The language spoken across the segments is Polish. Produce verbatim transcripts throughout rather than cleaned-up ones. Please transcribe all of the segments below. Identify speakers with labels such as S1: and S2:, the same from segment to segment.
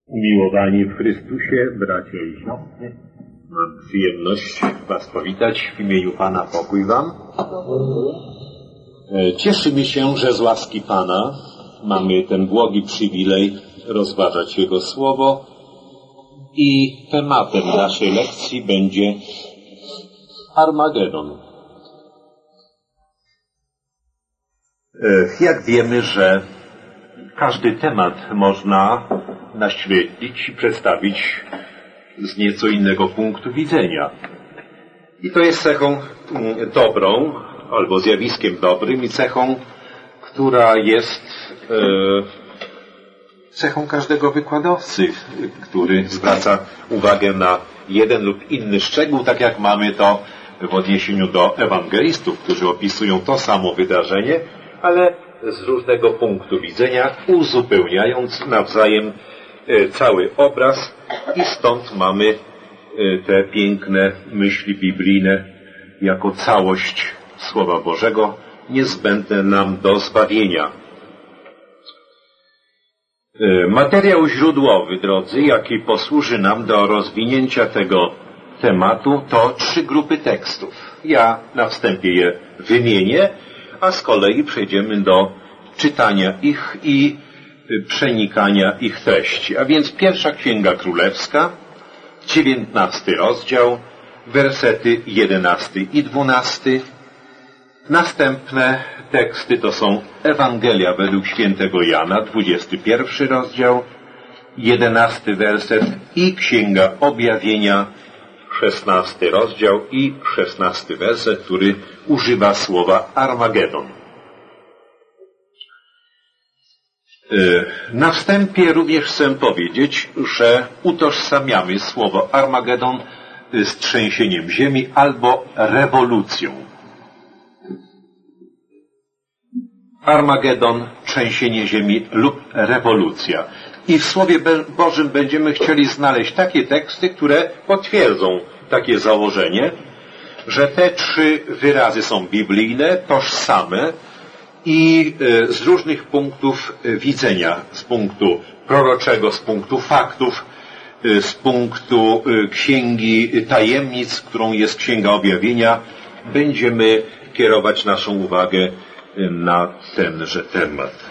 S1: Umiłowani w Chrystusie, bracia i siostry, mam przyjemność Was powitać w imieniu Pana. Pokój Wam. Cieszymy się, że z łaski Pana mamy ten błogi przywilej rozważać Jego Słowo i tematem naszej lekcji będzie Armagedon. Jak wiemy, że każdy temat można naświetlić i przedstawić z nieco innego punktu widzenia. I to jest cechą dobrą, albo zjawiskiem dobrym i cechą, która jest e, cechą każdego wykładowcy, który zwraca uwagę na jeden lub inny szczegół, tak jak mamy to w odniesieniu do ewangelistów, którzy opisują to samo wydarzenie, ale z różnego punktu widzenia, uzupełniając nawzajem cały obraz, i stąd mamy te piękne myśli biblijne jako całość Słowa Bożego, niezbędne nam do zbawienia. Materiał źródłowy, drodzy, jaki posłuży nam do rozwinięcia tego tematu, to trzy grupy tekstów. Ja na wstępie je wymienię, a z kolei przejdziemy do czytania ich i przenikania ich treści. A więc pierwsza Księga Królewska, dziewiętnasty rozdział, wersety jedenasty i dwunasty. Następne teksty to są Ewangelia według świętego Jana, dwudziesty pierwszy rozdział, jedenasty werset i Księga Objawienia, szesnasty rozdział i szesnasty werset, który używa słowa Armagedon. Na wstępie również chcę powiedzieć, że utożsamiamy słowo Armagedon z trzęsieniem ziemi albo rewolucją. Armagedon, trzęsienie ziemi lub rewolucja. I w Słowie Bożym będziemy chcieli znaleźć takie teksty, które potwierdzą takie założenie, że te trzy wyrazy są biblijne, tożsame i z różnych punktów widzenia, z punktu proroczego, z punktu faktów, z punktu Księgi Tajemnic, którą jest Księga Objawienia, będziemy kierować naszą uwagę na tenże temat.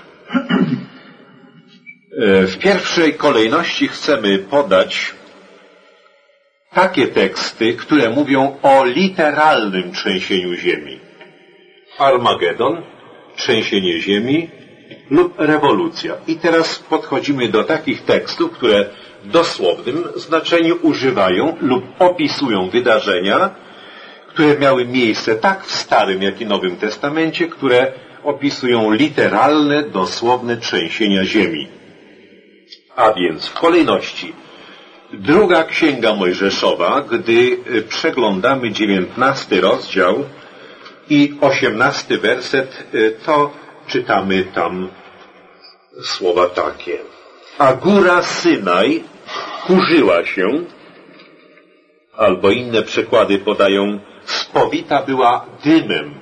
S1: W pierwszej kolejności chcemy podać takie teksty, które mówią o literalnym trzęsieniu ziemi. Armagedon, trzęsienie ziemi lub rewolucja. I teraz podchodzimy do takich tekstów, które w dosłownym znaczeniu używają lub opisują wydarzenia, które miały miejsce tak w Starym, jak i Nowym Testamencie, które opisują literalne, dosłowne trzęsienia ziemi. A więc w kolejności druga Księga Mojżeszowa, gdy przeglądamy dziewiętnasty rozdział i osiemnasty werset, to czytamy tam słowa takie. A góra Synaj kurzyła się, albo inne przekłady podają, spowita była dymem.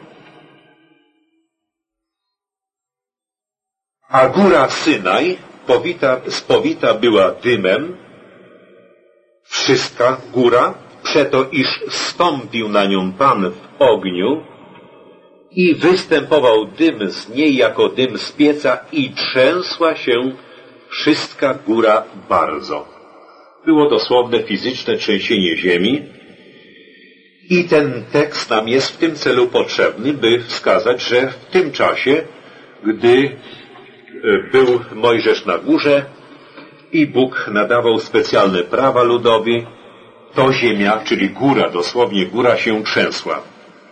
S1: A góra Synaj powita, spowita była dymem, wszystka góra, przeto iż zstąpił na nią Pan w ogniu i występował dym z niej jako dym z pieca i trzęsła się wszystka góra bardzo. Było dosłowne fizyczne trzęsienie ziemi i ten tekst nam jest w tym celu potrzebny, by wskazać, że w tym czasie, gdy był Mojżesz na górze i Bóg nadawał specjalne prawa ludowi, to ziemia, czyli góra, dosłownie góra się trzęsła.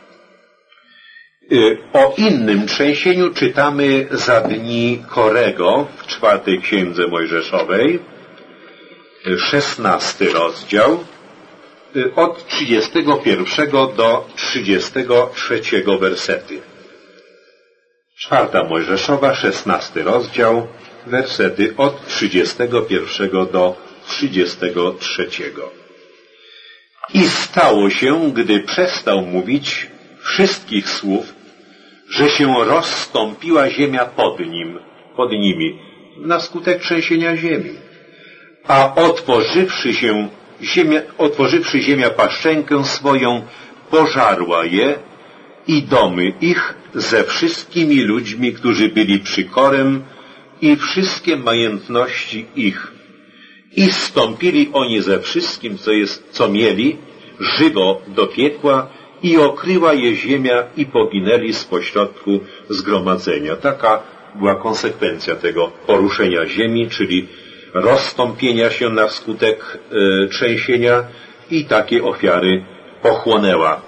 S1: O innym trzęsieniu czytamy za dni Korego w czwartej Księdze Mojżeszowej, szesnasty rozdział, od trzydziestego pierwszego do trzydziestego trzeciego wersety. Czwarta Mojżeszowa, szesnasty rozdział, wersety od trzydziestego pierwszego do trzydziestego trzeciego. I stało się, gdy przestał mówić wszystkich słów, że się rozstąpiła ziemia pod nim, pod nimi, na skutek trzęsienia ziemi. A otworzywszy się ziemia, otworzywszy ziemia paszczękę swoją, pożarła je i domy ich ze wszystkimi ludźmi, którzy byli przy Korem, i wszystkie majątności ich. I zstąpili oni ze wszystkim, co jest, co mieli, żywo do piekła, i okryła je ziemia, i poginęli z pośrodku zgromadzenia. Taka była konsekwencja tego poruszenia ziemi, czyli rozstąpienia się na skutek e, trzęsienia, i takie ofiary pochłonęła.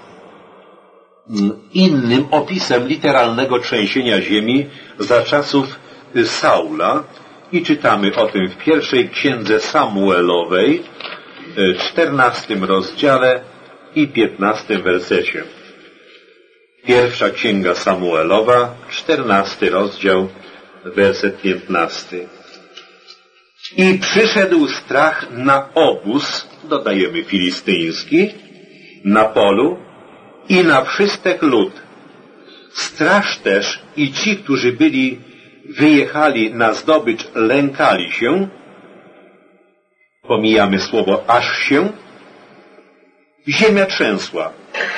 S1: Innym opisem literalnego trzęsienia ziemi za czasów Saula, i czytamy o tym w pierwszej księdze Samuelowej, czternastym rozdziale i piętnastym wersecie. Pierwsza księga Samuelowa, czternasty rozdział, werset piętnasty. I przyszedł strach na obóz, dodajemy filistyński, na polu i na wszystek lud. Straż też i ci, którzy byli, wyjechali na zdobycz, lękali się. Pomijamy słowo aż się. Ziemia trzęsła,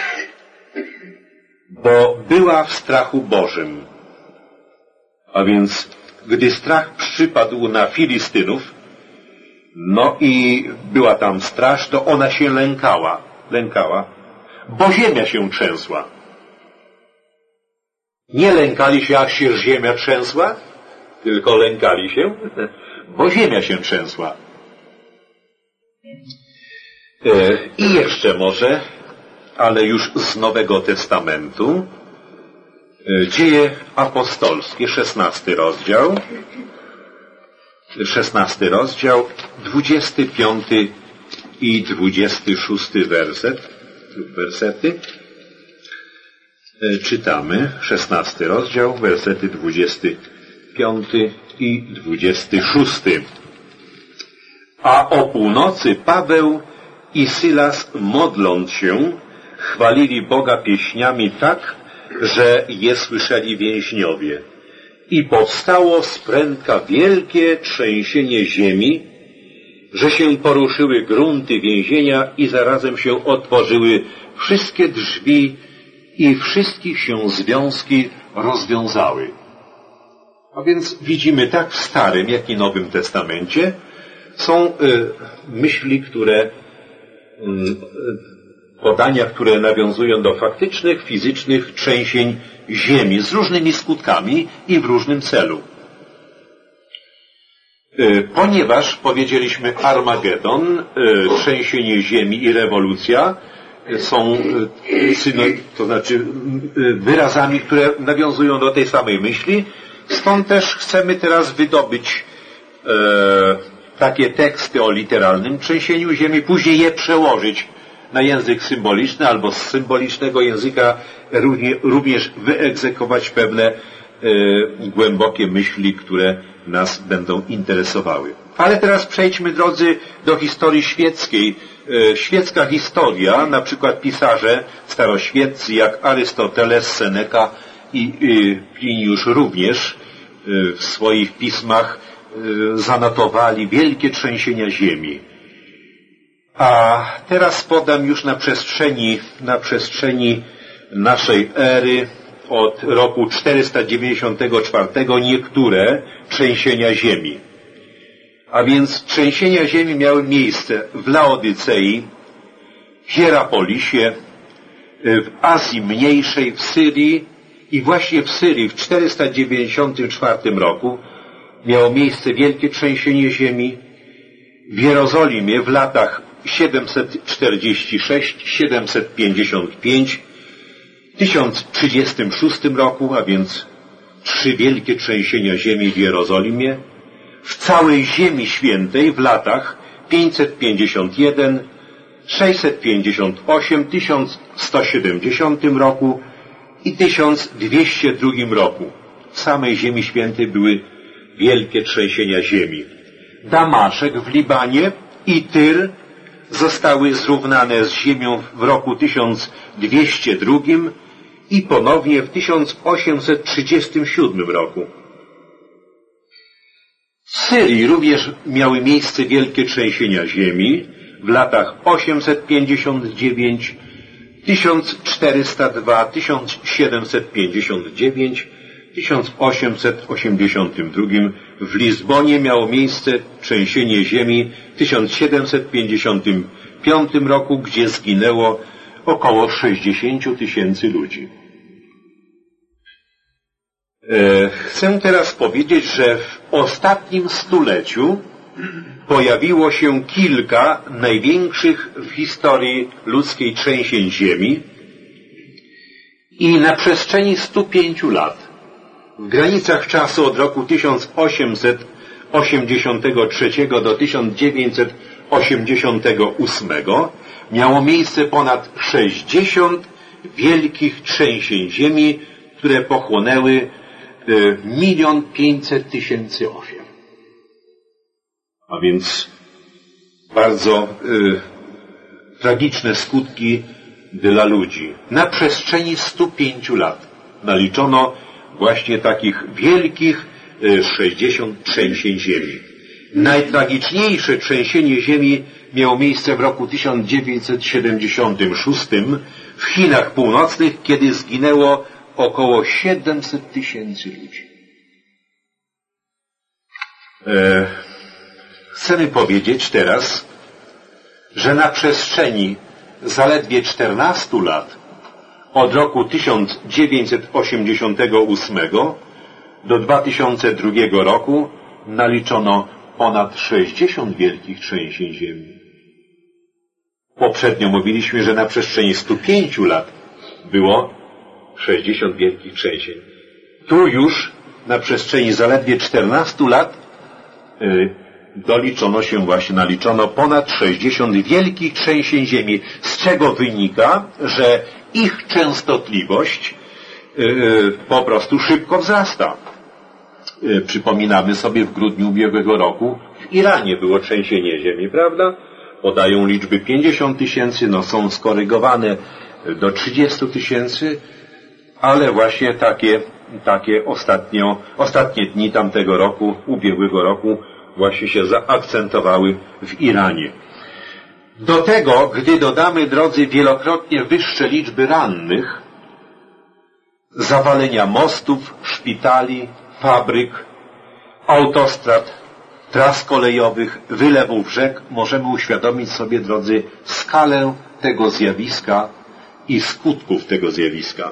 S1: bo była w strachu Bożym. A więc, gdy strach przypadł na Filistynów, no i była tam straż, to ona się lękała, lękała, bo ziemia się trzęsła. Nie lękali się, aż się ziemia trzęsła, tylko lękali się, bo ziemia się trzęsła. I jeszcze może, ale już z Nowego Testamentu, Dzieje apostolskie, szesnasty rozdział, szesnasty rozdział, dwudziesty piąty i dwudziesty szósty werset, lub wersety. Czytamy szesnasty rozdział, wersety dwudziesty piąty i dwudziesty szósty. A o północy Paweł i Sylas, modląc się, chwalili Boga pieśniami tak, że je słyszeli więźniowie. I powstało z prędka wielkie trzęsienie ziemi, że się poruszyły grunty więzienia i zarazem się otworzyły wszystkie drzwi i wszystkich się związki rozwiązały. A więc widzimy tak w Starym, jak i Nowym Testamencie są y, myśli, które y, podania, które nawiązują do faktycznych, fizycznych trzęsień ziemi z różnymi skutkami i w różnym celu. Ponieważ powiedzieliśmy Armagedon, trzęsienie ziemi i rewolucja są to znaczy wyrazami, które nawiązują do tej samej myśli, stąd też chcemy teraz wydobyć e, takie teksty o literalnym trzęsieniu ziemi, później je przełożyć na język symboliczny, albo z symbolicznego języka również wyegzekwować pewne e, głębokie myśli, które nas będą interesowały. Ale teraz przejdźmy, drodzy, do historii świeckiej. E, świecka historia, na przykład pisarze staroświeccy jak Arystoteles, Seneca i e, Pliniusz również e, w swoich pismach e, zanotowali wielkie trzęsienia ziemi. A teraz podam już na przestrzeni, na przestrzeni naszej ery od roku czterysta dziewięćdziesiątego czwartego niektóre trzęsienia ziemi. A więc trzęsienia ziemi miały miejsce w Laodycei, w Hierapolisie, w Azji Mniejszej, w Syrii i właśnie w Syrii w czterysta dziewięćdziesiątym czwartym roku miało miejsce wielkie trzęsienie ziemi. W Jerozolimie w latach siedemset czterdzieści sześć do siedemset pięćdziesiąt pięć, w tysiąc trzydziestym szóstym roku, a więc trzy wielkie trzęsienia ziemi w Jerozolimie, w całej Ziemi Świętej w latach pięćset pięćdziesiąt jeden, sześćset pięćdziesiąt osiem, tysiąc sto siedemdziesiątym roku i tysiąc dwieście drugim roku. W samej Ziemi Świętej były wielkie trzęsienia ziemi. Damaszek w Libanie i Tyr zostały zrównane z ziemią w roku tysiąc dwieście drugim i ponownie w tysiąc osiemset trzydziestym siódmym roku. W Syrii również miały miejsce wielkie trzęsienia ziemi w latach osiemset pięćdziesiąt dziewięć, tysiąc czterysta dwa, tysiąc siedemset pięćdziesiąt dziewięć, tysiąc osiemset osiemdziesiąt dwa. W Lizbonie miało miejsce trzęsienie ziemi w tysiąc siedemset pięćdziesiątym piątym roku, gdzie zginęło około sześćdziesiąt tysięcy ludzi. Chcę teraz powiedzieć, że w ostatnim stuleciu pojawiło się kilka największych w historii ludzkiej trzęsień ziemi i na przestrzeni stu pięciu lat, w granicach czasu od roku tysiąc osiemset osiemdziesiątego trzeciego do tysiąc dziewięćset osiemdziesiątego ósmego, miało miejsce ponad sześćdziesiąt wielkich trzęsień ziemi, które pochłonęły milion pięćset tysięcy ofiar. A więc bardzo y, tragiczne skutki dla ludzi. Na przestrzeni stu pięciu lat naliczono właśnie takich wielkich y, sześćdziesiąt trzęsień ziemi. Najtragiczniejsze trzęsienie ziemi miało miejsce w roku tysiąc dziewięćset siedemdziesiątym szóstym w Chinach Północnych, kiedy zginęło około siedemset tysięcy ludzi. E, chcemy powiedzieć teraz, że na przestrzeni zaledwie czternastu lat, od roku tysiąc dziewięćset osiemdziesiątego ósmego do dwa tysiące drugiego roku, naliczono ponad sześćdziesiąt wielkich trzęsień ziemi. Poprzednio mówiliśmy, że na przestrzeni stu pięciu lat było sześćdziesiąt wielkich trzęsień. Tu już na przestrzeni zaledwie czternastu lat yy, doliczono się właśnie, naliczono ponad sześćdziesiąt wielkich trzęsień ziemi, z czego wynika, że ich częstotliwość yy, po prostu szybko wzrasta. Yy, przypominamy sobie, w grudniu ubiegłego roku w Iranie było trzęsienie ziemi, prawda? Podają liczby pięćdziesiąt tysięcy, no są skorygowane do trzydziestu tysięcy, ale właśnie takie, takie ostatnio, ostatnie dni tamtego roku, ubiegłego roku, właśnie się zaakcentowały w Iranie. Do tego, gdy dodamy, drodzy, wielokrotnie wyższe liczby rannych, zawalenia mostów, szpitali, fabryk, autostrad, tras kolejowych, wylewów rzek, możemy uświadomić sobie, drodzy, skalę tego zjawiska i skutków tego zjawiska.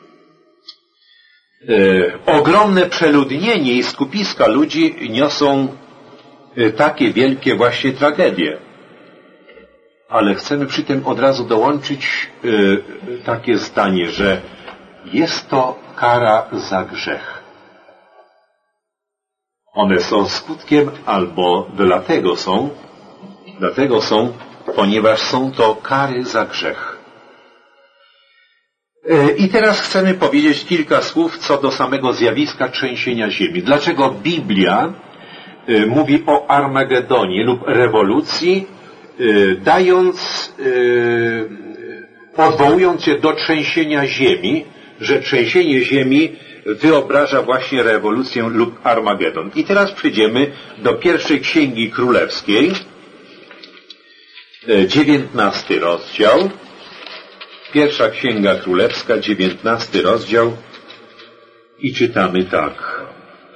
S1: E, ogromne przeludnienie i skupiska ludzi niosą e, takie wielkie właśnie tragedie. Ale chcemy przy tym od razu dołączyć e, takie zdanie, że jest to kara za grzech. One są skutkiem albo dlatego są, dlatego są, ponieważ są to kary za grzech. I teraz chcemy powiedzieć kilka słów co do samego zjawiska trzęsienia ziemi. Dlaczego Biblia mówi o Armagedonie lub rewolucji, dając, odwołując się do trzęsienia ziemi, że trzęsienie ziemi wyobraża właśnie rewolucję lub Armagedon. I teraz przejdziemy do pierwszej Księgi Królewskiej, dziewiętnasty rozdział. Pierwsza Księga Królewska, dziewiętnasty rozdział i czytamy tak.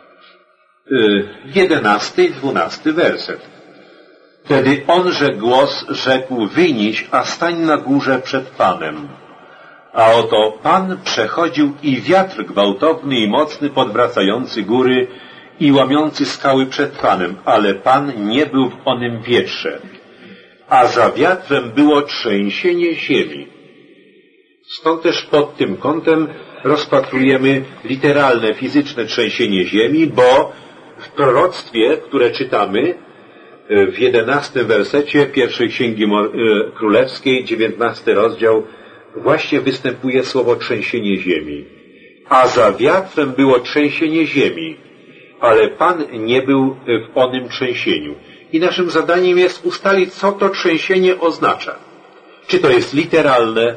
S1: Jedenasty i dwunasty werset. Wtedy onże głos rzekł: wyniś, a stań na górze przed Panem. A oto Pan przechodził i wiatr gwałtowny i mocny, podwracający góry i łamiący skały przed Panem, ale Pan nie był w onym wietrze. A za wiatrem było trzęsienie ziemi. Stąd też pod tym kątem rozpatrujemy literalne, fizyczne trzęsienie ziemi, bo w proroctwie, które czytamy w jedenastym wersecie pierwszej Księgi Królewskiej, dziewiętnasty rozdział, właśnie występuje słowo trzęsienie ziemi. A za wiatrem było trzęsienie ziemi, ale Pan nie był w onym trzęsieniu. I naszym zadaniem jest ustalić, co to trzęsienie oznacza. Czy to jest literalne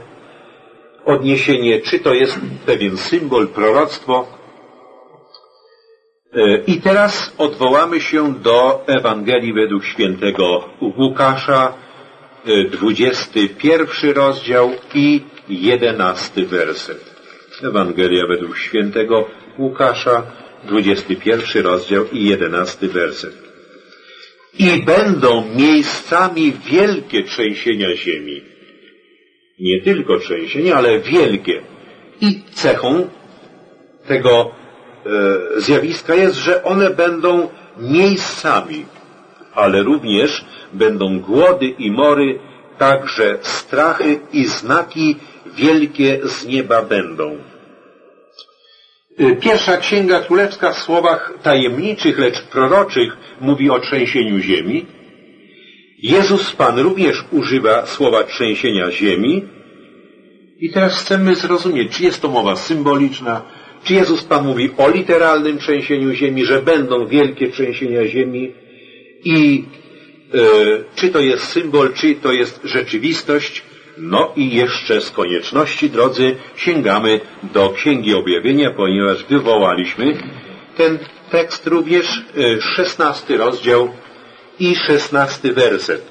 S1: odniesienie, czy to jest pewien symbol, proroctwo. I teraz odwołamy się do Ewangelii według świętego Łukasza, dwudziesty pierwszy rozdział i jedenasty werset. Ewangelia według świętego Łukasza, dwudziesty pierwszy rozdział i jedenasty werset. I będą miejscami wielkie trzęsienia ziemi. Nie tylko trzęsienia, ale wielkie. I cechą tego e, zjawiska jest, że one będą miejscami, ale również będą głody i mory, także strachy i znaki wielkie z nieba będą. Pierwsza Księga Królewska w słowach tajemniczych, lecz proroczych mówi o trzęsieniu ziemi. Jezus Pan również używa słowa trzęsienia ziemi. I teraz chcemy zrozumieć, czy jest to mowa symboliczna, czy Jezus Pan mówi o literalnym trzęsieniu ziemi, że będą wielkie trzęsienia ziemi i e, czy to jest symbol, czy to jest rzeczywistość. No i jeszcze z konieczności, drodzy, sięgamy do Księgi Objawienia, ponieważ wywołaliśmy ten tekst również, szesnasty rozdział i szesnasty werset.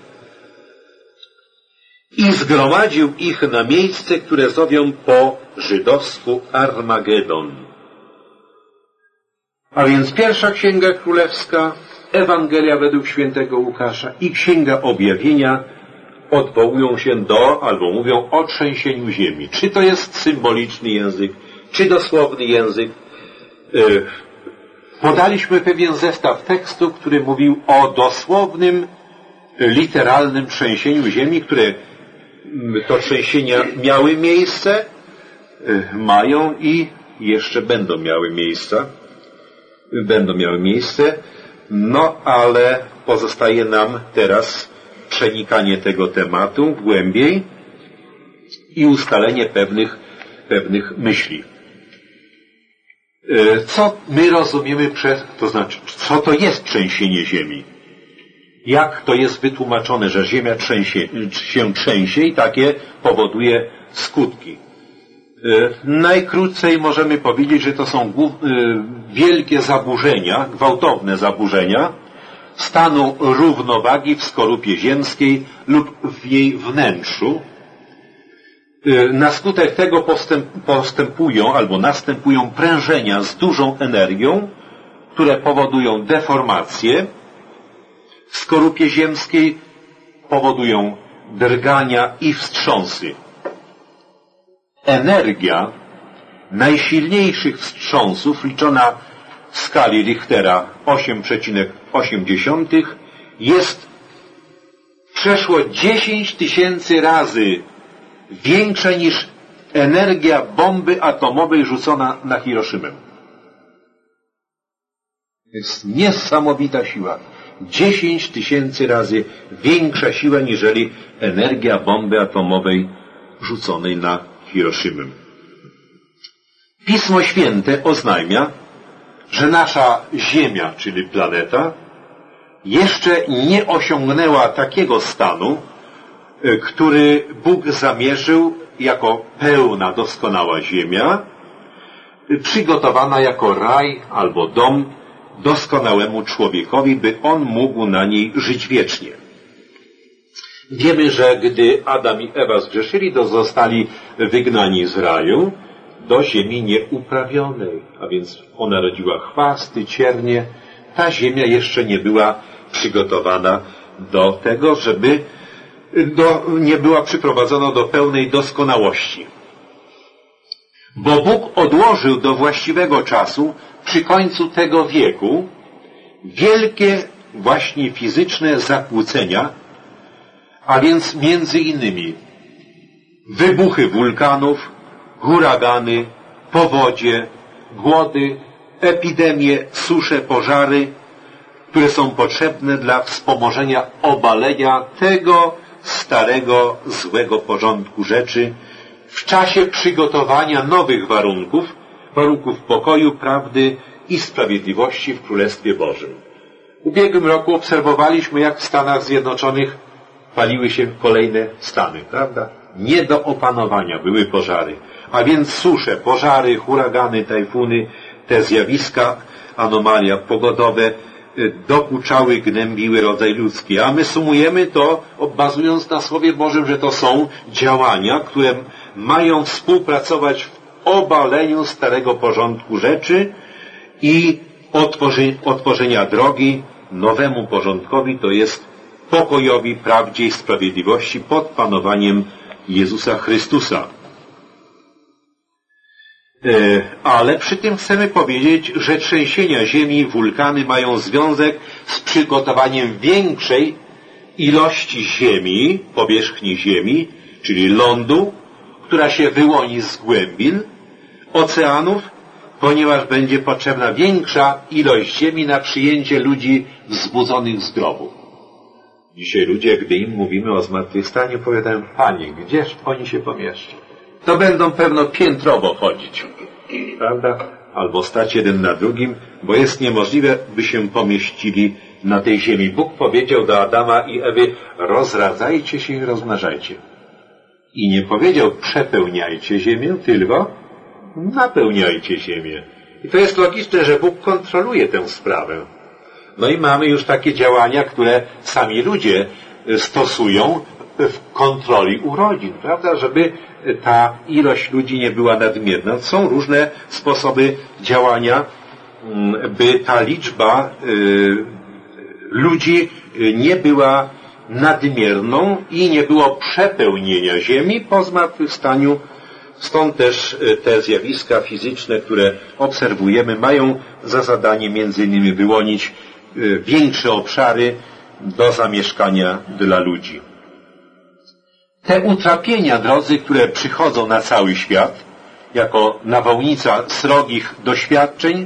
S1: I zgromadził ich na miejsce, które zowią po żydowsku Armagedon. A więc pierwsza Księga Królewska, Ewangelia według świętego Łukasza i Księga Objawienia odwołują się do, albo mówią o trzęsieniu ziemi. Czy to jest symboliczny język, czy dosłowny język? Podaliśmy pewien zestaw tekstów, który mówił o dosłownym, literalnym trzęsieniu ziemi, które to trzęsienia miały miejsce, mają i jeszcze będą miały miejsca. Będą miały miejsce. No, ale pozostaje nam teraz przenikanie tego tematu głębiej i ustalenie pewnych, pewnych myśli. Co my rozumiemy przez, to znaczy, co to jest trzęsienie ziemi? Jak to jest wytłumaczone, że ziemia trzęsie, się trzęsie i takie powoduje skutki? Najkrócej możemy powiedzieć, że to są wielkie zaburzenia, gwałtowne zaburzenia stanu równowagi w skorupie ziemskiej lub w jej wnętrzu. Na skutek tego postęp, postępują albo następują prężenia z dużą energią, które powodują deformacje w skorupie ziemskiej, powodują drgania i wstrząsy. Energia najsilniejszych wstrząsów, liczona w skali Richtera osiem przecinek osiem jest przeszło dziesięć tysięcy razy większa niż energia bomby atomowej rzucona na Hiroszymę. Jest niesamowita siła. dziesięć tysięcy razy większa siła niżeli energia bomby atomowej rzuconej na Hiroszymę. Pismo Święte oznajmia, że nasza Ziemia, czyli planeta, jeszcze nie osiągnęła takiego stanu, który Bóg zamierzył jako pełna, doskonała Ziemia, przygotowana jako raj albo dom doskonałemu człowiekowi, by on mógł na niej żyć wiecznie. Wiemy, że gdy Adam i Ewa zgrzeszyli, to zostali wygnani z raju do ziemi nieuprawionej, a więc ona rodziła chwasty, ciernie. Ta ziemia jeszcze nie była przygotowana do tego, żeby do, nie była przyprowadzona do pełnej doskonałości. Bo Bóg odłożył do właściwego czasu, przy końcu tego wieku, wielkie właśnie fizyczne zakłócenia, a więc między innymi wybuchy wulkanów, huragany, powodzie, głody, epidemie, susze, pożary, które są potrzebne dla wspomożenia obalenia tego starego, złego porządku rzeczy w czasie przygotowania nowych warunków, warunków pokoju, prawdy i sprawiedliwości w Królestwie Bożym. W ubiegłym roku obserwowaliśmy, jak w Stanach Zjednoczonych paliły się kolejne stany, prawda? Nie do opanowania były pożary. A więc susze, pożary, huragany, tajfuny, te zjawiska, anomalia pogodowe dokuczały, gnębiły rodzaj ludzki. A my sumujemy to, bazując na Słowie Bożym, że to są działania, które mają współpracować w obaleniu starego porządku rzeczy i otworzy, otworzenia drogi nowemu porządkowi, to jest pokojowi, prawdzie i sprawiedliwości pod panowaniem Jezusa Chrystusa. E, ale przy tym chcemy powiedzieć, że trzęsienia ziemi, wulkany mają związek z przygotowaniem większej ilości ziemi, powierzchni ziemi, czyli lądu, która się wyłoni z głębin oceanów, ponieważ będzie potrzebna większa ilość ziemi na przyjęcie ludzi wzbudzonych z grobu. Dzisiaj ludzie, gdy im mówimy o zmartwychwstaniu, powiadają: Panie, gdzież oni się pomieszczą? To będą pewno piętrowo chodzić, prawda? Albo stać jeden na drugim, bo jest niemożliwe, by się pomieścili na tej ziemi. Bóg powiedział do Adama i Ewy: rozradzajcie się i rozmnażajcie. I nie powiedział: przepełniajcie ziemię, tylko napełniajcie ziemię. I to jest logiczne, że Bóg kontroluje tę sprawę. No i mamy już takie działania, które sami ludzie stosują w kontroli urodzin, prawda? Żeby ta ilość ludzi nie była nadmierna. Są różne sposoby działania, by ta liczba ludzi nie była nadmierną i nie było przepełnienia ziemi po zmartwychwstaniu. Stąd też te zjawiska fizyczne, które obserwujemy, mają za zadanie między innymi wyłonić większe obszary do zamieszkania dla ludzi. Te utrapienia, drodzy, które przychodzą na cały świat, jako nawałnica srogich doświadczeń,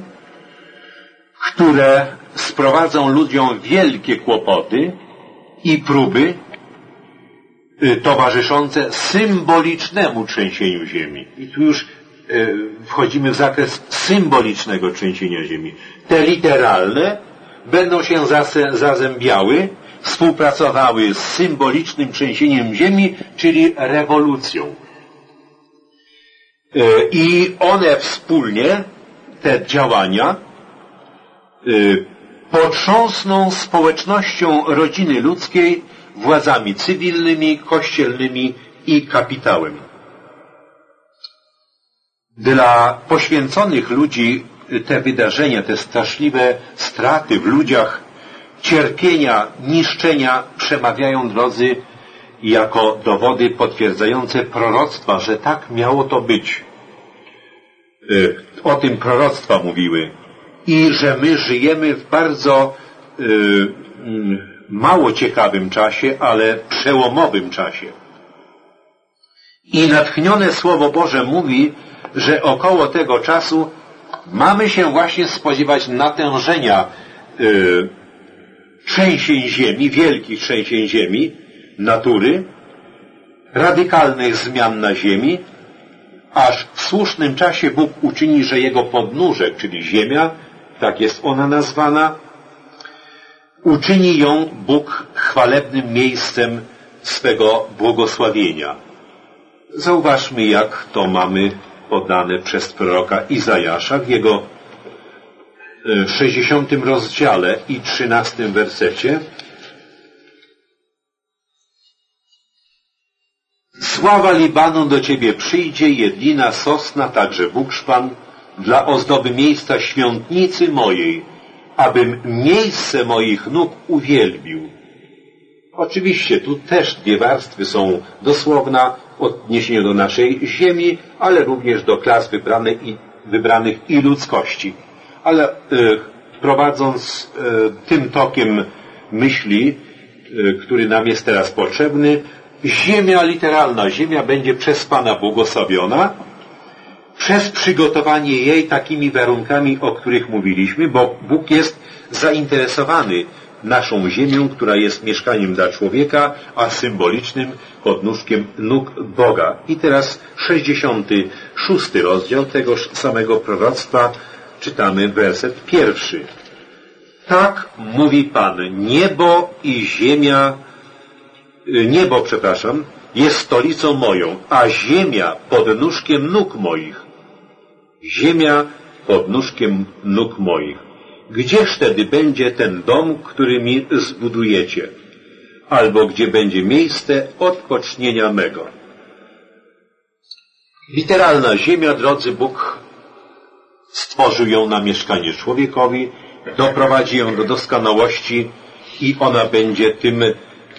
S1: które sprowadzą ludziom wielkie kłopoty i próby towarzyszące symbolicznemu trzęsieniu ziemi. I tu już wchodzimy w zakres symbolicznego trzęsienia ziemi. Te literalne będą się zazębiały, współpracowały z symbolicznym trzęsieniem ziemi, czyli rewolucją. I one wspólnie, te działania, potrząsną społecznością rodziny ludzkiej, władzami cywilnymi, kościelnymi i kapitałem. Dla poświęconych ludzi te wydarzenia, te straszliwe straty w ludziach, cierpienia, niszczenia przemawiają, drodzy, jako dowody potwierdzające proroctwa, że tak miało to być. O tym proroctwa mówiły. I że my żyjemy w bardzo y, mało ciekawym czasie, ale przełomowym czasie. I natchnione Słowo Boże mówi, że około tego czasu mamy się właśnie spodziewać natężenia y, trzęsień ziemi, wielkich trzęsień ziemi, natury, radykalnych zmian na ziemi, aż w słusznym czasie Bóg uczyni, że Jego podnóżek, czyli ziemia, tak jest ona nazwana, uczyni ją Bóg chwalebnym miejscem swego błogosławienia. Zauważmy, jak to mamy podane przez proroka Izajasza w jego sześćdziesiątym rozdziale i trzynastym wersecie. Sława Libanu do Ciebie przyjdzie, jedlina, sosna, także bukszpan, dla ozdoby miejsca świątnicy mojej, abym miejsce moich nóg uwielbił. Oczywiście tu też dwie warstwy są dosłowna w odniesieniu do naszej ziemi, ale również do klas wybranych i, wybranych i ludzkości. Ale e, prowadząc e, tym tokiem myśli, e, który nam jest teraz potrzebny, ziemia literalna, ziemia będzie przez Pana błogosławiona, przez przygotowanie jej takimi warunkami, o których mówiliśmy, bo Bóg jest zainteresowany naszą ziemią, która jest mieszkaniem dla człowieka, a symbolicznym podnóżkiem nóg Boga. I teraz sześćdziesiąty szósty rozdział tegoż samego proroctwa, czytamy werset pierwszy. Tak mówi Pan, niebo i ziemia, niebo, przepraszam, jest stolicą moją, a ziemia pod nóżkiem nóg moich. Ziemia pod nóżkiem nóg moich. Gdzież wtedy będzie ten dom, który mi zbudujecie? Albo gdzie będzie miejsce odpocznienia mego? Literalna ziemia, drodzy, Bóg stworzył ją na mieszkanie człowiekowi, doprowadzi ją do doskonałości i ona będzie tym, y,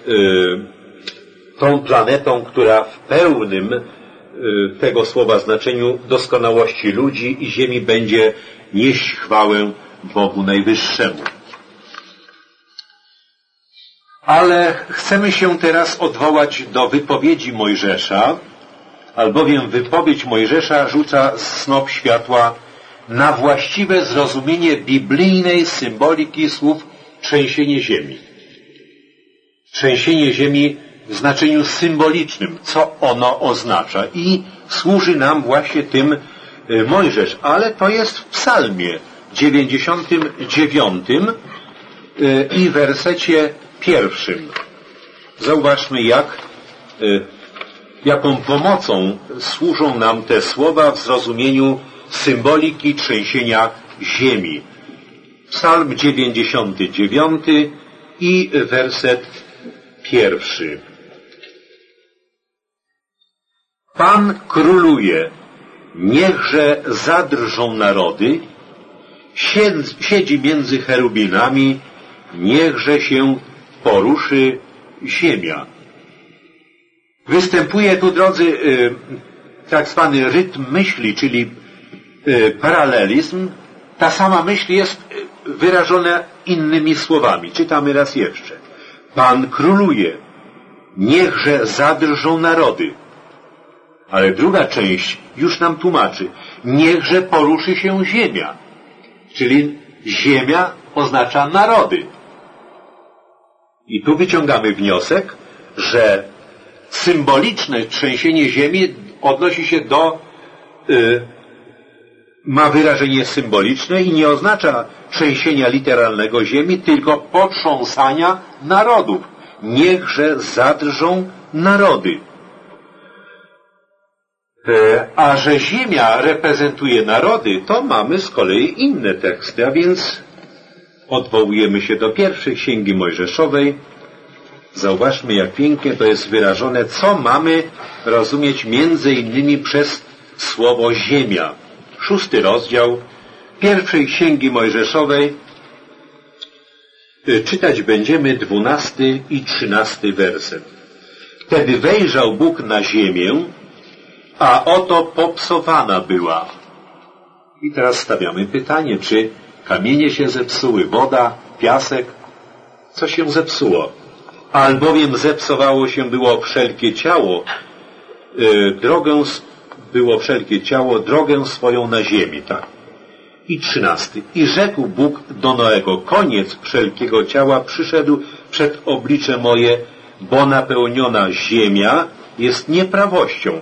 S1: tą planetą, która w pełnym y, tego słowa znaczeniu doskonałości ludzi i ziemi będzie nieść chwałę Bogu Najwyższemu. Ale chcemy się teraz odwołać do wypowiedzi Mojżesza, albowiem wypowiedź Mojżesza rzuca snop światła na właściwe zrozumienie biblijnej symboliki słów trzęsienie ziemi. Trzęsienie ziemi w znaczeniu symbolicznym, co ono oznacza. I służy nam właśnie tym Mojżesz, ale to jest w psalmie dziewięćdziesiątym dziewiątym i wersecie pierwszym. Zauważmy, jak, jaką pomocą służą nam te słowa w zrozumieniu symboliki trzęsienia ziemi. Psalm dziewięćdziesiąty dziewiąty i werset pierwszy. Pan króluje, niechże zadrżą narody, siedzi między cherubinami, niechże się poruszy ziemia. Występuje tu, drodzy, tak zwany rytm myśli, czyli paralelizm. Ta sama myśl jest wyrażona innymi słowami. Czytamy raz jeszcze. Pan króluje, niechże zadrżą narody. Ale druga część już nam tłumaczy. Niechże poruszy się ziemia. Czyli ziemia oznacza narody. I tu wyciągamy wniosek, że symboliczne trzęsienie ziemi odnosi się do, y, ma wyrażenie symboliczne i nie oznacza trzęsienia literalnego ziemi, tylko potrząsania narodów. Niechże zadrżą narody. E, a że ziemia reprezentuje narody, to mamy z kolei inne teksty, a więc odwołujemy się do pierwszej Księgi Mojżeszowej. Zauważmy, jak pięknie to jest wyrażone, co mamy rozumieć między innymi przez słowo ziemia. Szósty rozdział pierwszej Księgi Mojżeszowej. Czytać będziemy dwunasty i trzynasty werset. Wtedy wejrzał Bóg na ziemię, a oto popsowana była. I teraz stawiamy pytanie, czy kamienie się zepsuły, woda, piasek, co się zepsuło? Albowiem zepsowało się było wszelkie ciało, yy, drogę, było wszelkie ciało, drogę swoją na ziemi, tak. I trzynasty. I rzekł Bóg do Noego, koniec wszelkiego ciała przyszedł przed oblicze moje, bo napełniona ziemia jest nieprawością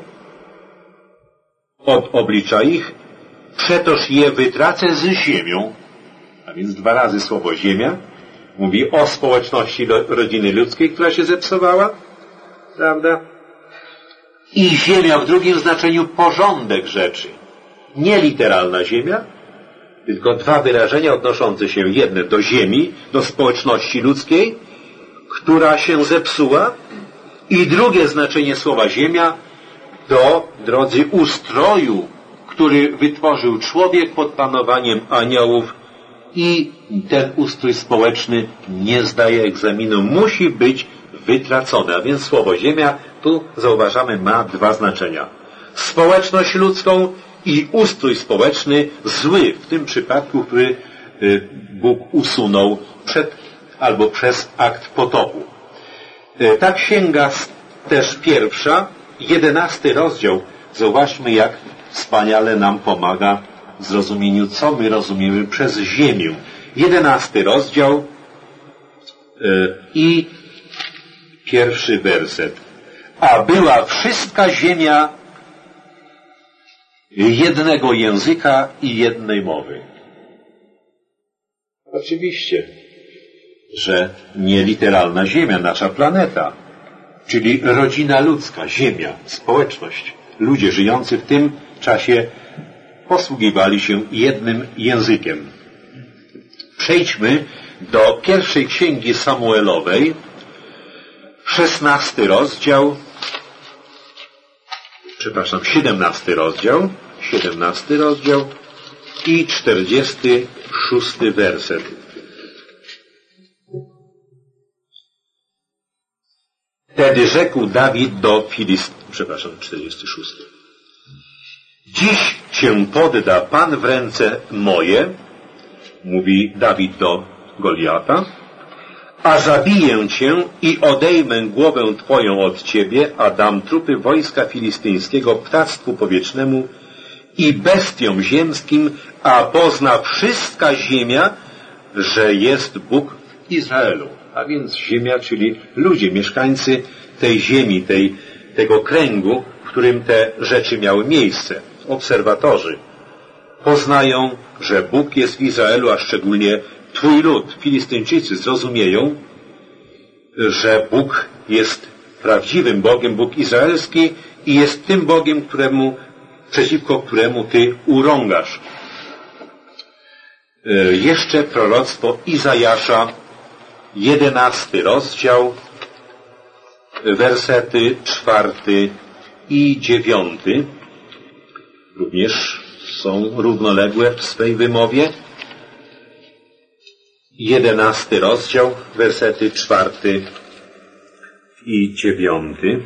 S1: od oblicza ich, przetoż je wytracę z ziemią. A więc dwa razy słowo ziemia mówi o społeczności rodziny ludzkiej, która się zepsowała, prawda? I ziemia w drugim znaczeniu porządek rzeczy. Nie literalna ziemia, tylko dwa wyrażenia odnoszące się jedne do ziemi, do społeczności ludzkiej, która się zepsuła, i drugie znaczenie słowa ziemia do, drodzy, ustroju, który wytworzył człowiek pod panowaniem aniołów, i ten ustrój społeczny nie zdaje egzaminu, musi być wytracony. A więc słowo ziemia tu, zauważamy, ma dwa znaczenia. Społeczność ludzką i ustrój społeczny zły, w tym przypadku, który Bóg usunął przed albo przez akt potopu. Ta księga też pierwsza, jedenasty rozdział, zauważmy, jak wspaniale nam pomaga w zrozumieniu, co my rozumiemy przez ziemię. Jedenasty rozdział yy, i pierwszy werset. A była wszystka ziemia jednego języka i jednej mowy. Oczywiście, że nie literalna ziemia, nasza planeta, czyli rodzina ludzka, ziemia, społeczność. Ludzie żyjący w tym czasie posługiwali się jednym językiem. Przejdźmy do pierwszej księgi Samuelowej, szesnasty rozdział, przepraszam, siedemnasty rozdział, siedemnasty rozdział i czterdziesty szósty werset. Wtedy rzekł Dawid do Filist... Przepraszam, czterdziesty szósty. Dziś cię podda Pan w ręce moje, mówi Dawid do Goliata, a zabiję cię i odejmę głowę twoją od ciebie, a dam trupy wojska filistyńskiego ptactwu powietrznemu i bestiom ziemskim, a pozna wszystka ziemia, że jest Bóg w Izraelu. A więc ziemia, czyli ludzie, mieszkańcy tej ziemi, tej, tego kręgu, w którym te rzeczy miały miejsce. Obserwatorzy poznają, że Bóg jest w Izraelu, a szczególnie twój lud, Filistyńczycy, zrozumieją, że Bóg jest prawdziwym Bogiem, Bóg izraelski i jest tym Bogiem, któremu, przeciwko któremu ty urągasz. Jeszcze proroctwo Izajasza, jedenasty rozdział, wersety czwarty i dziewiąty. Również są równoległe w swej wymowie. Jedenasty rozdział, wersety czwarty i dziewiąty.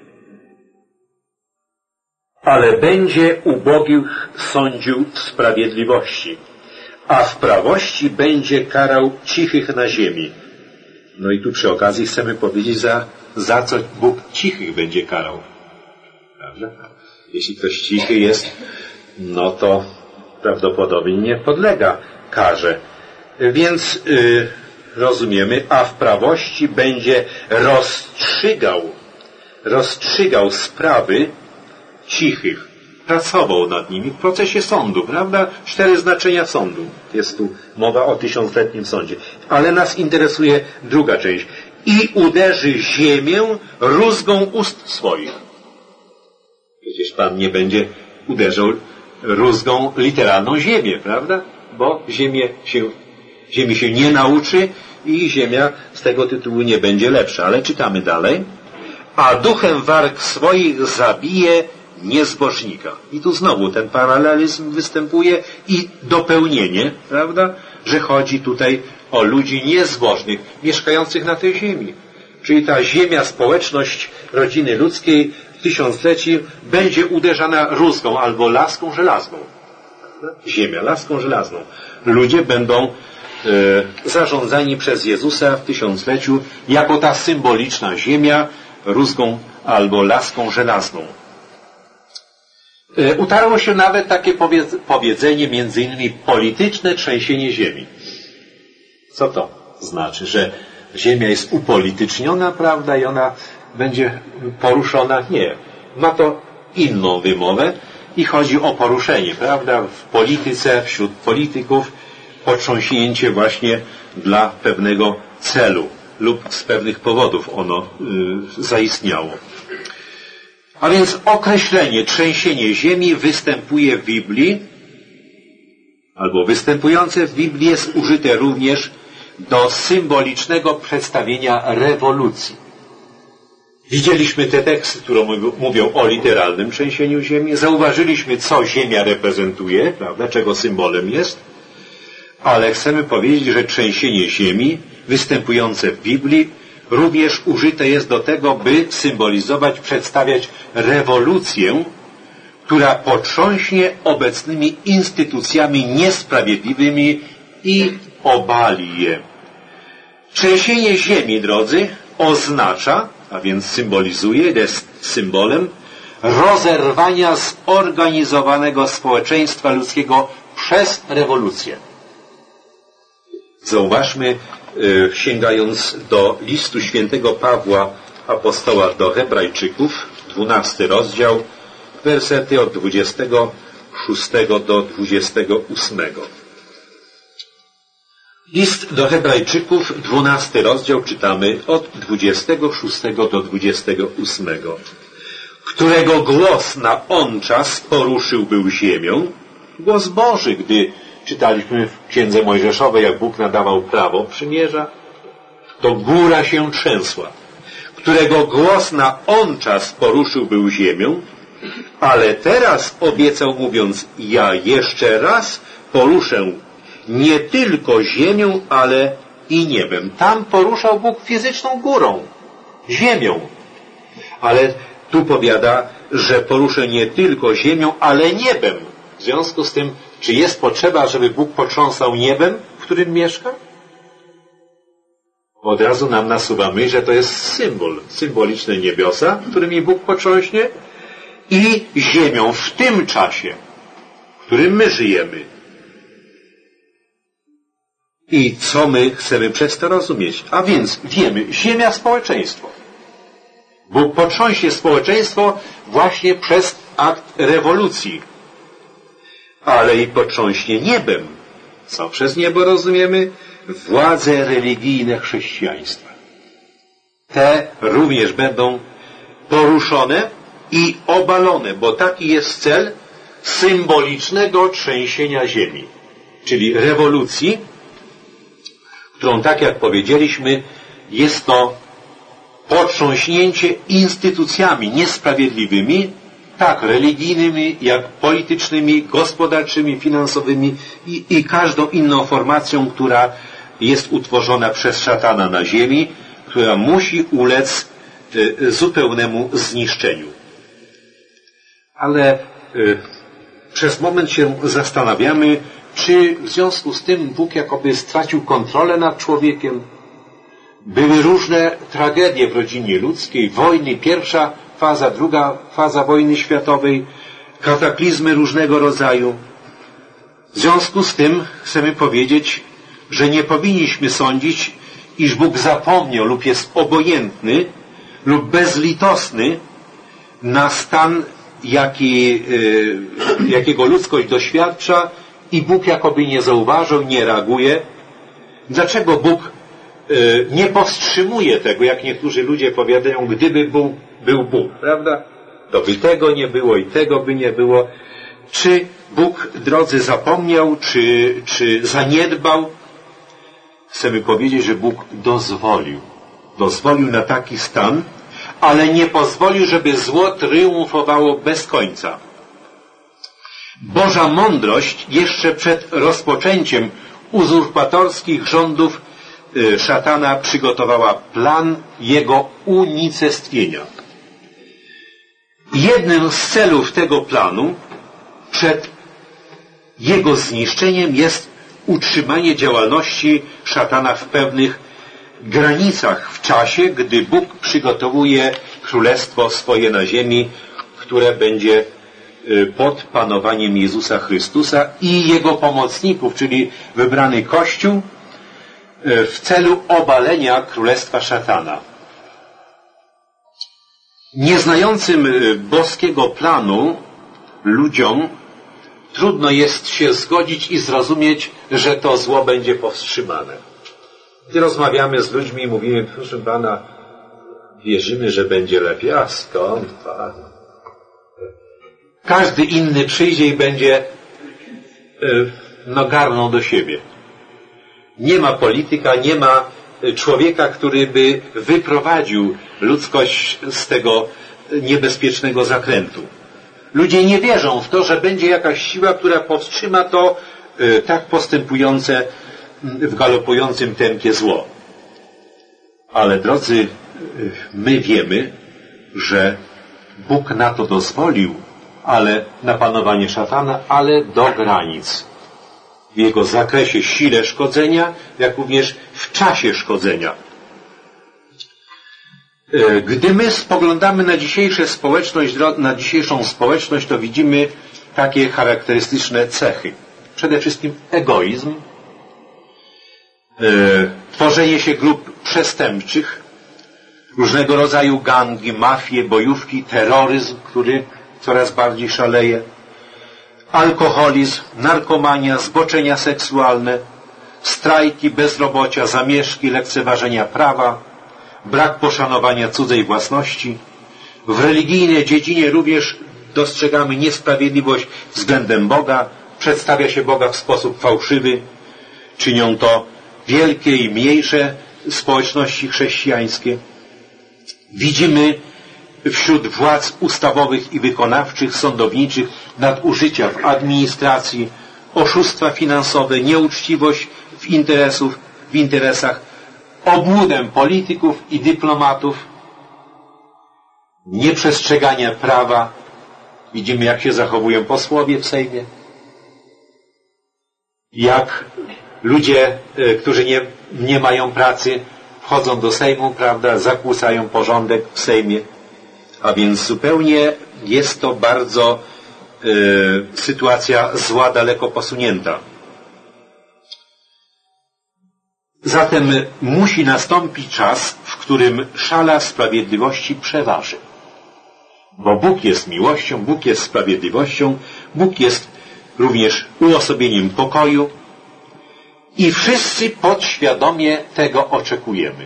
S1: Ale będzie ubogich sądził w sprawiedliwości, a w prawości będzie karał cichych na ziemi. No i tu przy okazji chcemy powiedzieć, za, za co Bóg cichych będzie karał. Prawda? Jeśli ktoś cichy jest, no to prawdopodobnie nie podlega karze. Więc yy, rozumiemy, a w prawości będzie rozstrzygał, rozstrzygał sprawy cichych. Pracował nad nimi w procesie sądu, prawda? Cztery znaczenia sądu. Jest tu mowa o tysiącletnim sądzie. Ale nas interesuje druga część. I uderzy ziemię rózgą ust swoich. Przecież Pan nie będzie uderzał rózgą literalną ziemię, prawda? Bo ziemię się, ziemi się nie nauczy i ziemia z tego tytułu nie będzie lepsza. Ale czytamy dalej. A duchem warg swoich zabije niezbożnika. I tu znowu ten paralelizm występuje i dopełnienie, prawda? Że chodzi tutaj o ludzi niezbożnych, mieszkających na tej ziemi. Czyli ta ziemia, społeczność rodziny ludzkiej w tysiącleci będzie uderzana rózgą albo laską żelazną. Ziemia, laską żelazną. Ludzie będą e, zarządzani przez Jezusa w tysiącleciu jako ta symboliczna ziemia rózgą albo laską żelazną. E, utarło się nawet takie powiedz, powiedzenie, między innymi polityczne trzęsienie ziemi. Co to znaczy? Że ziemia jest upolityczniona, prawda, i ona będzie poruszona? Nie. Ma to inną wymowę i chodzi o poruszenie, prawda, w polityce, wśród polityków, potrząśnięcie właśnie dla pewnego celu lub z pewnych powodów ono y, zaistniało. A więc określenie trzęsienie ziemi występuje w Biblii, albo występujące w Biblii jest użyte również do symbolicznego przedstawienia rewolucji. Widzieliśmy te teksty, które mówią o literalnym trzęsieniu ziemi. Zauważyliśmy, co ziemia reprezentuje, prawda, czego symbolem jest. Ale chcemy powiedzieć, że trzęsienie ziemi występujące w Biblii również użyte jest do tego, by symbolizować, przedstawiać rewolucję, która potrząśnie obecnymi instytucjami niesprawiedliwymi i obali je. Trzęsienie ziemi, drodzy, oznacza, a więc symbolizuje, jest symbolem rozerwania zorganizowanego społeczeństwa ludzkiego przez rewolucję. Zauważmy, yy, sięgając do listu świętego Pawła apostoła do Hebrajczyków, dwunasty rozdział, wersety od dwudziestego szóstego do dwudziestego ósmego. List do Hebrajczyków, dwunasty rozdział, czytamy od dwudziestego szóstego do dwudziestego ósmego. Którego głos na on czas poruszył był ziemią, głos Boży, gdy czytaliśmy w Księdze Mojżeszowej, jak Bóg nadawał prawo przymierza, to góra się trzęsła, którego głos na on czas poruszył był ziemią, ale teraz obiecał mówiąc, ja jeszcze raz poruszę nie tylko ziemią, ale i niebem. Tam poruszał Bóg fizyczną górą, ziemią. Ale tu powiada, że poruszę nie tylko ziemią, ale niebem. W związku z tym, czy jest potrzeba, żeby Bóg potrząsał niebem, w którym mieszka? Od razu nam nasuwa myśl, że to jest symbol, symboliczne niebiosa, którymi Bóg potrząśnie, i ziemią w tym czasie, w którym my żyjemy. I co my chcemy przez to rozumieć? A więc wiemy, ziemia, społeczeństwo. Bóg potrząśnie społeczeństwo właśnie przez akt rewolucji. Ale i potrząśnie niebem. Co przez niebo rozumiemy? Władze religijne chrześcijaństwa. Te również będą poruszone i obalone, bo taki jest cel symbolicznego trzęsienia ziemi. Czyli rewolucji, którą, tak jak powiedzieliśmy, jest to potrząśnięcie instytucjami niesprawiedliwymi, tak religijnymi, jak politycznymi, gospodarczymi, finansowymi i, i każdą inną formacją, która jest utworzona przez szatana na ziemi, która musi ulec y, zupełnemu zniszczeniu. Ale y, przez moment się zastanawiamy, czy w związku z tym Bóg jakoby stracił kontrolę nad człowiekiem. Były różne tragedie w rodzinie ludzkiej, wojny, pierwsza faza, druga faza wojny światowej, kataklizmy różnego rodzaju. W związku z tym chcemy powiedzieć, że nie powinniśmy sądzić, iż Bóg zapomniał lub jest obojętny lub bezlitosny na stan, jaki, jakiego ludzkość doświadcza, i Bóg jakoby nie zauważył, nie reaguje. Dlaczego Bóg nie powstrzymuje tego, jak niektórzy ludzie powiadają, gdyby Bóg był Bóg, prawda? To by tego nie było i tego by nie było. Czy Bóg, drodzy, zapomniał, czy, czy zaniedbał? Chcemy powiedzieć, że Bóg dozwolił. Dozwolił na taki stan, ale nie pozwolił, żeby zło triumfowało bez końca. Boża mądrość jeszcze przed rozpoczęciem uzurpatorskich rządów szatana przygotowała plan jego unicestwienia. Jednym z celów tego planu przed jego zniszczeniem jest utrzymanie działalności szatana w pewnych granicach w czasie, gdy Bóg przygotowuje królestwo swoje na ziemi, które będzie pod panowaniem Jezusa Chrystusa i Jego pomocników, czyli wybrany Kościół, w celu obalenia królestwa szatana. Nieznającym boskiego planu ludziom trudno jest się zgodzić i zrozumieć, że to zło będzie powstrzymane. Gdy rozmawiamy z ludźmi i mówimy, proszę Pana, wierzymy, że będzie lepiej. A skąd Pan? Każdy inny przyjdzie i będzie no, garnął do siebie. Nie ma polityka, nie ma człowieka, który by wyprowadził ludzkość z tego niebezpiecznego zakrętu. Ludzie nie wierzą w to, że będzie jakaś siła, która powstrzyma to y, tak postępujące w galopującym tempie zło. Ale drodzy, y, my wiemy, że Bóg na to dozwolił, ale na panowanie szatana, ale do granic. W jego zakresie, sile szkodzenia, jak również w czasie szkodzenia. Gdy my spoglądamy na dzisiejszą społeczność, na dzisiejszą społeczność, to widzimy takie charakterystyczne cechy. Przede wszystkim egoizm, tworzenie się grup przestępczych, różnego rodzaju gangi, mafie, bojówki, terroryzm, który coraz bardziej szaleje, alkoholizm, narkomania, zboczenia seksualne, strajki, bezrobocia, zamieszki, lekceważenia prawa, brak poszanowania cudzej własności. W religijnej dziedzinie również dostrzegamy niesprawiedliwość względem Boga, przedstawia się Boga w sposób fałszywy. Czynią to wielkie i mniejsze społeczności chrześcijańskie. Widzimy wśród władz ustawowych i wykonawczych, sądowniczych nadużycia w administracji, oszustwa finansowe, nieuczciwość w, interesów, w interesach, obłudę polityków i dyplomatów, nieprzestrzeganie prawa. Widzimy, jak się zachowują posłowie w Sejmie, jak ludzie, którzy nie, nie mają pracy, wchodzą do Sejmu, prawda, zakłócają porządek w Sejmie. A więc zupełnie jest to bardzo y, sytuacja zła, daleko posunięta. Zatem musi nastąpić czas, w którym szala sprawiedliwości przeważy. Bo Bóg jest miłością, Bóg jest sprawiedliwością, Bóg jest również uosobieniem pokoju i wszyscy podświadomie tego oczekujemy.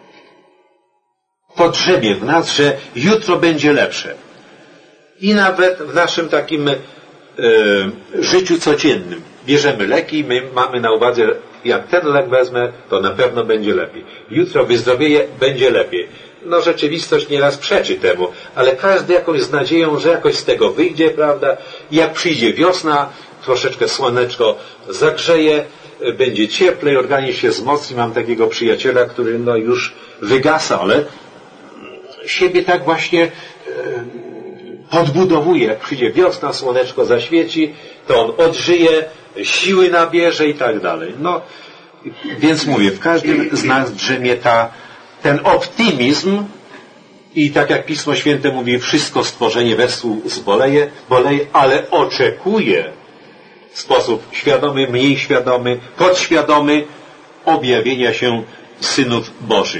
S1: To drzemie w nas, że jutro będzie lepsze. I nawet w naszym takim e, życiu codziennym bierzemy leki, my mamy na uwadze, jak ten lek wezmę, to na pewno będzie lepiej. Jutro wyzdrowieje, będzie lepiej. No rzeczywistość nieraz przeczy temu, ale każdy jakoś z nadzieją, że jakoś z tego wyjdzie, prawda? Jak przyjdzie wiosna, troszeczkę słoneczko zagrzeje, będzie cieplej, organizm się wzmocni. Mam takiego przyjaciela, który no już wygasa, ale siebie tak właśnie podbudowuje. Jak przyjdzie wiosna, słoneczko zaświeci, to on odżyje, siły nabierze i tak dalej. No, więc mówię, w każdym z nas drzemie ta, ten optymizm i tak jak Pismo Święte mówi, wszystko stworzenie wespół zboleje, boleje, ale oczekuje w sposób świadomy, mniej świadomy, podświadomy objawienia się synów Bożych.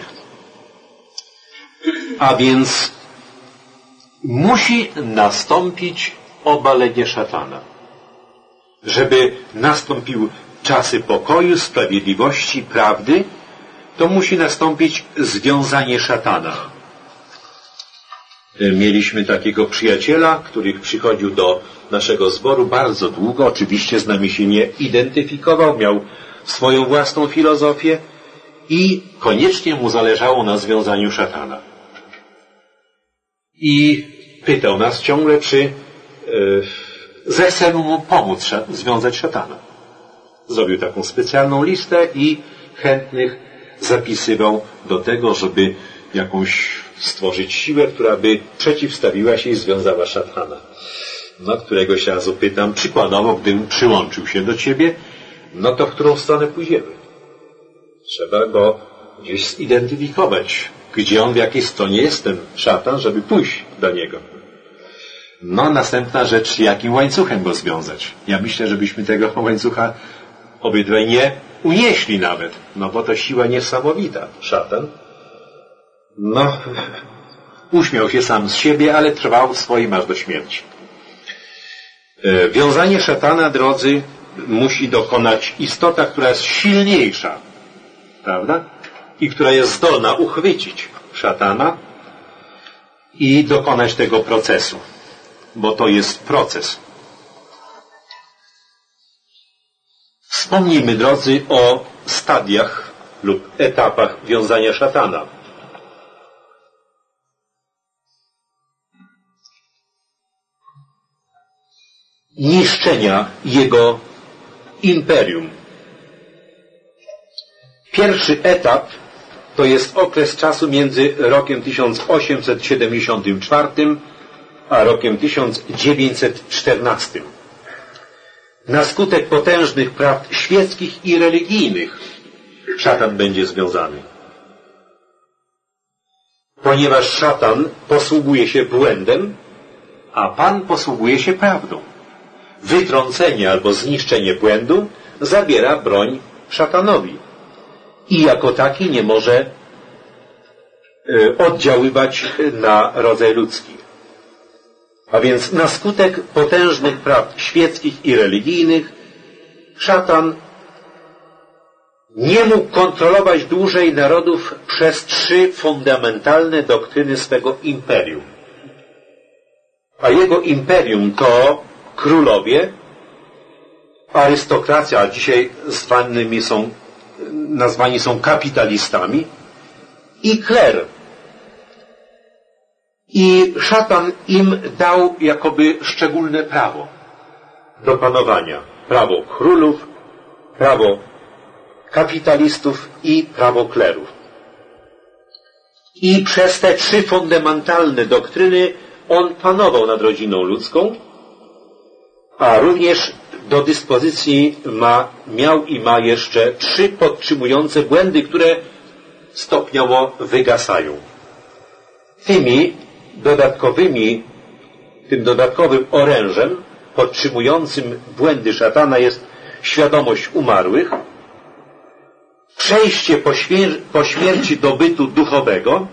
S1: A więc musi nastąpić obalenie szatana. Żeby nastąpił czasy pokoju, sprawiedliwości, prawdy, to musi nastąpić związanie szatana. Mieliśmy takiego przyjaciela, który przychodził do naszego zboru bardzo długo, oczywiście z nami się nie identyfikował, miał swoją własną filozofię i koniecznie mu zależało na związaniu szatana. I pytał nas ciągle, czy yy, zechcemy mu pomóc sz- związać szatana. Zrobił taką specjalną listę i chętnych zapisywał do tego, żeby jakąś stworzyć siłę, która by przeciwstawiła się i związała szatana. No, któregoś razu pytam, przykładowo, gdybym przyłączył się do ciebie, no to w którą stronę pójdziemy? Trzeba go gdzieś zidentyfikować, gdzie on, w jakiej stronie jest ten szatan, żeby pójść do niego. No, następna rzecz, jakim łańcuchem go związać. Ja myślę, żebyśmy tego łańcucha obydwaj nie unieśli nawet, no bo to siła niesamowita. Szatan, no, uśmiał się sam z siebie, ale trwał swoim aż do śmierci. E, wiązanie szatana, drodzy, musi dokonać istota, która jest silniejsza, prawda? I która jest zdolna uchwycić szatana i dokonać tego procesu, bo to jest proces. Wspomnijmy, drodzy, o stadiach lub etapach wiązania szatana. Niszczenia jego imperium. Pierwszy etap to jest okres czasu między rokiem tysiąc osiemset siedemdziesiątym czwartym a rokiem tysiąc dziewięćset czternastym. Na skutek potężnych prawd świeckich i religijnych szatan będzie związany. Ponieważ szatan posługuje się błędem, a Pan posługuje się prawdą. Wytrącenie albo zniszczenie błędu zabiera broń szatanowi i jako taki nie może oddziaływać na rodzaj ludzki. A więc na skutek potężnych prawd świeckich i religijnych szatan nie mógł kontrolować dłużej narodów przez trzy fundamentalne doktryny swego imperium. A jego imperium to królowie, arystokracja, a dzisiaj zwanymi są, nazwani są kapitalistami, i kler. I szatan im dał jakoby szczególne prawo do panowania. Prawo królów, prawo kapitalistów i prawo klerów. I przez te trzy fundamentalne doktryny on panował nad rodziną ludzką, a również do dyspozycji ma, miał i ma jeszcze trzy podtrzymujące błędy, które stopniowo wygasają. Tymi dodatkowymi, tym dodatkowym orężem podtrzymującym błędy szatana jest świadomość umarłych, przejście po, śmier- po śmierci do bytu duchowego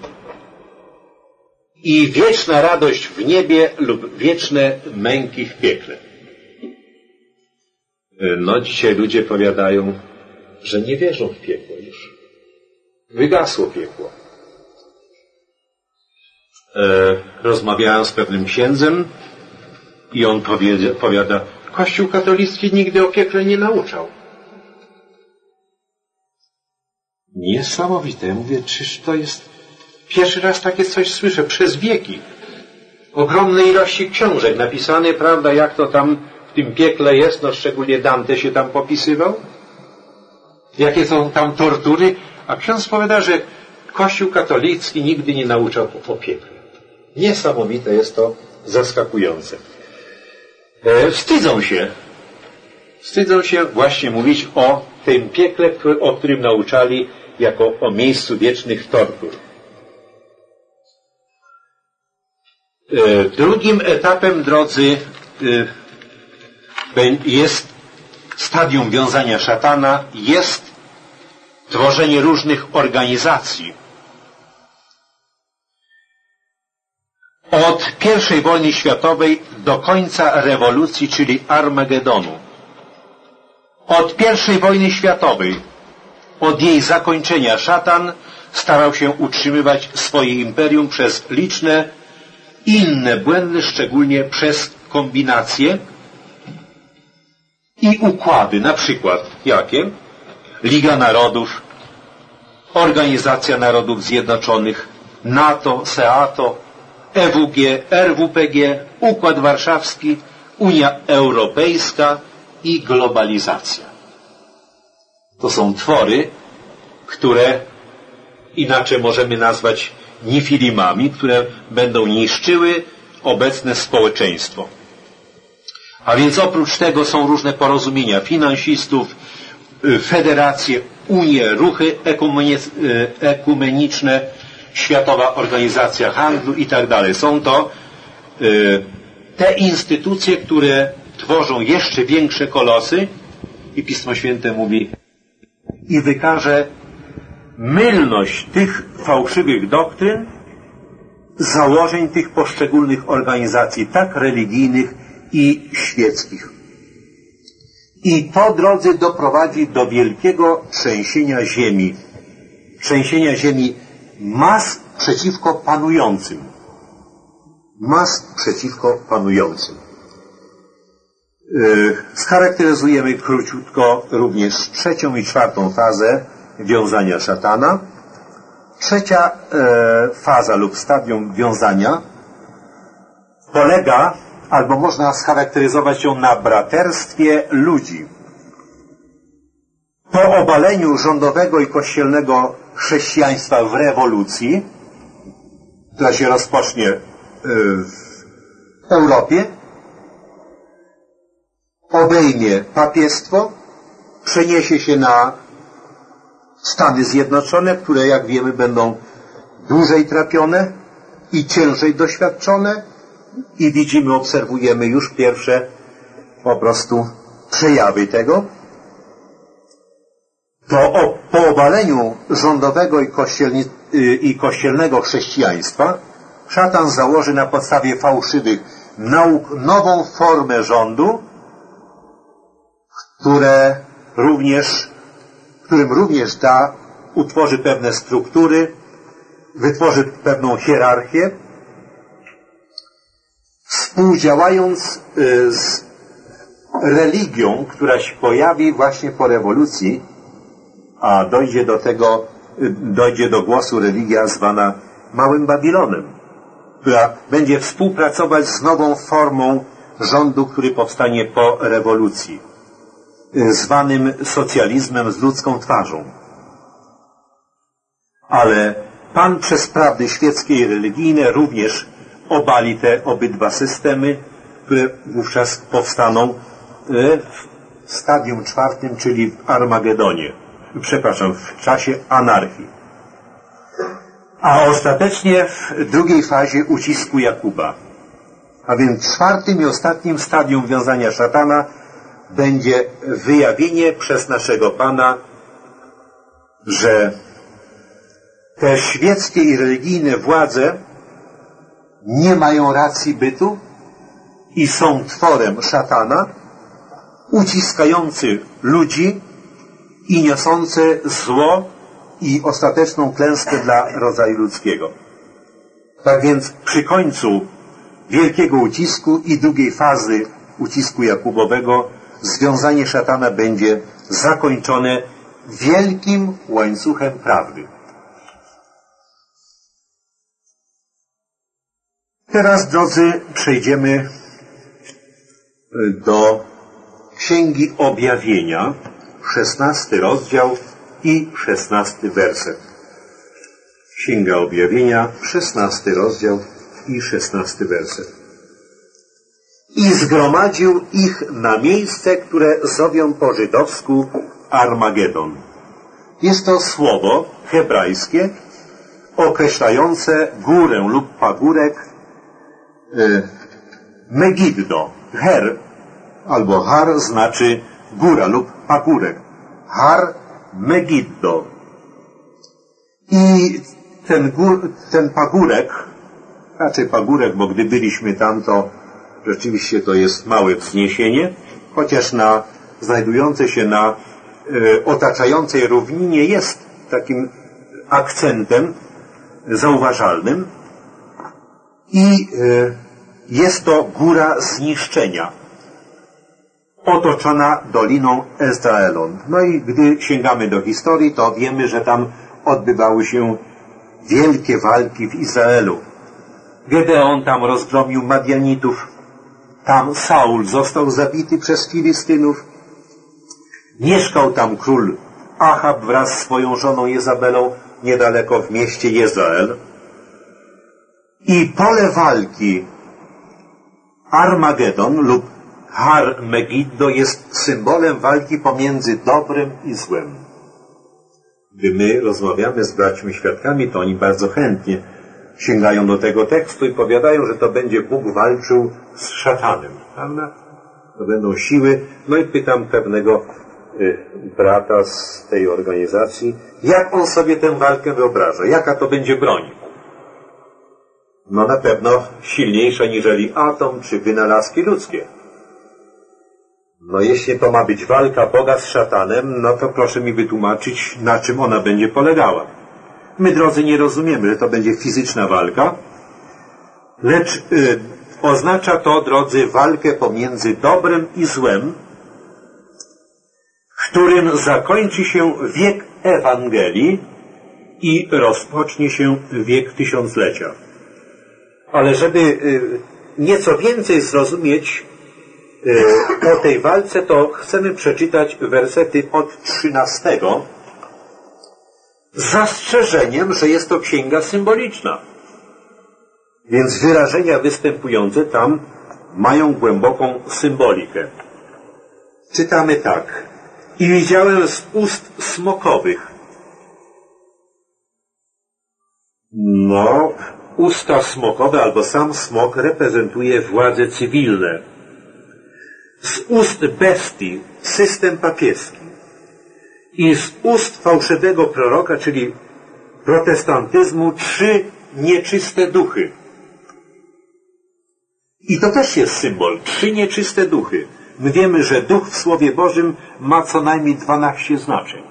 S1: i wieczna radość w niebie lub wieczne męki w piekle. No dzisiaj ludzie powiadają, że nie wierzą w piekło już. Wygasło piekło. E, rozmawiałem z pewnym księdzem i on powie, powiada, Kościół katolicki nigdy o piekle nie nauczał. Niesamowite. Ja mówię, czyż to jest... Pierwszy raz takie coś słyszę przez wieki. Ogromne ilości książek napisane, prawda, jak to tam w tym piekle jest, no szczególnie Dante się tam popisywał. Jakie są tam tortury. A ksiądz powiada, że Kościół katolicki nigdy nie nauczał o piekle. Niesamowite jest to, zaskakujące. E, wstydzą się. Wstydzą się właśnie mówić o tym piekle, o którym nauczali jako o miejscu wiecznych tortur. E, drugim etapem, drodzy, e, jest stadium wiązania szatana, jest tworzenie różnych organizacji. Od pierwszej wojny światowej do końca rewolucji, czyli Armagedonu. Od pierwszej wojny światowej, od jej zakończenia, szatan starał się utrzymywać swoje imperium przez liczne inne błędy, szczególnie przez kombinacje i układy. Na przykład jakie? Liga Narodów, Organizacja Narodów Zjednoczonych, NATO, SEATO, E W G, R W P G, Układ Warszawski, Unia Europejska i globalizacja. To są twory, które inaczej możemy nazwać nifilimami, które będą niszczyły obecne społeczeństwo. A więc oprócz tego są różne porozumienia finansistów, federacje, unie, ruchy ekumeniczne, Światowa Organizacja Handlu i tak dalej. Są to y, te instytucje, które tworzą jeszcze większe kolosy i Pismo Święte mówi i wykaże mylność tych fałszywych doktryn, założeń tych poszczególnych organizacji, tak religijnych i świeckich. I to, drodzy, doprowadzi do wielkiego trzęsienia ziemi. Trzęsienia ziemi mas przeciwko panującym. Mas przeciwko panującym. Yy, scharakteryzujemy króciutko również trzecią i czwartą fazę wiązania szatana. Trzecia e, faza lub stadium wiązania polega, albo można scharakteryzować ją na braterstwie ludzi. Po obaleniu rządowego i kościelnego chrześcijaństwa w rewolucji, która się rozpocznie e, w Europie, obejmie papiestwo, przeniesie się na Stany Zjednoczone, które, jak wiemy, będą dłużej trapione i ciężej doświadczone i widzimy, obserwujemy już pierwsze po prostu przejawy tego. To o, po obaleniu rządowego i, kościelni, i kościelnego chrześcijaństwa szatan założy na podstawie fałszywych nauk nową formę rządu, które również, którym również da, utworzy pewne struktury, wytworzy pewną hierarchię, współdziałając z religią, która się pojawi właśnie po rewolucji, a dojdzie do tego, dojdzie do głosu religia zwana Małym Babilonem, która będzie współpracować z nową formą rządu, który powstanie po rewolucji, zwanym socjalizmem z ludzką twarzą. Ale Pan przez prawdy świeckie i religijne również obali te obydwa systemy, które wówczas powstaną w stadium czwartym, czyli w Armagedonie. Przepraszam, w czasie anarchii. A ostatecznie w drugiej fazie ucisku Jakuba. A więc czwartym i ostatnim stadium wiązania szatana będzie wyjawienie przez naszego Pana, że te świeckie i religijne władze nie mają racji bytu i są tworem szatana, uciskający ludzi i niosące zło i ostateczną klęskę dla rodzaju ludzkiego. Tak więc przy końcu wielkiego ucisku i drugiej fazy ucisku Jakubowego związanie szatana będzie zakończone wielkim łańcuchem prawdy. Teraz, drodzy, przejdziemy do Księgi Objawienia, szesnasty rozdział i szesnasty werset. Księga Objawienia, szesnasty rozdział i szesnasty werset. I zgromadził ich na miejsce, które zowią po żydowsku Armagedon. Jest to słowo hebrajskie określające górę lub pagórek y, Megiddo. Her albo Har znaczy góra lub pagórek. Har Megiddo. I ten, gór, ten pagórek, raczej pagórek, bo gdy byliśmy tam, to rzeczywiście to jest małe wzniesienie, chociaż na znajdujące się na y, otaczającej równinie jest takim akcentem zauważalnym i y, jest to góra zniszczenia, otoczona doliną Ezraelon. No i gdy sięgamy do historii, to wiemy, że tam odbywały się wielkie walki w Izraelu. Gedeon tam rozgromił Madianitów, tam Saul został zabity przez Filistynów, mieszkał tam król Achab wraz z swoją żoną Jezabelą niedaleko w mieście Jezreel. I pole walki Armagedon lub Har Megiddo jest symbolem walki pomiędzy dobrem i złem. Gdy my rozmawiamy z braćmi świadkami, to oni bardzo chętnie sięgają do tego tekstu i powiadają, że to będzie Bóg walczył z szatanem. Prawda? To będą siły. No i pytam pewnego y, brata z tej organizacji, jak on sobie tę walkę wyobraża, jaka to będzie broń. No na pewno silniejsza niżeli atom czy wynalazki ludzkie. No jeśli to ma być walka Boga z szatanem, no to proszę mi wytłumaczyć, na czym ona będzie polegała. My, drodzy, nie rozumiemy, że to będzie fizyczna walka, lecz y, oznacza to, drodzy, walkę pomiędzy dobrem i złem, w którym zakończy się wiek Ewangelii i rozpocznie się wiek tysiąclecia. Ale żeby y, nieco więcej zrozumieć y, o tej walce, to chcemy przeczytać wersety od trzynastego z zastrzeżeniem, że jest to księga symboliczna. Więc wyrażenia występujące tam mają głęboką symbolikę. Czytamy tak. I widziałem z ust smokowych. No, usta smokowe albo sam smok reprezentuje władze cywilne. Z ust bestii system papieski. I z ust fałszywego proroka, czyli protestantyzmu, trzy nieczyste duchy. I to też jest symbol. Trzy nieczyste duchy. My wiemy, że duch w Słowie Bożym ma co najmniej dwanaście znaczeń.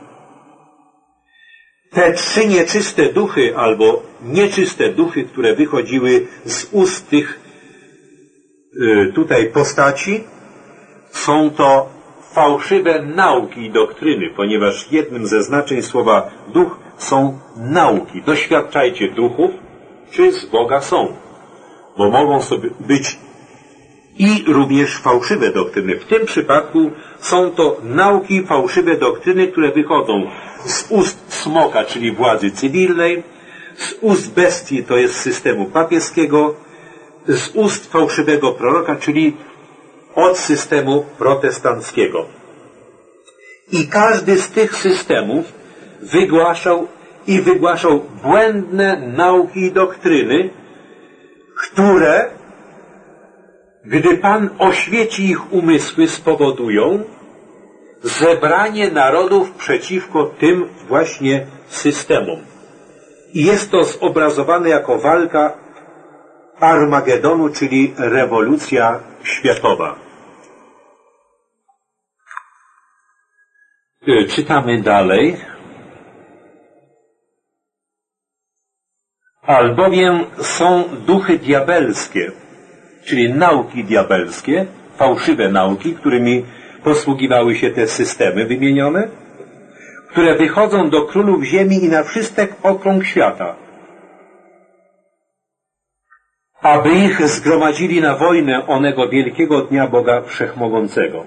S1: Te trzy nieczyste duchy, albo nieczyste duchy, które wychodziły z ust tych y, tutaj postaci, są to fałszywe nauki i doktryny, ponieważ jednym ze znaczeń słowa duch są nauki. Doświadczajcie duchów, czy z Boga są, bo mogą sobie być i również fałszywe doktryny. W tym przypadku są to nauki i fałszywe doktryny, które wychodzą z ust smoka, czyli władzy cywilnej, z ust bestii, to jest systemu papieskiego, z ust fałszywego proroka, czyli od systemu protestanckiego. I każdy z tych systemów wygłaszał i wygłaszał błędne nauki i doktryny, które, gdy Pan oświeci ich umysły, spowodują zebranie narodów przeciwko tym właśnie systemom. I jest to zobrazowane jako walka Armagedonu, czyli rewolucja światowa. Czytamy dalej. Albowiem są duchy diabelskie, czyli nauki diabelskie, fałszywe nauki, którymi posługiwały się te systemy wymienione, które wychodzą do królów ziemi i na wszystek okrąg świata, aby ich zgromadzili na wojnę onego wielkiego dnia Boga Wszechmogącego.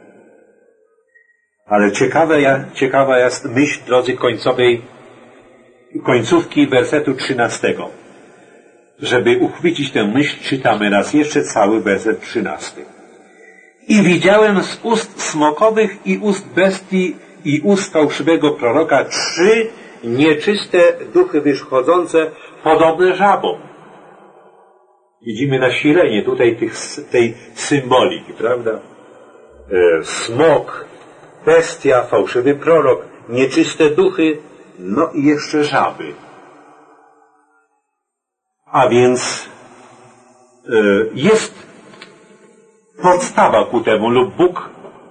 S1: Ale ciekawe, ciekawa jest myśl, drodzy, końcowej, końcówki wersetu trzynastego. Żeby uchwycić tę myśl, czytamy raz jeszcze cały werset trzynasty. I widziałem z ust smokowych i ust bestii i ust fałszywego proroka trzy nieczyste duchy wychodzące, podobne żabom. Widzimy nasilenie tutaj tych, tej symboliki, prawda? E, smok, bestia, fałszywy prorok, nieczyste duchy, no i jeszcze żaby. A więc e, jest podstawa ku temu, lub Bóg,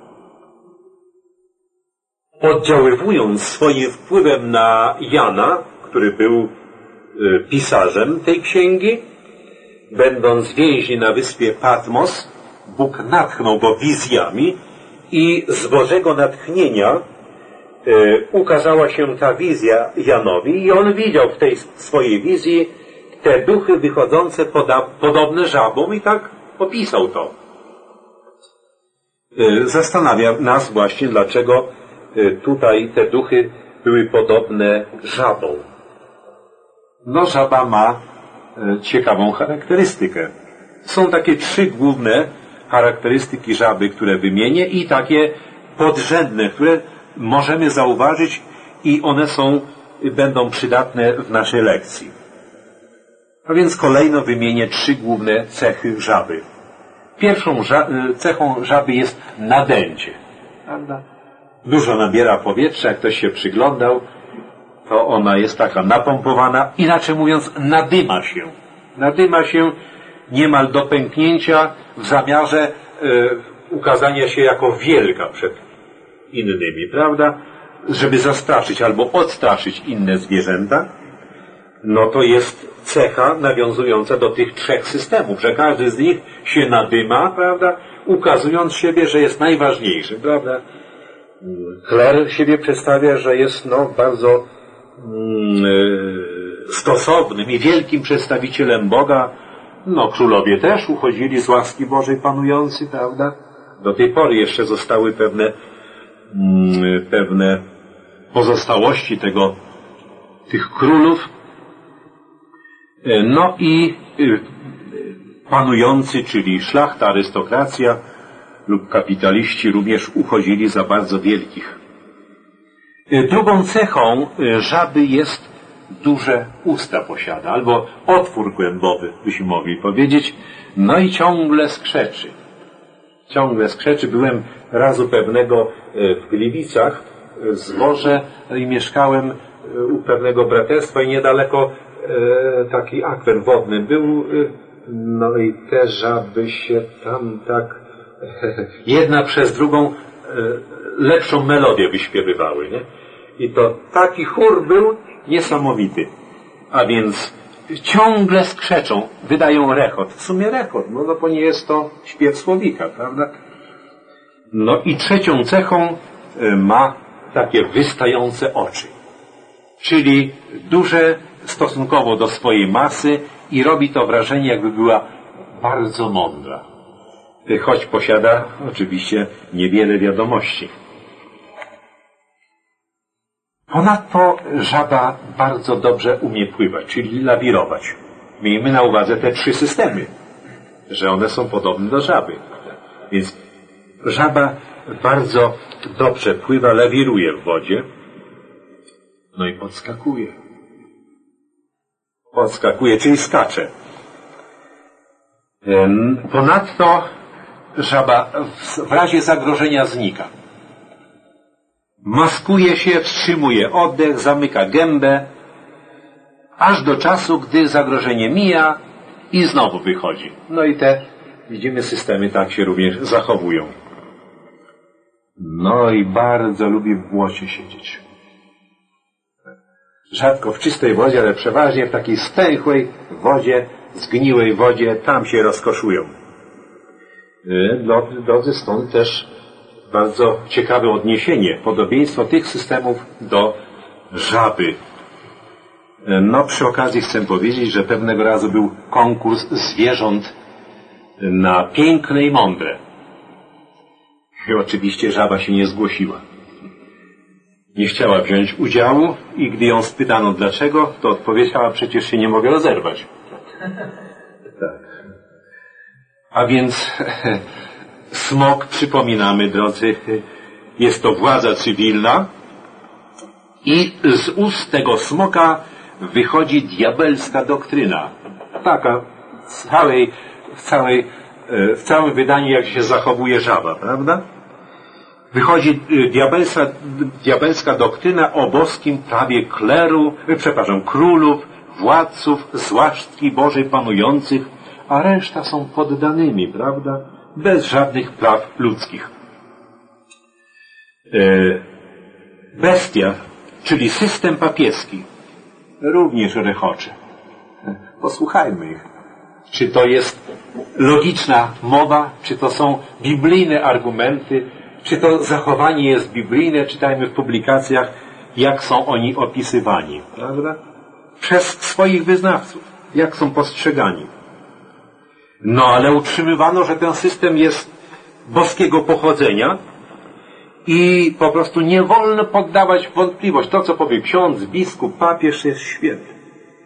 S1: oddziaływując swoim wpływem na Jana, który był e, pisarzem tej księgi, będąc więźni na wyspie Patmos, Bóg natchnął go wizjami i z Bożego natchnienia e, ukazała się ta wizja Janowi i on widział w tej swojej wizji te duchy wychodzące poda, podobne żabom i tak opisał to. E, zastanawia nas właśnie, dlaczego e, tutaj te duchy były podobne żabom. No, żaba ma e, ciekawą charakterystykę. Są takie trzy główne charakterystyki żaby, które wymienię, i takie podrzędne, które możemy zauważyć i one są, będą przydatne w naszej lekcji. A więc kolejno wymienię trzy główne cechy żaby. Pierwszą ża cechą żaby jest nadęcie. Prawda? Dużo nabiera powietrza, jak ktoś się przyglądał, to ona jest taka napompowana, inaczej mówiąc, nadyma się. Nadyma się niemal do pęknięcia w zamiarze y, ukazania się jako wielka przed innymi, prawda? Żeby zastraszyć albo odstraszyć inne zwierzęta. No to jest cecha nawiązująca do tych trzech systemów, że każdy z nich się nadyma, prawda? Ukazując siebie, że jest najważniejszy, prawda? Kler siebie przedstawia, że jest no bardzo mm, stosownym i wielkim przedstawicielem Boga. No, królowie też uchodzili z łaski Bożej panujący, prawda? Do tej pory jeszcze zostały pewne, mm, pewne pozostałości tego, tych królów. No i y, panujący, czyli szlachta, arystokracja lub kapitaliści również uchodzili za bardzo wielkich. Y, drugą cechą y, żaby jest duże usta posiada, albo otwór głębowy, byśmy mogli powiedzieć, no i ciągle skrzeczy. Ciągle skrzeczy. Byłem raz u pewnego w Gliwicach zboże i mieszkałem u pewnego braterstwa i niedaleko e, taki akwen wodny był, no i te żaby się tam tak e, jedna przez drugą e, lepszą melodię wyśpiewywały, nie? I to taki chór był niesamowity. A więc ciągle skrzeczą, wydają rechot. W sumie rechot, no, no bo nie jest to śpiew słowika, prawda? No i trzecią cechą ma takie wystające oczy, czyli duże stosunkowo do swojej masy i robi to wrażenie, jakby była bardzo mądra, choć posiada oczywiście niewiele wiadomości. Ponadto żaba bardzo dobrze umie pływać, czyli lawirować. Miejmy na uwadze te trzy systemy, że one są podobne do żaby. Więc żaba bardzo dobrze pływa, lawiruje w wodzie, no i podskakuje. Podskakuje, czyli skacze. Ponadto żaba w razie zagrożenia znika. Maskuje się, wstrzymuje oddech, zamyka gębę, aż do czasu, gdy zagrożenie mija i znowu wychodzi. No i te, widzimy, systemy tak się również zachowują. No i bardzo lubi w błocie siedzieć. Rzadko w czystej wodzie, ale przeważnie w takiej stęchłej wodzie, zgniłej wodzie, tam się rozkoszują. Drodzy, stąd też bardzo ciekawe odniesienie, podobieństwo tych systemów do żaby. No, przy okazji chcę powiedzieć, że pewnego razu był konkurs zwierząt na piękne i mądre. I oczywiście żaba się nie zgłosiła. Nie chciała wziąć udziału i gdy ją spytano dlaczego, to odpowiedziała, przecież się nie mogę rozerwać. Tak. A więc smok, przypominamy, drodzy, jest to władza cywilna i z ust tego smoka wychodzi diabelska doktryna. Taka w całej, w całej, w całym wydaniu, jak się zachowuje żaba, prawda? Wychodzi diabelska, diabelska doktryna o boskim prawie kleru, przepraszam, królów, władców, z łaszki Bożej panujących, a reszta są poddanymi, prawda? Bez żadnych praw ludzkich. Bestia, czyli system papieski, również rechocze. Posłuchajmy ich. Czy to jest logiczna mowa, czy to są biblijne argumenty, czy to zachowanie jest biblijne, czytajmy w publikacjach, jak są oni opisywani, prawda? Przez swoich wyznawców, jak są postrzegani. No ale utrzymywano, że ten system jest boskiego pochodzenia i po prostu nie wolno poddawać w wątpliwość. To, co powie ksiądz, biskup, papież, jest święty.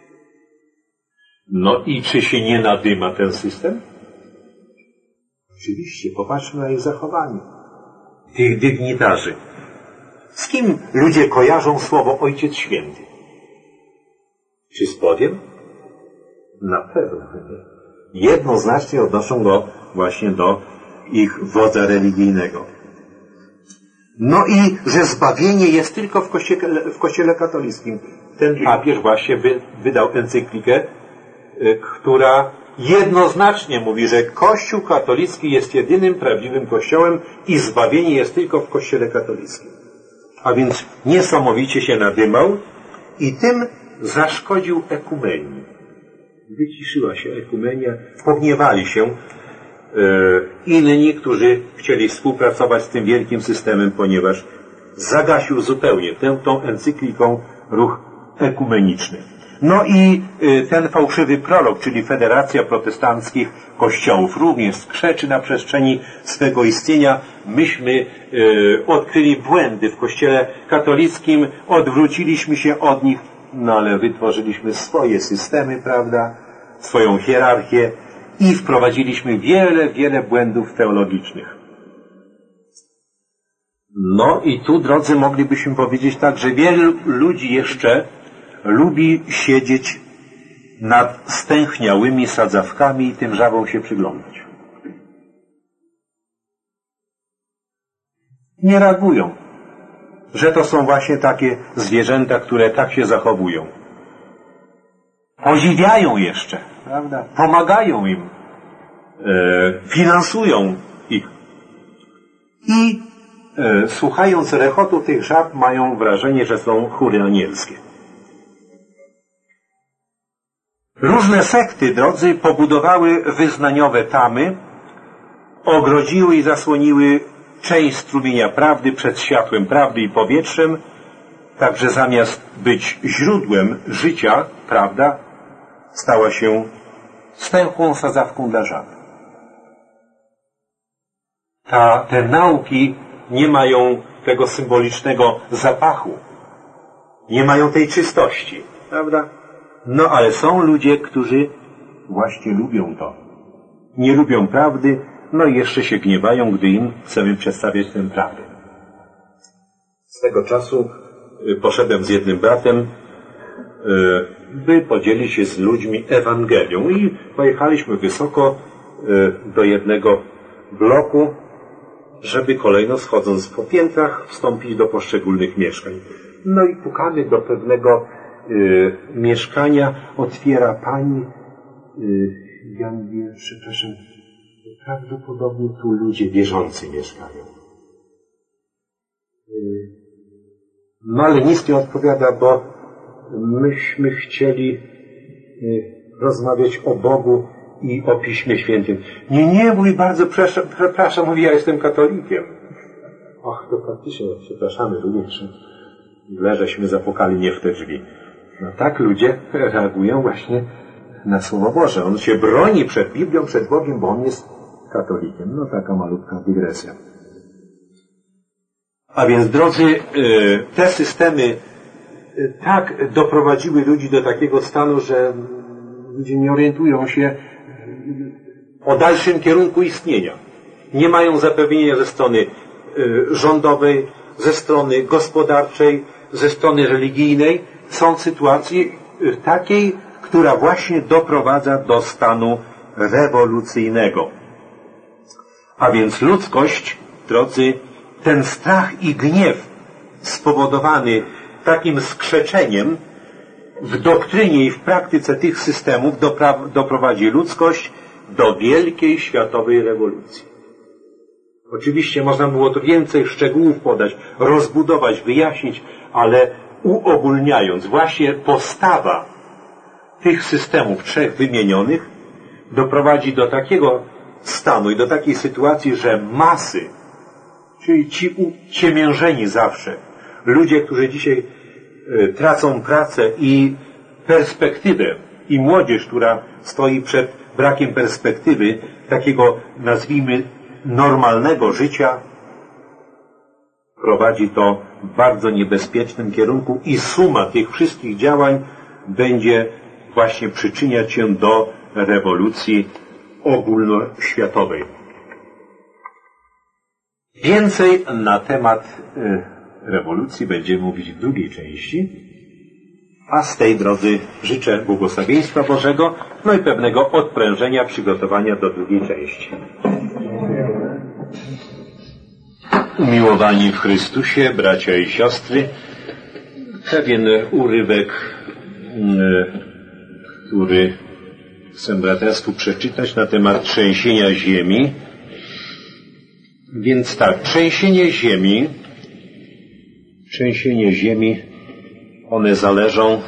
S1: No i czy się nie nadyma ten system? Oczywiście, popatrzmy na ich zachowanie. Tych dygnitarzy. Z kim ludzie kojarzą słowo Ojciec Święty? Czy z Bogiem? Na pewno nie. Jednoznacznie odnoszą go właśnie do ich wodza religijnego. No i że zbawienie jest tylko w kościele, w kościele katolickim. Ten papież właśnie wy, wydał encyklikę, y, która jednoznacznie mówi, że Kościół katolicki jest jedynym prawdziwym kościołem i zbawienie jest tylko w kościele katolickim. A więc niesamowicie się nadymał i tym zaszkodził ekumenii. Wyciszyła się ekumenia, pogniewali się e, inni, którzy chcieli współpracować z tym wielkim systemem, ponieważ zagasił zupełnie tę, tą encykliką ruch ekumeniczny. No i e, ten fałszywy prorok, czyli Federacja Protestanckich Kościołów, również skrzeczy na przestrzeni swego istnienia. Myśmy e, odkryli błędy w Kościele katolickim, odwróciliśmy się od nich, no ale wytworzyliśmy swoje systemy, prawda, swoją hierarchię i wprowadziliśmy wiele, wiele błędów teologicznych. No i tu, drodzy, moglibyśmy powiedzieć tak, że wielu ludzi jeszcze lubi siedzieć nad stęchniałymi sadzawkami i tym żabom się przyglądać. Nie reagują, że to są właśnie takie zwierzęta, które tak się zachowują. Podziwiają jeszcze, prawda? Pomagają im, e, finansują ich. I e, słuchając rechotu tych żab mają wrażenie, że są chóry anielskie. Różne sekty, drodzy, pobudowały wyznaniowe tamy, ogrodziły i zasłoniły część strumienia prawdy przed światłem prawdy i powietrzem, także zamiast być źródłem życia, prawda, stała się stęchłą sadzawką dla żab. Ta, te nauki nie mają tego symbolicznego zapachu, nie mają tej czystości, prawda? No ale są ludzie, którzy właśnie lubią to. Nie lubią prawdy, no i jeszcze się gniewają, gdy im chcemy przedstawiać tę prawdę. Swego czasu poszedłem z jednym bratem, by podzielić się z ludźmi Ewangelią i pojechaliśmy wysoko do jednego bloku, żeby kolejno schodząc po piętrach wstąpić do poszczególnych mieszkań. No i pukamy do pewnego y, mieszkania, otwiera pani. Y, ja mówię, przepraszam, prawdopodobnie tu ludzie wierzący mieszkają. Y, no ale nic nie odpowiada, bo myśmy chcieli y, rozmawiać o Bogu i o Piśmie Świętym. Nie, nie, mój bardzo przepraszam, przepraszam, mówi, ja jestem katolikiem. Och, to faktycznie, przepraszamy również. Źle, żeśmy zapukali nie w te drzwi. No tak ludzie reagują właśnie na Słowo Boże. On się broni przed Biblią, przed Bogiem, bo on jest katolikiem. No taka malutka dygresja. A więc, drodzy, te systemy tak doprowadziły ludzi do takiego stanu, że ludzie nie orientują się o dalszym kierunku istnienia. Nie mają zapewnienia ze strony rządowej, ze strony gospodarczej, ze strony religijnej. Są sytuacje takiej, która właśnie doprowadza do stanu rewolucyjnego. A więc ludzkość, drodzy, ten strach i gniew spowodowany takim skrzeczeniem w doktrynie i w praktyce tych systemów doprowadzi ludzkość do wielkiej światowej rewolucji. Oczywiście można było tu więcej szczegółów podać, rozbudować, wyjaśnić, ale uogólniając, właśnie postawa tych systemów trzech wymienionych doprowadzi do takiego stanu i do takiej sytuacji, że masy, czyli ci uciemiężeni zawsze, ludzie, którzy dzisiaj y, tracą pracę i perspektywę, i młodzież, która stoi przed brakiem perspektywy takiego, nazwijmy, normalnego życia, prowadzi to w bardzo niebezpiecznym kierunku i suma tych wszystkich działań będzie właśnie przyczyniać się do rewolucji ogólnoświatowej. Więcej na temat y, rewolucji będziemy mówić w drugiej części, a z tej drodzy życzę błogosławieństwa Bożego, no i pewnego odprężenia, przygotowania do drugiej części. Umiłowani w Chrystusie, bracia i siostry, pewien urywek, który chcę braterstwu przeczytać na temat trzęsienia ziemi. Więc tak, trzęsienie ziemi, trzęsienie ziemi, one zależą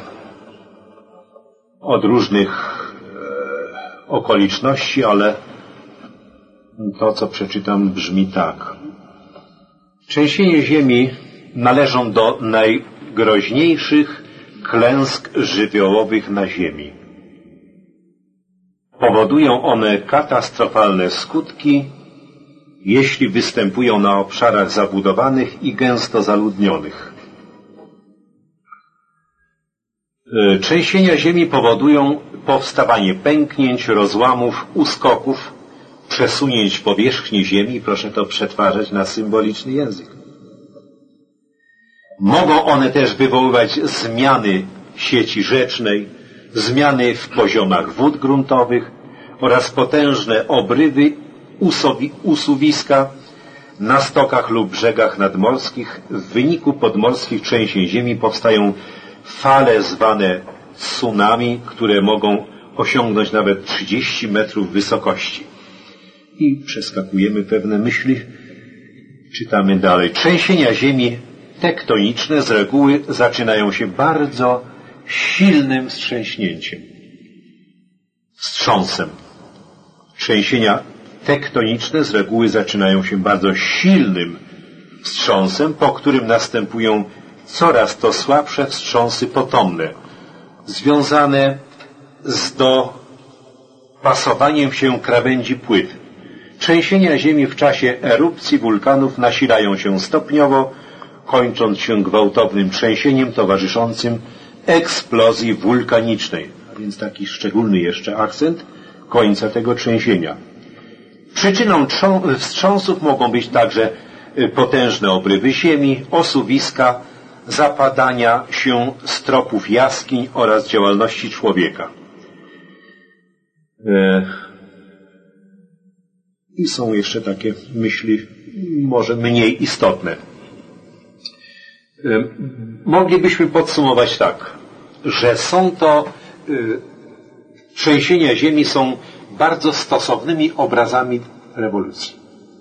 S1: od różnych e, okoliczności, ale to, co przeczytam, brzmi tak. Trzęsienie ziemi należą do najgroźniejszych klęsk żywiołowych na ziemi. Powodują one katastrofalne skutki, jeśli występują na obszarach zabudowanych i gęsto zaludnionych. Trzęsienia ziemi powodują powstawanie pęknięć, rozłamów, uskoków, przesunięć powierzchni ziemi. Proszę to przetwarzać na symboliczny język. Mogą one też wywoływać zmiany sieci rzecznej, zmiany w poziomach wód gruntowych oraz potężne obrywy, usuwiska na stokach lub brzegach nadmorskich. W wyniku podmorskich trzęsień ziemi powstają fale zwane tsunami, które mogą osiągnąć nawet trzydzieści metrów wysokości. I przeskakujemy pewne myśli. Czytamy dalej. Trzęsienia ziemi tektoniczne z reguły zaczynają się bardzo silnym wstrząśnięciem, wstrząsem. Trzęsienia tektoniczne z reguły zaczynają się bardzo silnym wstrząsem, po którym następują coraz to słabsze wstrząsy potomne, związane z dopasowaniem się krawędzi płyt. Trzęsienia ziemi w czasie erupcji wulkanów nasilają się stopniowo, kończąc się gwałtownym trzęsieniem towarzyszącym eksplozji wulkanicznej. A więc taki szczególny jeszcze akcent końca tego trzęsienia. Przyczyną wstrząsów mogą być także potężne obrywy ziemi, osuwiska, zapadania się stropów jaskiń oraz działalności człowieka. I są jeszcze takie myśli może mniej istotne. Moglibyśmy podsumować tak, że są to trzęsienia ziemi są bardzo stosownymi obrazami rewolucji.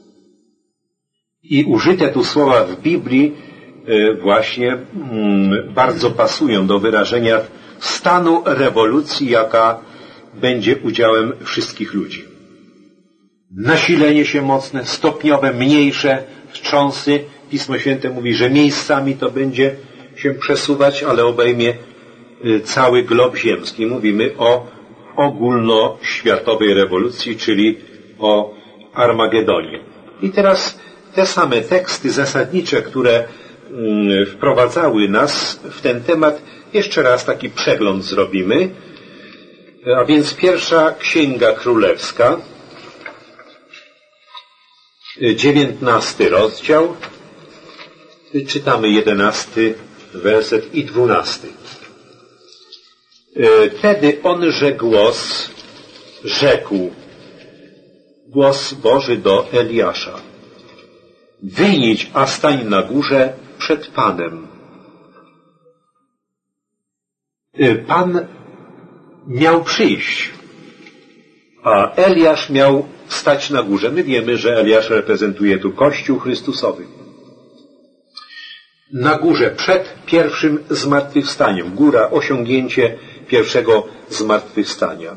S1: I użyte tu słowa w Biblii właśnie bardzo pasują do wyrażenia stanu rewolucji, jaka będzie udziałem wszystkich ludzi. Nasilenie się mocne, stopniowe, mniejsze wstrząsy. Pismo Święte mówi, że miejscami to będzie się przesuwać, ale obejmie cały glob ziemski. Mówimy o ogólnoświatowej rewolucji, czyli o Armagedonie. I teraz te same teksty zasadnicze, które wprowadzały nas w ten temat, jeszcze raz taki przegląd zrobimy. A więc pierwsza Księga Królewska, dziewiętnasty rozdział, czytamy jedenasty werset i dwunasty. Wtedy onże głos rzekł, głos Boży do Eliasza: wyjdź, a stań na górze przed Panem. Pan miał przyjść, a Eliasz miał stać na górze. My wiemy, że Eliasz reprezentuje tu Kościół Chrystusowy. Na górze przed pierwszym zmartwychwstaniem. Góra, osiągnięcie pierwszego zmartwychwstania.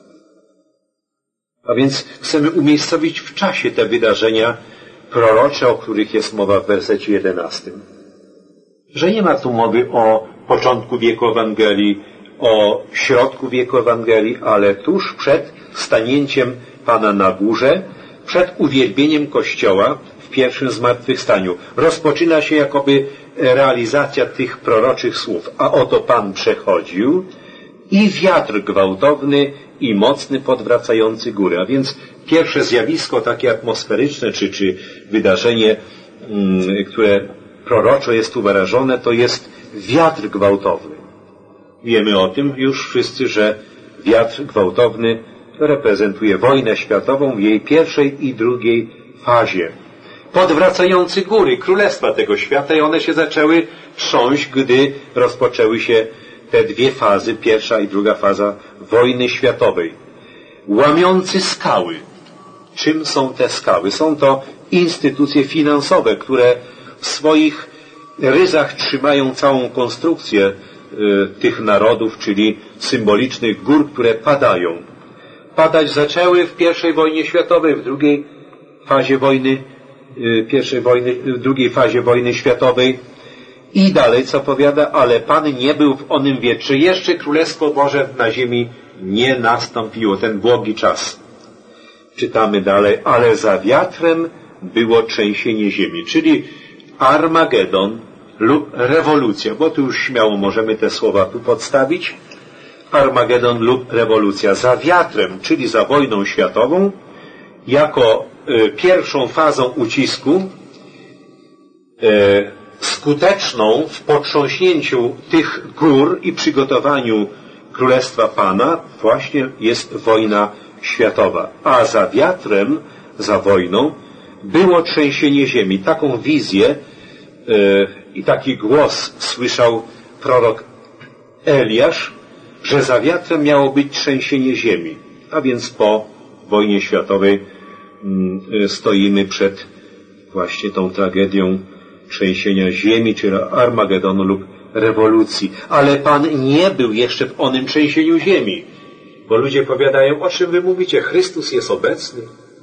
S1: A więc chcemy umiejscowić w czasie te wydarzenia prorocze, o których jest mowa w wersecie jedenastym. Że nie ma tu mowy o początku wieku Ewangelii, o środku wieku Ewangelii, ale tuż przed stanięciem Pana na górze, przed uwielbieniem Kościoła w pierwszym zmartwychwstaniu. Rozpoczyna się jakoby realizacja tych proroczych słów. A oto Pan przechodził i wiatr gwałtowny i mocny podwracający górę. A więc pierwsze zjawisko takie atmosferyczne, czy, czy wydarzenie, mm, które proroczo jest tu wyrażone, to jest wiatr gwałtowny. Wiemy o tym już wszyscy, że wiatr gwałtowny reprezentuje wojnę światową w jej pierwszej i drugiej fazie. Podwracający góry, królestwa tego świata, i one się zaczęły trząść, gdy rozpoczęły się te dwie fazy, pierwsza i druga faza wojny światowej. Łamiący skały. Czym są te skały? Są to instytucje finansowe, które w swoich ryzach trzymają całą konstrukcję y, tych narodów, czyli symbolicznych gór, które padają. Padać zaczęły w pierwszej wojnie światowej, w drugiej fazie wojny, y, pierwszej wojny, w drugiej fazie wojny światowej. I dalej, co powiada, ale Pan nie był w onym wietrze. Jeszcze Królestwo Boże na ziemi nie nastąpiło, ten błogi czas. Czytamy dalej, ale za wiatrem było trzęsienie ziemi, czyli Armagedon lub rewolucja, bo tu już śmiało możemy te słowa tu podstawić. Armagedon lub rewolucja. Za wiatrem, czyli za wojną światową, jako y, pierwszą fazą ucisku, y, skuteczną w potrząśnięciu tych gór i przygotowaniu Królestwa Pana właśnie jest wojna światowa. A za wiatrem, za wojną było trzęsienie ziemi. Taką wizję yy, i taki głos słyszał prorok Eliasz, że za wiatrem miało być trzęsienie ziemi. A więc po wojnie światowej yy, stoimy przed właśnie tą tragedią trzęsienia ziemi, czy Armagedonu lub rewolucji. Ale Pan nie był jeszcze w onym trzęsieniu ziemi. Bo ludzie powiadają, o czym wy mówicie? Chrystus jest obecny.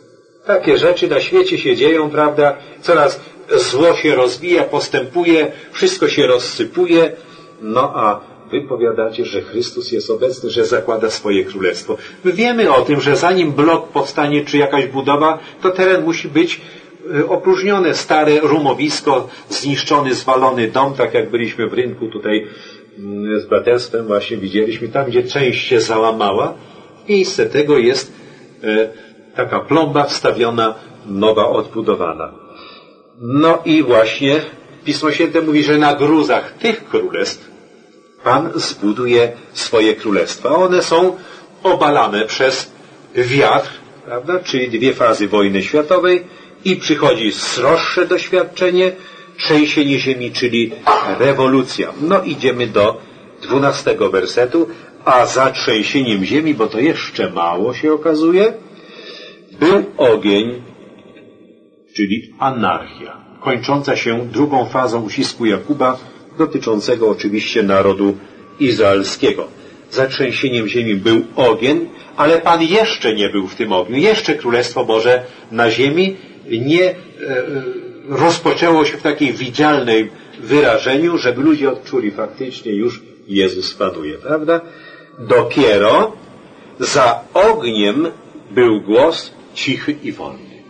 S1: Takie rzeczy na świecie się dzieją, prawda? Coraz zło się rozwija, postępuje, wszystko się rozsypuje. No a wy powiadacie, że Chrystus jest obecny, że zakłada swoje królestwo. My wiemy o tym, że zanim blok powstanie, czy jakaś budowa, to teren musi być opróżnione, stare rumowisko, zniszczony, zwalony dom, tak jak byliśmy w rynku tutaj z braterstwem, właśnie widzieliśmy, tam gdzie część się załamała, w miejsce tego jest e, taka plomba wstawiona, nowa, odbudowana. No i właśnie Pismo Święte mówi, że na gruzach tych królestw Pan zbuduje swoje królestwa. One są obalane przez wiatr, prawda, czyli dwie fazy wojny światowej, i przychodzi sroższe doświadczenie, trzęsienie ziemi, czyli rewolucja. No idziemy do dwunastego wersetu, a za trzęsieniem ziemi, bo to jeszcze mało się okazuje, był ogień, czyli anarchia, kończąca się drugą fazą ucisku Jakuba, dotyczącego oczywiście narodu izraelskiego. Za trzęsieniem ziemi był ogień, ale Pan jeszcze nie był w tym ogniu. Jeszcze Królestwo Boże na ziemi nie e, rozpoczęło się w takiej widzialnej wyrażeniu, żeby ludzie odczuli faktycznie już Jezus panuje, prawda? Dopiero za ogniem był głos cichy i wolny.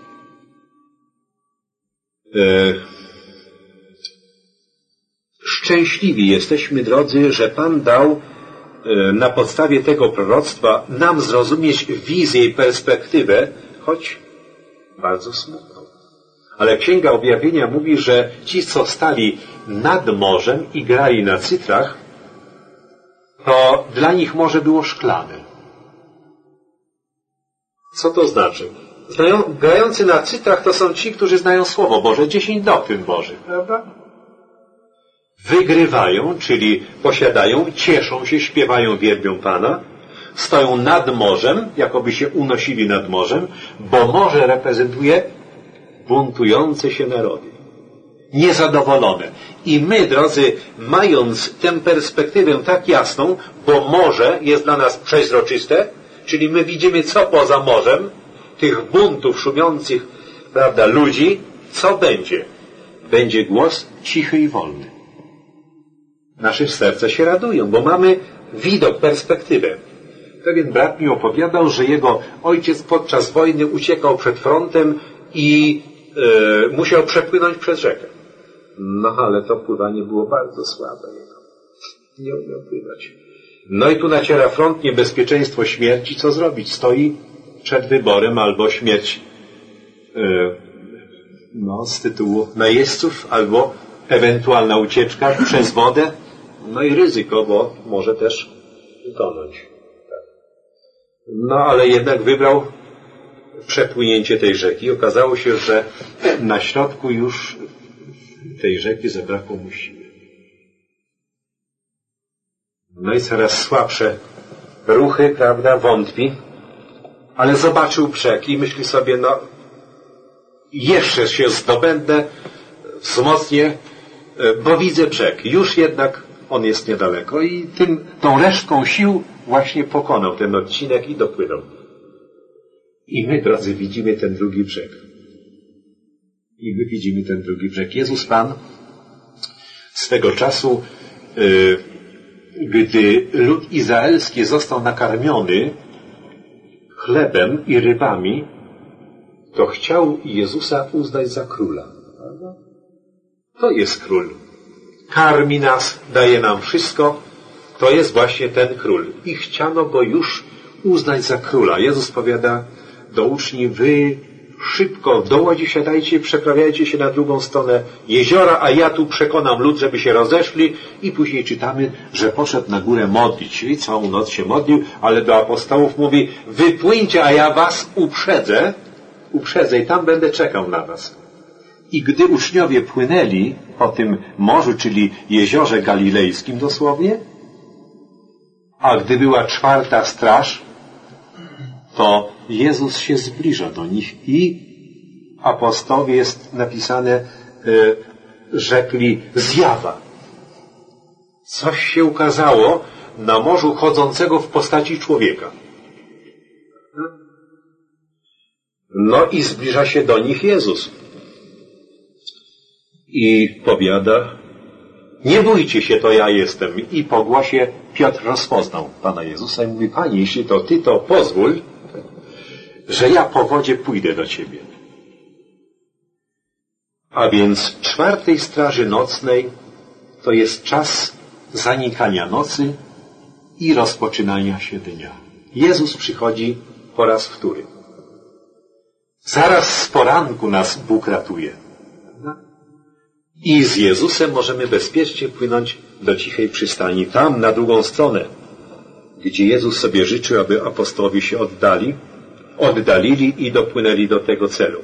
S1: E, szczęśliwi jesteśmy, drodzy, że Pan dał e, na podstawie tego proroctwa nam zrozumieć wizję i perspektywę, choć bardzo smutną. Ale Księga Objawienia mówi, że ci, co stali nad morzem i grali na cytrach, to dla nich morze było szklane. Co to znaczy? Znają, grający na cytrach to są ci, którzy znają Słowo Boże, dziesięć doktryn Bożych, prawda? Wygrywają, czyli posiadają, cieszą się, śpiewają, wielbią Pana, stoją nad morzem, jakoby się unosili nad morzem, bo morze reprezentuje buntujące się narody, niezadowolone. I my, drodzy, mając tę perspektywę tak jasną, bo morze jest dla nas przeźroczyste, czyli my widzimy, co poza morzem, tych buntów szumiących, prawda, ludzi, co będzie? Będzie głos cichy i wolny. Nasze serca się radują, bo mamy widok, perspektywę. Pewien brat mi opowiadał, że jego ojciec podczas wojny uciekał przed frontem i e, musiał przepłynąć przez rzekę. No ale to pływanie było bardzo słabe. Nie umiał pływać. No i tu naciera front, niebezpieczeństwo śmierci. Co zrobić? Stoi przed wyborem albo śmierć e, no, z tytułu najeźdźców, albo ewentualna ucieczka przez wodę. No i ryzyko, bo może też utonąć. No ale jednak wybrał przepłynięcie tej rzeki. Okazało się, że na środku już tej rzeki zabrakło mu siły. No i coraz słabsze ruchy, prawda, wątpi, ale zobaczył brzeg i myśli sobie, no jeszcze się zdobędę, wzmocnię, bo widzę brzeg. Już jednak on jest niedaleko i tym, tą resztką sił właśnie pokonał ten odcinek i dopłynął. I my, drodzy, widzimy ten drugi brzeg. I my widzimy ten drugi brzeg. Jezus Pan swego czasu, yy, gdy lud izraelski został nakarmiony chlebem i rybami, to chciał Jezusa uznać za króla. Prawda? To jest król. Karmi nas, daje nam wszystko. To jest właśnie ten król. I chciano go już uznać za króla. Jezus powiada do uczniów, wy szybko do łodzi wsiadajcie, przeprawiajcie się na drugą stronę jeziora, a ja tu przekonam lud, żeby się rozeszli. I później czytamy, że poszedł na górę modlić. Czyli całą noc się modlił, ale do apostołów mówi, wypłyńcie, a ja was uprzedzę, uprzedzę i tam będę czekał na was. I gdy uczniowie płynęli po tym morzu, czyli jeziorze galilejskim dosłownie, a gdy była czwarta straż, to Jezus się zbliża do nich i apostołowie, jest napisane, y, rzekli zjawa. Coś się ukazało na morzu chodzącego w postaci człowieka. No i zbliża się do nich Jezus. I powiada: nie bójcie się, to ja jestem. I po głosie Piotr rozpoznał Pana Jezusa i mówi: Panie, jeśli to Ty, to pozwól, że ja po wodzie pójdę do Ciebie. A więc czwartej straży nocnej to jest czas zanikania nocy i rozpoczynania się dnia. Jezus przychodzi po raz wtóry. Zaraz z poranku nas Bóg ratuje. I z Jezusem możemy bezpiecznie płynąć do cichej przystani, tam na drugą stronę, gdzie Jezus sobie życzył, aby apostołowie się oddali, oddalili i dopłynęli do tego celu.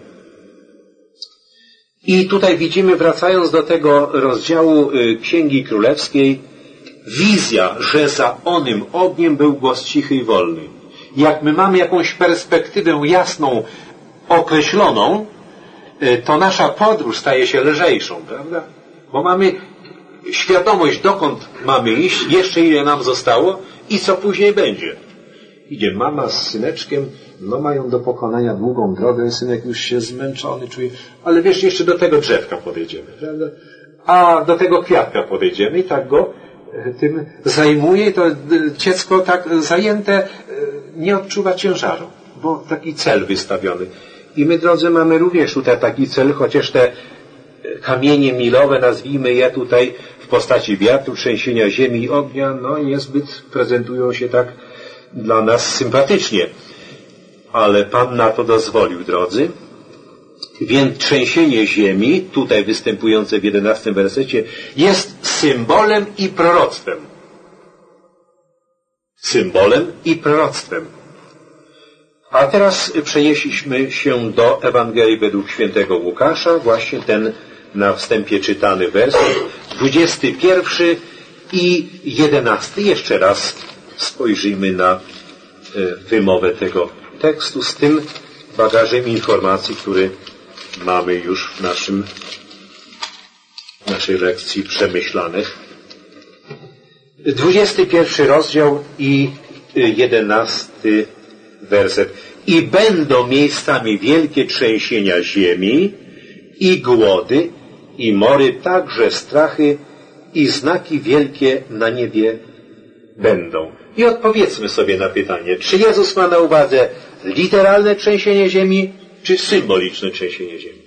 S1: I tutaj widzimy, wracając do tego rozdziału Księgi Królewskiej, wizja, że za onym ogniem był głos cichy i wolny. Jak my mamy jakąś perspektywę jasną, określoną, to nasza podróż staje się lżejszą, prawda? Bo mamy świadomość, dokąd mamy iść, jeszcze ile nam zostało i co później będzie. Idzie mama z syneczkiem, no mają do pokonania długą drogę, synek już się zmęczony czuje, ale wiesz, jeszcze do tego drzewka podejdziemy, prawda? A do tego kwiatka podejdziemy i tak go tym zajmuje, to dziecko tak zajęte nie odczuwa ciężaru, bo taki cel wystawiony. I my, drodzy, mamy również tutaj taki cel, chociaż te kamienie milowe, nazwijmy je tutaj w postaci wiatru, trzęsienia ziemi i ognia, no niezbyt prezentują się tak dla nas sympatycznie. Ale Pan na to dozwolił, drodzy. Więc trzęsienie ziemi, tutaj występujące w jedenastym wersecie, jest symbolem i proroctwem. Symbolem i proroctwem. A teraz przenieśliśmy się do Ewangelii według świętego Łukasza, właśnie ten na wstępie czytany werset, dwudziesty pierwszy i jedenasty. Jeszcze raz spojrzyjmy na wymowę tego tekstu z tym bagażem informacji, który mamy już w naszym, naszej lekcji przemyślanych. Dwudziesty pierwszy rozdział i jedenasty werset. I będą miejscami wielkie trzęsienia ziemi i głody i mory, także strachy i znaki wielkie na niebie będą. I odpowiedzmy sobie na pytanie, czy Jezus ma na uwadze literalne trzęsienie ziemi, czy symboliczne trzęsienie ziemi?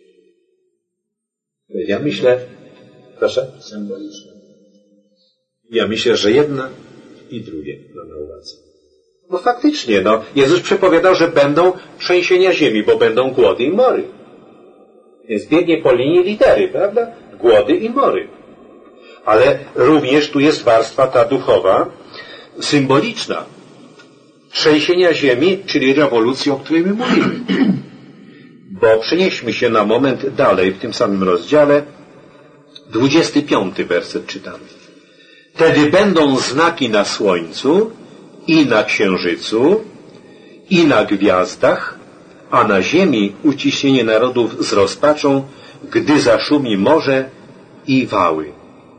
S1: Ja myślę, proszę?
S2: Symboliczne.
S1: Ja myślę, że jedna i drugie ma na uwadze. No faktycznie, no, Jezus przepowiadał, że będą trzęsienia ziemi, bo będą głody i mory. Więc biegnie po linii litery, prawda? Głody i mory. Ale również tu jest warstwa ta duchowa, symboliczna. Trzęsienia ziemi, czyli rewolucji, o której my mówimy. Bo przenieśmy się na moment dalej w tym samym rozdziale. dwudziesty piąty werset czytamy. Wtedy będą znaki na słońcu i na księżycu i na gwiazdach, a na ziemi uciśnienie narodów z rozpaczą, gdy zaszumi morze i wały.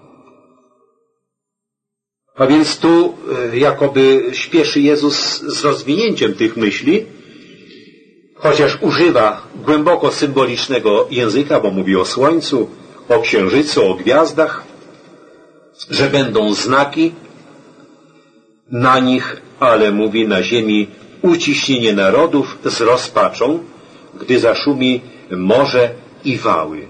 S1: A więc tu jakoby śpieszy Jezus z rozwinięciem tych myśli, chociaż używa głęboko symbolicznego języka, bo mówi o słońcu, o księżycu, o gwiazdach, że będą znaki na nich, ale mówi na ziemi uciśnienie narodów z rozpaczą, gdy zaszumi morze i wały.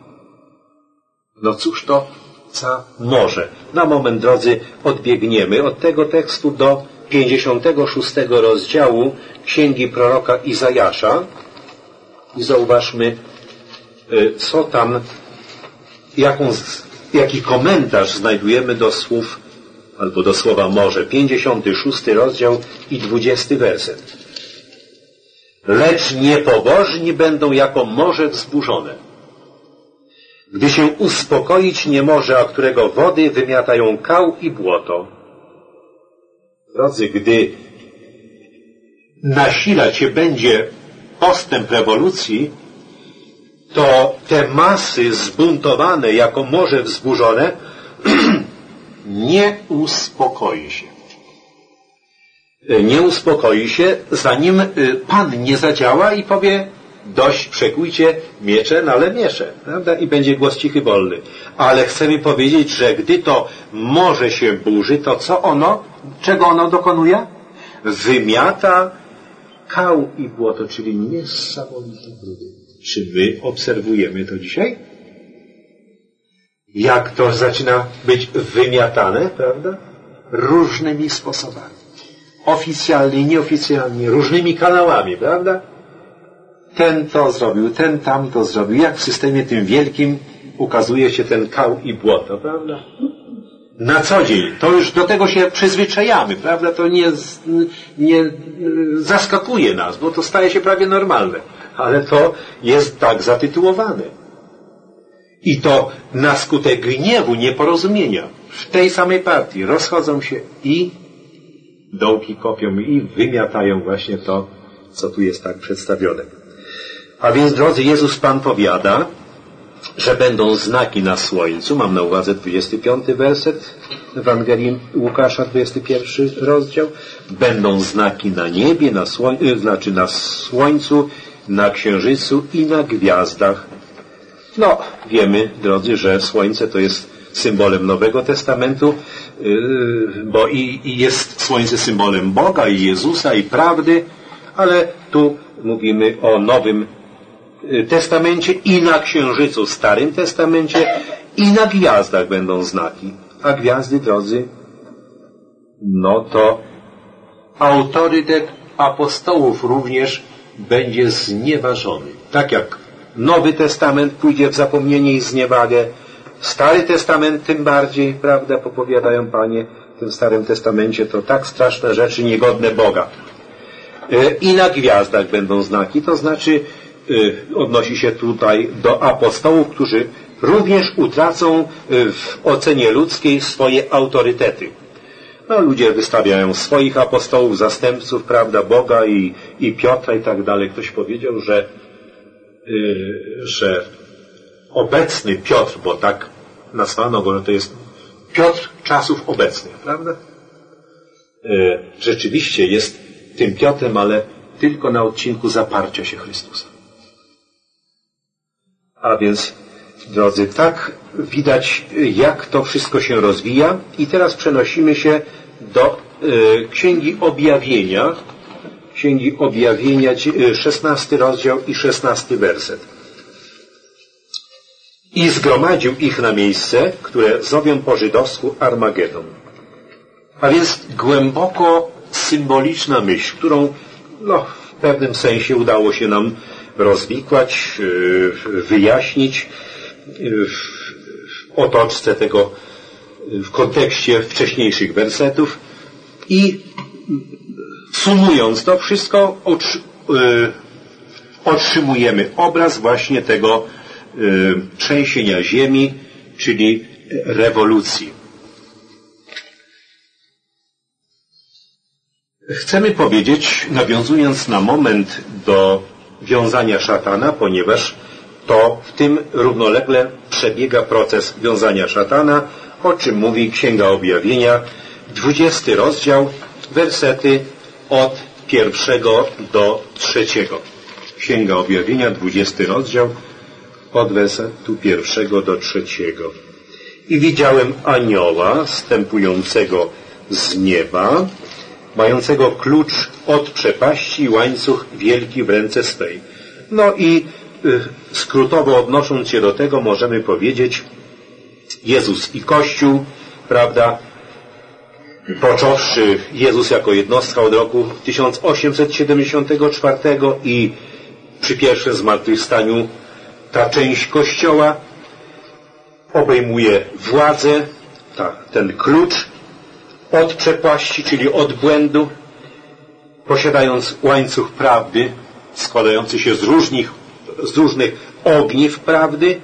S1: No cóż to za morze? Na moment, drodzy, odbiegniemy od tego tekstu do pięćdziesiątego szóstego rozdziału Księgi proroka Izajasza i zauważmy, co tam, jaką, jaki komentarz znajdujemy do słów albo do słowa morze. pięćdziesiąty szósty rozdział i dwudziesty werset. Lecz niepobożni będą jako morze wzburzone, gdy się uspokoić nie może, a którego wody wymiatają kał i błoto. Drodzy, gdy nasilać się będzie postęp rewolucji, to te masy zbuntowane jako morze wzburzone nie uspokoi się. nie uspokoi się, zanim Pan nie zadziała i powie: dość, przekujcie miecze na lemiesze, prawda? I będzie głos cichy, wolny. Ale chcemy powiedzieć, że gdy to morze się burzy, to co ono, czego ono dokonuje? Wymiata kał i błoto, czyli niesamowite brudy. Czy my obserwujemy to dzisiaj? Jak to zaczyna być wymiatane, prawda? Różnymi sposobami. Oficjalnie, nieoficjalnie, różnymi kanałami, prawda? Ten to zrobił, ten tam to zrobił. Jak w systemie tym wielkim ukazuje się ten kał i błoto, prawda? Na co dzień. To już do tego się przyzwyczajamy, prawda? To nie, nie zaskakuje nas, bo to staje się prawie normalne. Ale to jest tak zatytułowane. I to na skutek gniewu, nieporozumienia w tej samej partii rozchodzą się i dołki kopią i wymiatają właśnie to, co tu jest tak przedstawione. A więc, drodzy, Jezus Pan powiada, że będą znaki na słońcu. Mam na uwadze dwudziesty piąty werset Ewangelii Łukasza, dwudziesty pierwszy rozdział. Będą znaki na niebie, na słońcu, znaczy na słońcu, na księżycu i na gwiazdach. No, wiemy, drodzy, że słońce to jest symbolem Nowego Testamentu, bo i, i jest słońce symbolem Boga i Jezusa i prawdy, ale tu mówimy o Nowym Testamencie i na księżycu w Starym Testamencie i na gwiazdach będą znaki. A gwiazdy, drodzy, no to autorytet apostołów również będzie znieważony. Tak jak Nowy Testament pójdzie w zapomnienie i zniewagę, Stary Testament tym bardziej, prawda, popowiadają Panie, w tym Starym Testamencie to tak straszne rzeczy niegodne Boga. I na gwiazdach będą znaki, to znaczy odnosi się tutaj do apostołów, którzy również utracą w ocenie ludzkiej swoje autorytety. No, ludzie wystawiają swoich apostołów, zastępców, prawda, Boga i, i Piotra i tak dalej. Ktoś powiedział, że, yy, że obecny Piotr, bo tak nazwano go, to jest Piotr czasów obecnych, prawda? Yy, rzeczywiście jest tym Piotrem, ale tylko na odcinku zaparcia się Chrystusa. A więc, drodzy, tak widać, jak to wszystko się rozwija. I teraz przenosimy się do y, Księgi Objawienia. Księgi Objawienia, szesnasty rozdział i szesnasty werset. I zgromadził ich na miejsce, które zowią po żydowsku Armagedon. A więc głęboko symboliczna myśl, którą no, w pewnym sensie udało się nam rozwikłać, wyjaśnić w otoczce tego, w kontekście wcześniejszych wersetów i sumując to wszystko otrzymujemy obraz właśnie tego trzęsienia ziemi, czyli rewolucji. Chcemy powiedzieć, nawiązując na moment do wiązania szatana, ponieważ to w tym równolegle przebiega proces wiązania szatana, o czym mówi Księga Objawienia, dwudziesty rozdział, wersety od pierwszego do trzeciego. Księga Objawienia, dwudziesty rozdział, od wersetu pierwszego do trzeciego. I widziałem anioła stępującego z nieba, mającego klucz od przepaści i łańcuch wielki w ręce swej. No i y, skrótowo odnosząc się do tego, możemy powiedzieć, Jezus i Kościół, prawda, począwszy Jezus jako jednostka od roku tysiąc osiemset siedemdziesiątego czwartego i przy pierwszym zmartwychwstaniu ta część Kościoła obejmuje władzę, ta, ten klucz od przepaści, czyli od błędu, posiadając łańcuch prawdy, składający się z różnych, z różnych ogniw prawdy,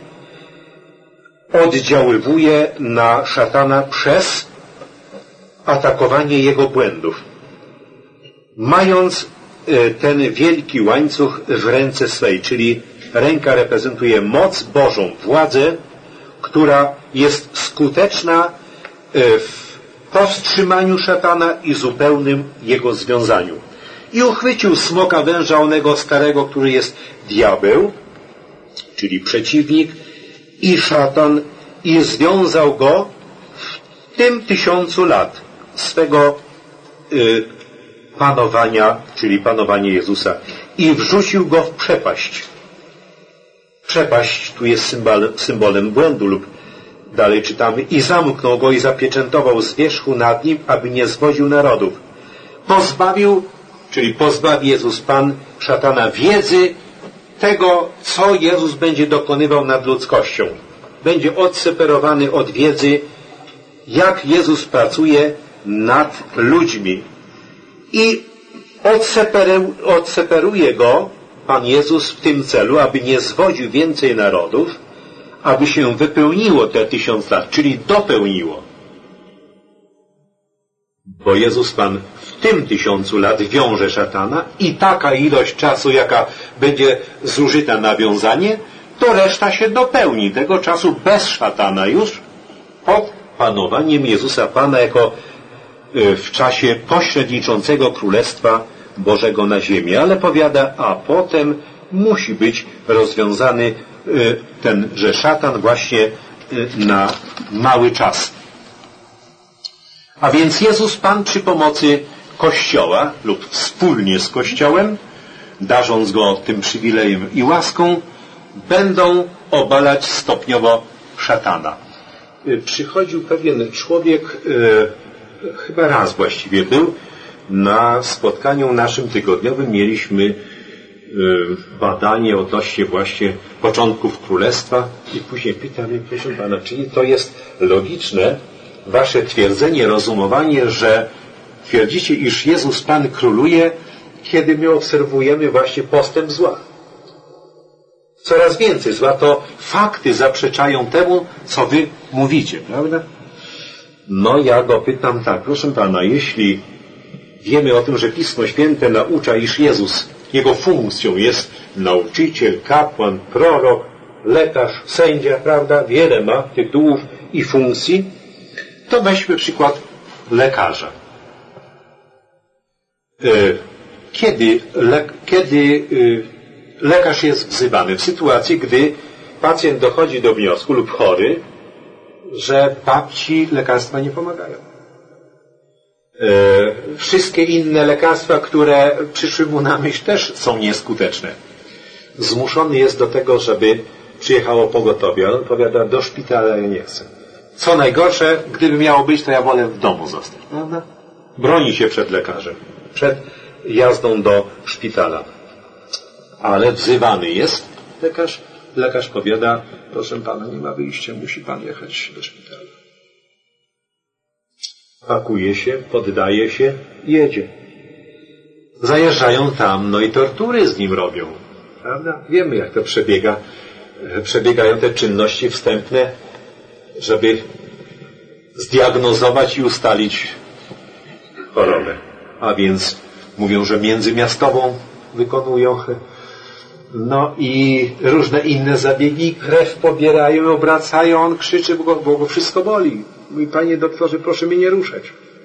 S1: oddziaływuje na szatana przez atakowanie jego błędów. Mając ten wielki łańcuch w ręce swej, czyli ręka reprezentuje moc Bożą, władzę, która jest skuteczna w powstrzymaniu szatana i zupełnym jego związaniu. I uchwycił smoka węża onego starego, który jest diabeł, czyli przeciwnik, i szatan, i związał go w tym tysiącu lat swego y, panowania, czyli panowanie Jezusa, i wrzucił go w przepaść. Przepaść tu jest symbol, symbolem błędu, lub dalej czytamy, i zamknął go i zapieczętował z wierzchu nad nim, aby nie zwodził narodów. Pozbawił, czyli pozbawi Jezus Pan szatana wiedzy tego, co Jezus będzie dokonywał nad ludzkością. Będzie odseparowany od wiedzy, jak Jezus pracuje nad ludźmi. I odseperu, odseparuje go Pan Jezus w tym celu, aby nie zwodził więcej narodów, aby się wypełniło te tysiąc lat, czyli dopełniło. Bo Jezus Pan w tym tysiącu lat wiąże szatana i taka ilość czasu, jaka będzie zużyta na wiązanie, to reszta się dopełni tego czasu bez szatana już pod panowaniem Jezusa Pana jako w czasie pośredniczącego Królestwa Bożego na ziemi. Ale powiada, a potem musi być rozwiązany tenże szatan właśnie na mały czas. A więc Jezus Pan przy pomocy Kościoła lub wspólnie z Kościołem, darząc go tym przywilejem i łaską, będą obalać stopniowo szatana. Przychodził pewien człowiek, e, chyba raz właściwie był, na spotkaniu naszym tygodniowym mieliśmy e, badanie odnośnie właśnie początków Królestwa i później pyta mnie, proszę Pana, czyli to jest logiczne, wasze twierdzenie, rozumowanie, że twierdzicie, iż Jezus Pan króluje, kiedy my obserwujemy właśnie postęp zła. Coraz więcej zła, to fakty zaprzeczają temu, co wy mówicie, prawda? No ja go pytam tak, proszę Pana, jeśli wiemy o tym, że Pismo Święte naucza, iż Jezus, Jego funkcją jest nauczyciel, kapłan, prorok, lekarz, sędzia, prawda? Wiele ma tytułów i funkcji, to weźmy przykład lekarza. Kiedy, le, kiedy lekarz jest wzywany w sytuacji, gdy pacjent dochodzi do wniosku lub chory, że babci lekarstwa nie pomagają. Wszystkie inne lekarstwa, które przyszły mu na myśl, też są nieskuteczne. Zmuszony jest do tego, żeby przyjechało pogotowie. On powiada, do szpitala ja nie chcę. Co najgorsze, gdyby miało być, to ja wolę w domu zostać. Prawda? Broni się przed lekarzem. Przed jazdą do szpitala. Ale wzywany jest lekarz. Lekarz powiada, proszę Pana, nie ma wyjścia, musi Pan jechać do szpitala. Pakuje się, poddaje się, jedzie. Zajeżdżają tam, no i tortury z nim robią. Prawda? Wiemy, jak to przebiega. Przebiegają te czynności wstępne, żeby zdiagnozować i ustalić chorobę. A więc mówią, że międzymiastową wykonują. No i różne inne zabiegi, krew pobierają, obracają, on krzyczy, bo go, bo go wszystko boli. Mówi, panie doktorze, proszę mnie nie ruszać.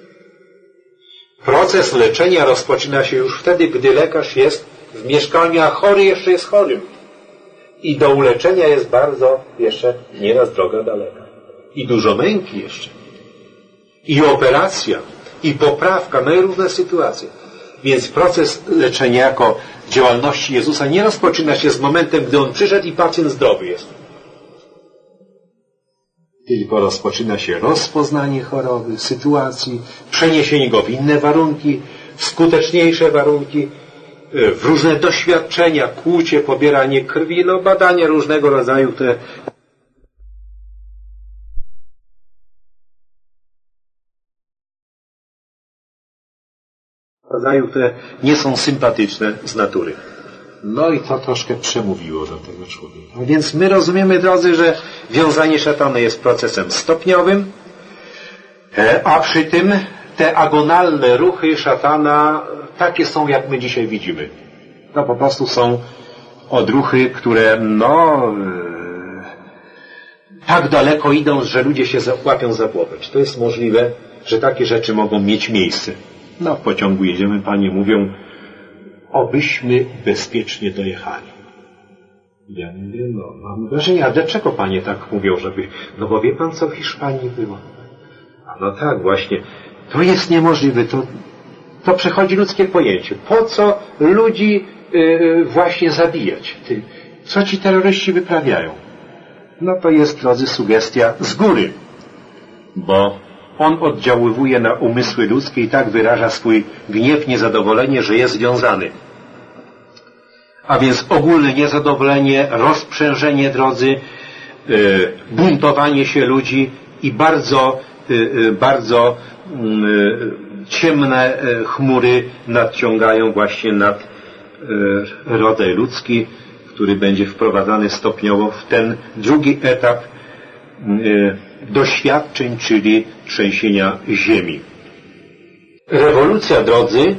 S1: Proces leczenia rozpoczyna się już wtedy, gdy lekarz jest w mieszkaniu, a chory jeszcze jest chorym. I do uleczenia jest bardzo jeszcze nieraz droga daleka. I dużo męki jeszcze. I operacja. I poprawka. No i różne sytuacje. Więc proces leczenia jako działalności Jezusa nie rozpoczyna się z momentem, gdy On przyszedł i pacjent zdrowy jest. Tylko rozpoczyna się rozpoznanie choroby, sytuacji, przeniesienie go w inne warunki, w skuteczniejsze warunki, w różne doświadczenia, kłucie, pobieranie krwi, no badania różnego rodzaju, które rodzaju, które nie są sympatyczne z natury. No i to troszkę przemówiło do tego człowieka. A więc my rozumiemy, drodzy, że wiązanie szatana jest procesem stopniowym, a przy tym te agonalne ruchy szatana takie są, jak my dzisiaj widzimy. No po prostu są odruchy, które no tak daleko idą, że ludzie się łapią za głowę. Czy to jest możliwe? że takie rzeczy mogą mieć miejsce. No w pociągu jedziemy, panie mówią, obyśmy bezpiecznie dojechali. Ja mówię, no mam wrażenie, a dlaczego panie tak mówią, żeby... No bo wie pan, co w Hiszpanii było? A no tak, właśnie. To jest niemożliwe, to, to przechodzi ludzkie pojęcie. Po co ludzi yy, właśnie zabijać? Ty, co ci terroryści wyprawiają? No to jest, drodzy, sugestia z góry, bo on oddziaływuje na umysły ludzkie i tak wyraża swój gniew, niezadowolenie, że jest związany. A więc ogólne niezadowolenie, rozprzężenie, drodzy, yy, buntowanie się ludzi i bardzo, yy, bardzo yy, ciemne yy, chmury nadciągają właśnie nad yy, rodzaj ludzki, który będzie wprowadzany stopniowo w ten drugi etap yy, doświadczeń, czyli trzęsienia ziemi. Rewolucja, drodzy,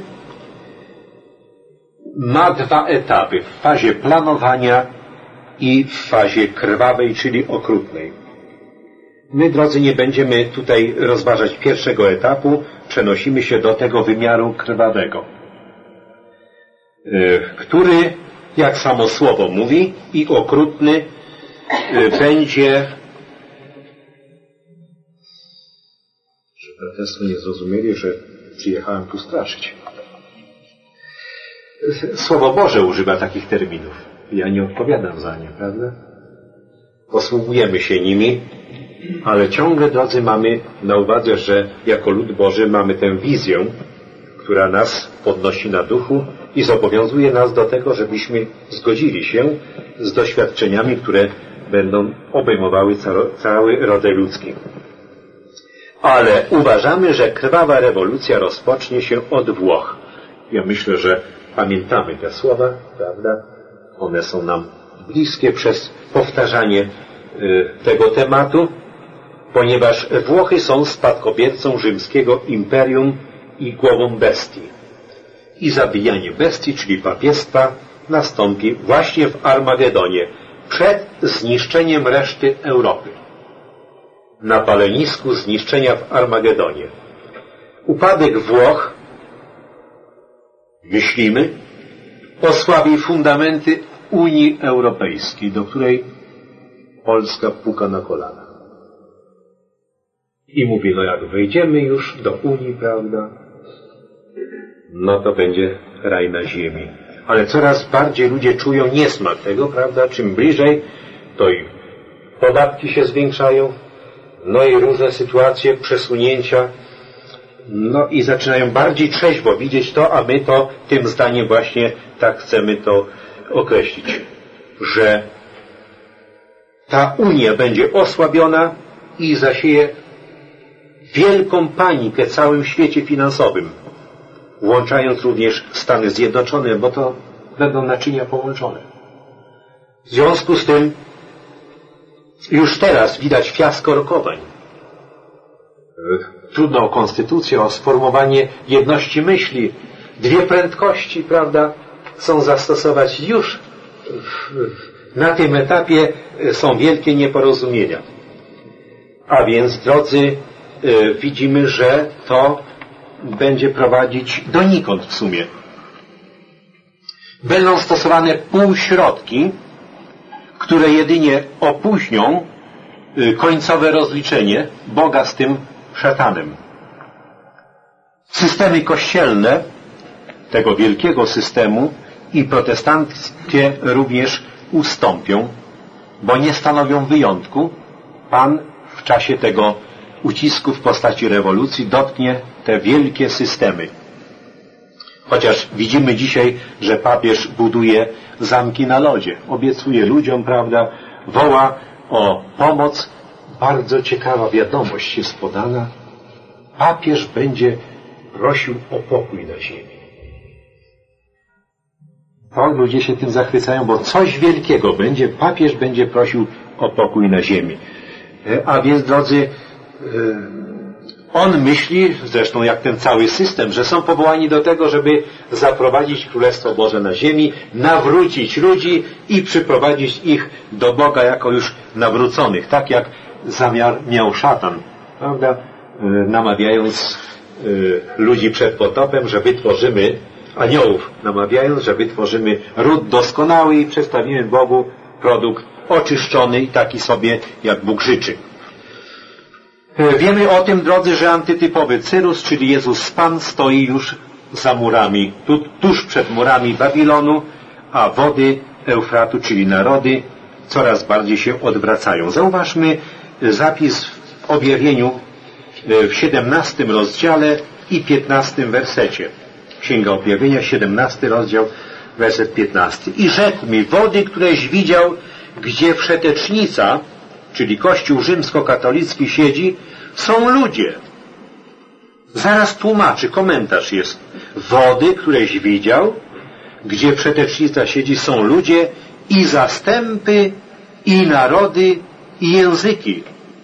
S1: ma dwa etapy. W fazie planowania i w fazie krwawej, czyli okrutnej. My, drodzy, nie będziemy tutaj rozważać pierwszego etapu. Przenosimy się do tego wymiaru krwawego, który, jak samo słowo mówi, i okrutny będzie... Żeby Państwo nie zrozumieli, że przyjechałem tu straszyć. Słowo Boże używa takich terminów. Ja nie odpowiadam za nie, prawda? Posługujemy się nimi, ale ciągle, drodzy, mamy na uwadze, że jako lud Boży mamy tę wizję, która nas podnosi na duchu i zobowiązuje nas do tego, żebyśmy zgodzili się z doświadczeniami, które będą obejmowały cały, cały rodzaj ludzki. Ale uważamy, że krwawa rewolucja rozpocznie się od Włoch. Ja myślę, że pamiętamy te słowa, prawda? One są nam bliskie przez powtarzanie y, tego tematu, ponieważ Włochy są spadkobiercą rzymskiego imperium i głową bestii. I zabijanie bestii, czyli papiestwa, nastąpi właśnie w Armagedonie, przed zniszczeniem reszty Europy. Na palenisku zniszczenia w Armagedonie. Upadek Włoch, myślimy, osłabi fundamenty Unii Europejskiej, do której Polska puka na kolana. I mówi, no jak wejdziemy już do Unii, prawda, no to będzie raj na ziemi. Ale coraz bardziej ludzie czują niesmak tego, prawda, czym bliżej, to i podatki się zwiększają, no i różne sytuacje, przesunięcia, no i zaczynają bardziej trzeźwo widzieć to, a my to tym zdaniem właśnie tak chcemy to określić, że ta Unia będzie osłabiona i zasieje wielką panikę w całym świecie finansowym, włączając również Stany Zjednoczone, bo to będą naczynia połączone. W związku z tym już teraz widać fiasko rokowań. Trudno o konstytucję, o sformowanie jedności myśli. Dwie prędkości, prawda, chcą zastosować już. Na tym etapie są wielkie nieporozumienia. A więc, drodzy, widzimy, że to będzie prowadzić donikąd w sumie. Będą stosowane półśrodki, które jedynie opóźnią końcowe rozliczenie Boga z tym szatanem. Systemy kościelne tego wielkiego systemu i protestanckie również ustąpią, bo nie stanowią wyjątku. Pan w czasie tego ucisku w postaci rewolucji dotknie te wielkie systemy. Chociaż widzimy dzisiaj, że papież buduje zamki na lodzie. Obiecuje ludziom, prawda, woła o pomoc. Bardzo ciekawa wiadomość jest podana. Papież będzie prosił o pokój na ziemi. To ludzie się tym zachwycają, bo coś wielkiego będzie. Papież będzie prosił o pokój na ziemi. A więc, drodzy, on myśli, zresztą jak ten cały system, że są powołani do tego, żeby zaprowadzić Królestwo Boże na ziemi, nawrócić ludzi i przyprowadzić ich do Boga jako już nawróconych, tak jak zamiar miał szatan, prawda? namawiając ludzi przed potopem, że wytworzymy, aniołów namawiając, że wytworzymy ród doskonały i przedstawimy Bogu produkt oczyszczony i taki sobie, jak Bóg życzy. Wiemy o tym, drodzy, że antytypowy Cyrus, czyli Jezus Pan, stoi już za murami, tu, tuż przed murami Babilonu, a wody Eufratu, czyli narody, coraz bardziej się odwracają. Zauważmy zapis w objawieniu w siedemnastym rozdziale i piętnastym wersecie. Księga Objawienia, siedemnasty rozdział, werset piętnasty. I rzekł mi, wody, któreś widział, gdzie wszetecznica, czyli Kościół rzymskokatolicki siedzi, są ludzie. Zaraz tłumaczy, komentarz jest. Wody, któreś widział, gdzie wszetecznica siedzi, są ludzie i zastępy, i narody, i języki.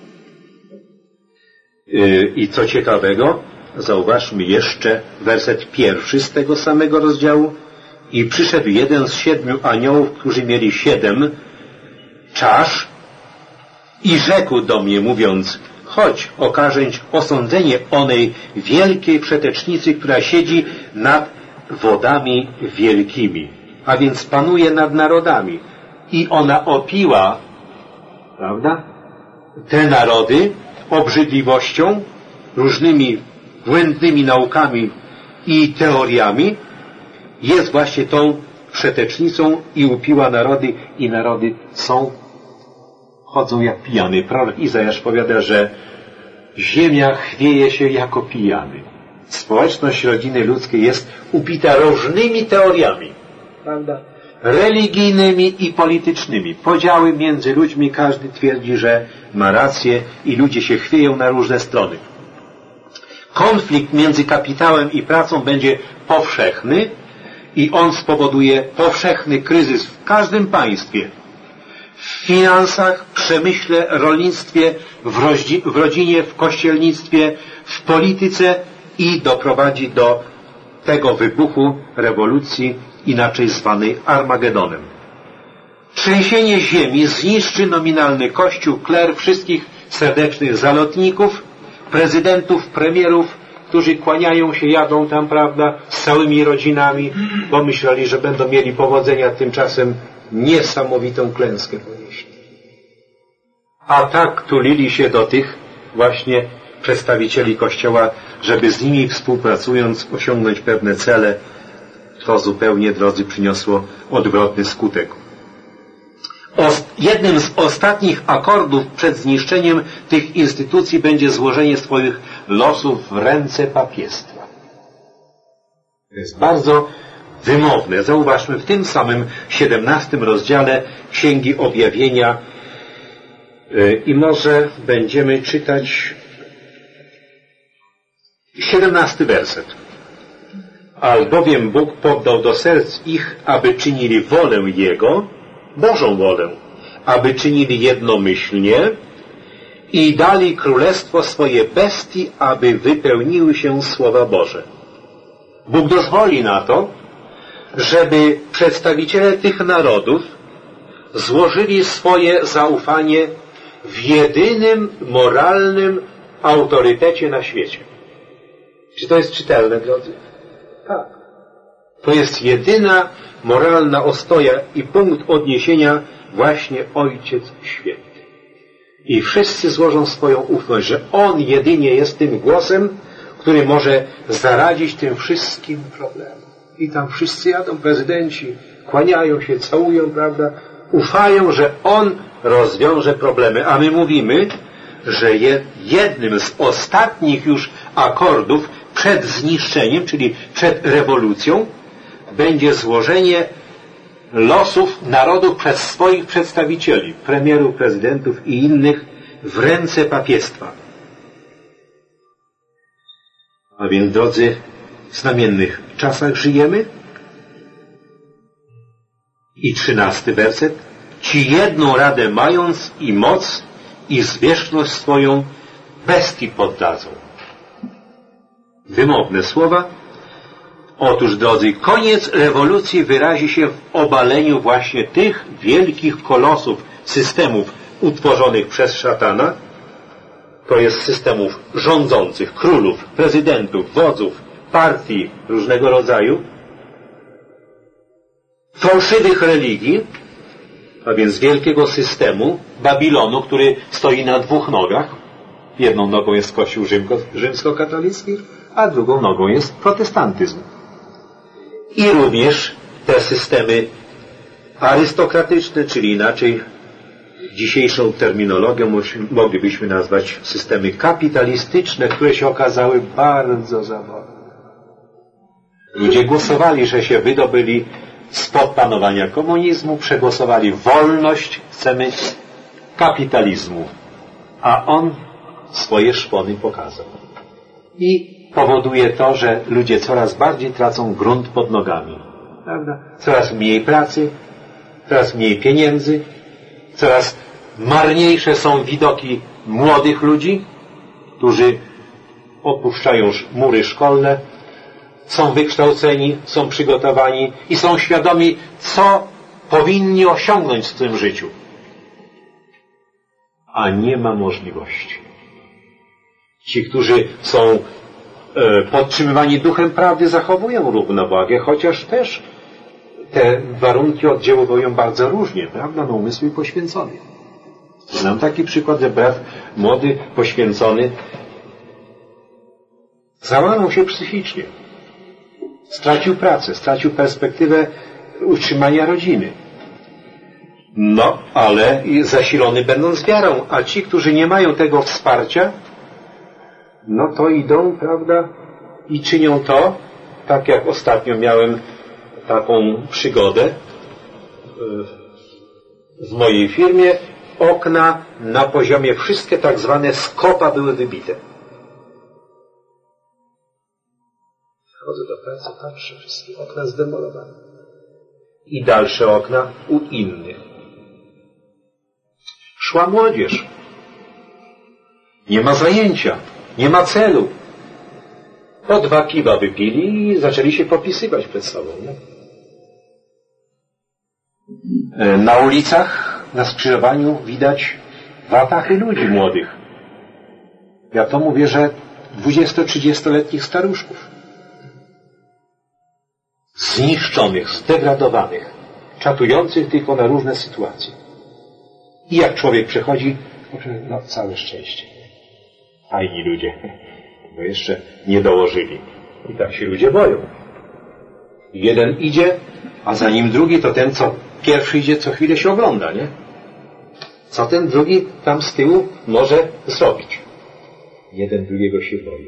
S1: I co ciekawego, zauważmy jeszcze werset pierwszy z tego samego rozdziału. I przyszedł jeden z siedmiu aniołów, którzy mieli siedem czasz i rzekł do mnie, mówiąc, chodź, okażę ci osądzenie onej wielkiej przetecznicy, która siedzi nad wodami wielkimi, a więc panuje nad narodami. I ona opiła, prawda, te narody obrzydliwością, różnymi błędnymi naukami i teoriami, jest właśnie tą przetecznicą i upiła narody, i narody są, chodzą jak pijany. Prorok Izajasz powiada, że ziemia chwieje się jako pijany. Społeczność rodziny ludzkiej jest upita różnymi teoriami, prawda? Religijnymi i politycznymi. Podziały między ludźmi, każdy twierdzi, że ma rację i ludzie się chwieją na różne strony. Konflikt między kapitałem i pracą będzie powszechny i on spowoduje powszechny kryzys w każdym państwie. W finansach, przemyśle, rolnictwie, w, rodzi- w rodzinie, w kościelnictwie, w polityce i doprowadzi do tego wybuchu rewolucji, inaczej zwanej Armagedonem. Trzęsienie ziemi zniszczy nominalny kościół, kler, wszystkich serdecznych zalotników, prezydentów, premierów, którzy kłaniają się, jadą tam, prawda, z całymi rodzinami, bo myśleli, że będą mieli powodzenia, tymczasem niesamowitą klęskę ponieśli. A tak tulili się do tych właśnie przedstawicieli Kościoła, żeby z nimi współpracując osiągnąć pewne cele. To zupełnie, drodzy, przyniosło odwrotny skutek. Jednym z ostatnich akordów przed zniszczeniem tych instytucji będzie złożenie swoich losów w ręce papiestwa. To jest bardzo wymowne. Zauważmy w tym samym siedemnastym rozdziale Księgi Objawienia i może będziemy czytać siedemnasty werset. Albowiem Bóg poddał do serc ich, aby czynili wolę Jego, Bożą wolę, aby czynili jednomyślnie i dali królestwo swoje bestii, aby wypełniły się słowa Boże. Bóg dozwoli na to, żeby przedstawiciele tych narodów złożyli swoje zaufanie w jedynym moralnym autorytecie na świecie. Czy to jest czytelne, drodzy? Tak. To jest jedyna moralna ostoja i punkt odniesienia właśnie Ojciec Święty. I wszyscy złożą swoją ufność, że On jedynie jest tym głosem, który może zaradzić tym wszystkim problemom. I tam wszyscy jadą, prezydenci, kłaniają się, całują, prawda? Ufają, że On rozwiąże problemy. A my mówimy, że jednym z ostatnich już akordów przed zniszczeniem, czyli przed rewolucją, będzie złożenie losów narodów przez swoich przedstawicieli, premierów, prezydentów i innych w ręce papiestwa. A więc, drodzy, w znamiennych czasach żyjemy. I trzynasty werset. Ci jedną radę mając i moc i zwierzchność swoją bestii poddadzą. Wymowne słowa. Otóż, drodzy, koniec rewolucji wyrazi się w obaleniu właśnie tych wielkich kolosów, systemów utworzonych przez szatana to jest systemów rządzących, królów, prezydentów, wodzów, partii różnego rodzaju, fałszywych religii, a więc wielkiego systemu Babilonu, który stoi na dwóch nogach. Jedną nogą jest Kościół rzymskokatolicki, a drugą nogą jest protestantyzm. I również te systemy arystokratyczne, czyli inaczej dzisiejszą terminologią moglibyśmy nazwać systemy kapitalistyczne, które się okazały bardzo zabawne. Ludzie głosowali, że się wydobyli spod panowania komunizmu, przegłosowali wolność, chcemy kapitalizmu. A on swoje szpony pokazał. I powoduje to, że ludzie coraz bardziej tracą grunt pod nogami. Prawda? Coraz mniej pracy, coraz mniej pieniędzy, coraz marniejsze są widoki młodych ludzi, którzy opuszczają mury szkolne, są wykształceni, są przygotowani i są świadomi, co powinni osiągnąć w tym życiu. A nie ma możliwości. Ci, którzy są e, podtrzymywani duchem prawdy, zachowują równowagę, chociaż też te warunki oddziałują bardzo różnie, prawda, na umysły poświęcony. Znam taki przykład, że brat młody, poświęcony załamał się psychicznie. Stracił pracę, stracił perspektywę utrzymania rodziny. No, ale zasilony będąc wiarą, a ci, którzy nie mają tego wsparcia, no to idą, prawda, i czynią to, tak jak ostatnio miałem taką przygodę w mojej firmie, okna na poziomie, wszystkie tak zwane skopa były wybite. Wchodzę do pracy, patrzę, wszystkie okna zdemolowane. I dalsze okna u innych. Szła młodzież. Nie ma zajęcia, nie ma celu. Po dwa piwa wypili i zaczęli się popisywać przed sobą. Nie? Na ulicach, na skrzyżowaniu widać watachy ludzi młodych. Ja to mówię, że dwudziesto-trzydziestoletnich staruszków. Zniszczonych, zdegradowanych, czatujących tylko na różne sytuacje. I jak człowiek przechodzi, no całe szczęście. Fajni ludzie, bo jeszcze nie dołożyli. I tak się ludzie boją. Jeden idzie, a za nim drugi, to ten, co pierwszy idzie, co chwilę się ogląda, nie? Co ten drugi tam z tyłu może zrobić? Jeden drugiego się boi.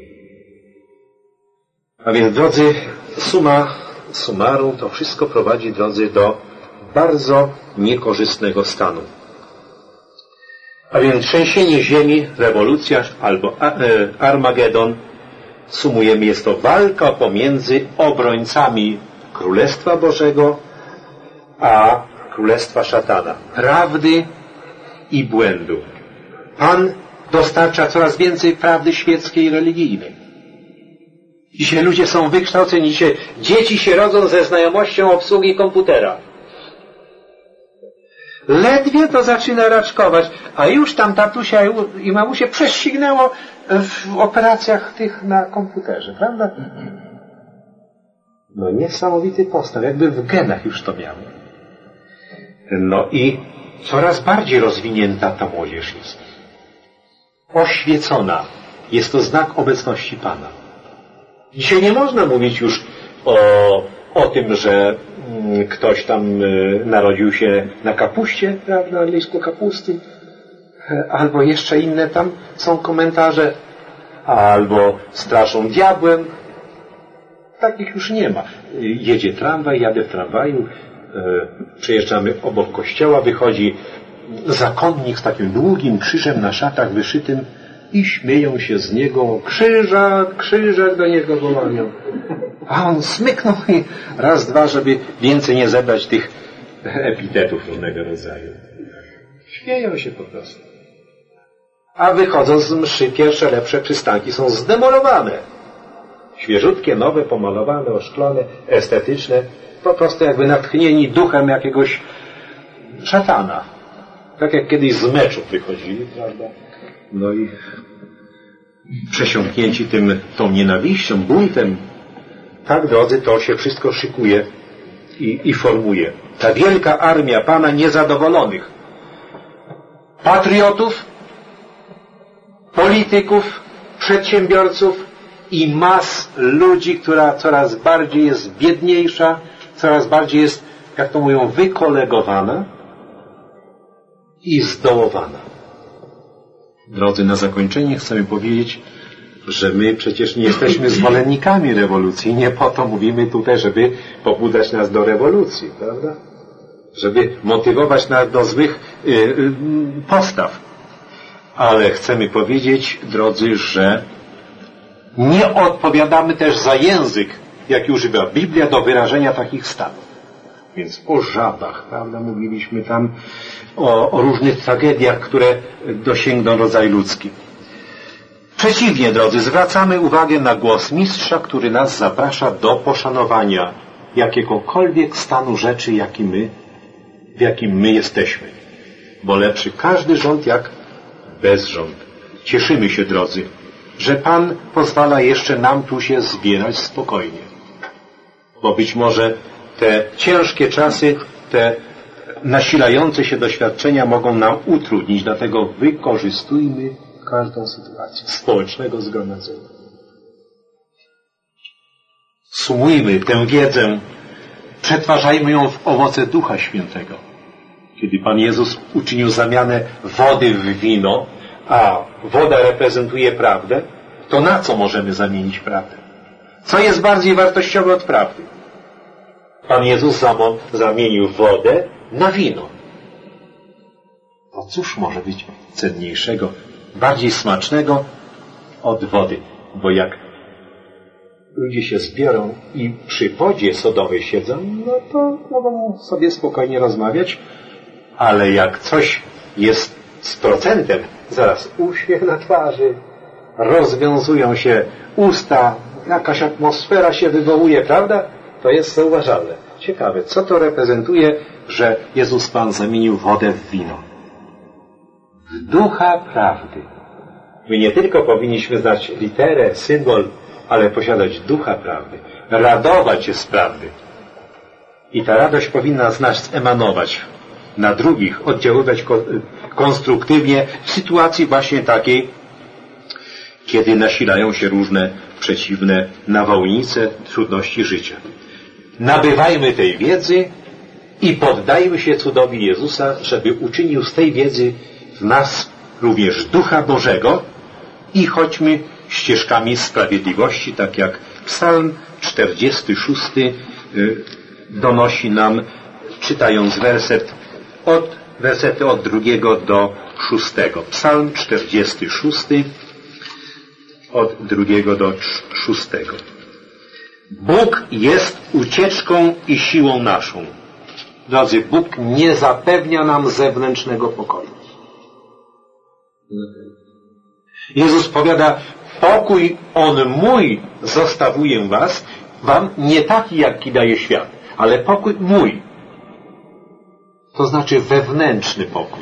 S1: A więc, drodzy, suma summarum, to wszystko prowadzi, drodzy, do bardzo niekorzystnego stanu. A więc trzęsienie ziemi, rewolucja albo Armagedon, sumujemy, jest to walka pomiędzy obrońcami Królestwa Bożego a Królestwa Szatana. Prawdy i błędu. Pan dostarcza coraz więcej prawdy świeckiej i religijnej. Dzisiaj ludzie są wykształceni, dzisiaj dzieci się rodzą ze znajomością obsługi komputera. Ledwie to zaczyna raczkować, a już tam tatusia i mamusie prześcignęło w operacjach tych na komputerze, prawda? No niesamowity postęp, jakby w genach już to miało. No i coraz bardziej rozwinięta ta młodzież jest. Oświecona. Jest to znak obecności Pana. Dzisiaj nie można mówić już o, o tym, że ktoś tam narodził się na kapuście, prawda, liśćku kapusty, albo jeszcze inne tam są komentarze, albo straszą diabłem. Takich już nie ma. Jedzie tramwaj, jadę w tramwaju, przejeżdżamy obok kościoła, wychodzi zakonnik z takim długim krzyżem na szatach wyszytym i śmieją się z niego, krzyżak, krzyżak do niego wołają. A on smyknął i raz, dwa, żeby więcej nie zebrać tych epitetów różnego rodzaju. Śmieją się po prostu. A wychodząc z mszy, pierwsze lepsze przystanki są zdemolowane. Świeżutkie, nowe, pomalowane, oszklone, estetyczne, po prostu jakby natchnieni duchem jakiegoś szatana. Tak jak kiedyś z meczów wychodzili, prawda? No i przesiąknięci tym, tą nienawiścią, buntem. Tak, drodzy, to się wszystko szykuje i, i formuje. Ta wielka armia Pana niezadowolonych. Patriotów, polityków, przedsiębiorców i mas ludzi, która coraz bardziej jest biedniejsza, coraz bardziej jest, jak to mówią, wykolegowana i zdołowana. Drodzy, na zakończenie chcemy powiedzieć, że my przecież nie jesteśmy zwolennikami rewolucji. Nie po to mówimy tutaj, żeby pobudzać nas do rewolucji, prawda? Żeby motywować nas do złych yy, yy, postaw. Ale chcemy powiedzieć, drodzy, że nie odpowiadamy też za język, jaki używa Biblia do wyrażenia takich stanów. Więc o żabach, prawda, mówiliśmy tam o, o różnych tragediach, które dosięgną rodzaj ludzki. Przeciwnie, drodzy, zwracamy uwagę na głos mistrza, który nas zaprasza do poszanowania jakiegokolwiek stanu rzeczy, jaki my, w jakim my jesteśmy. Bo lepszy każdy rząd jak bezrząd. Cieszymy się, drodzy, że Pan pozwala jeszcze nam tu się zbierać spokojnie. Bo być może te ciężkie czasy, te nasilające się doświadczenia mogą nam utrudnić. Dlatego wykorzystujmy każdą sytuację społecznego zgromadzenia. Sumujmy tę wiedzę, przetwarzajmy ją w owoce Ducha Świętego. Kiedy Pan Jezus uczynił zamianę wody w wino, a woda reprezentuje prawdę, to na co możemy zamienić prawdę? Co jest bardziej wartościowe od prawdy? Pan Jezus zamienił wodę na wino. To cóż może być cenniejszego, bardziej smacznego od wody? Bo jak ludzie się zbiorą i przy wodzie sodowej siedzą, no to mogą sobie spokojnie rozmawiać, ale jak coś jest z procentem, zaraz uśmiech na twarzy, rozwiązują się usta, jakaś atmosfera się wywołuje, prawda? To jest zauważalne. Ciekawe, co to reprezentuje, że Jezus Pan zamienił wodę w wino? W ducha prawdy. My nie tylko powinniśmy znać literę, symbol, ale posiadać ducha prawdy. Radować się z prawdy. I ta radość powinna z nas emanować na drugich, oddziaływać konstruktywnie w sytuacji właśnie takiej, kiedy nasilają się różne przeciwne nawałnice, trudności życia. Nabywajmy tej wiedzy i poddajmy się cudowi Jezusa, żeby uczynił z tej wiedzy w nas również Ducha Bożego i chodźmy ścieżkami sprawiedliwości, tak jak Psalm czterdziesty szósty donosi nam, czytając werset od, wersety od drugiego do szóstego. Psalm czterdziesty szósty od drugiego do szóstego. Bóg jest ucieczką i siłą naszą. Drodzy, Bóg nie zapewnia nam zewnętrznego pokoju. Jezus powiada, pokój On mój zostawię was, wam nie taki, jaki daje świat, ale pokój mój. To znaczy wewnętrzny pokój.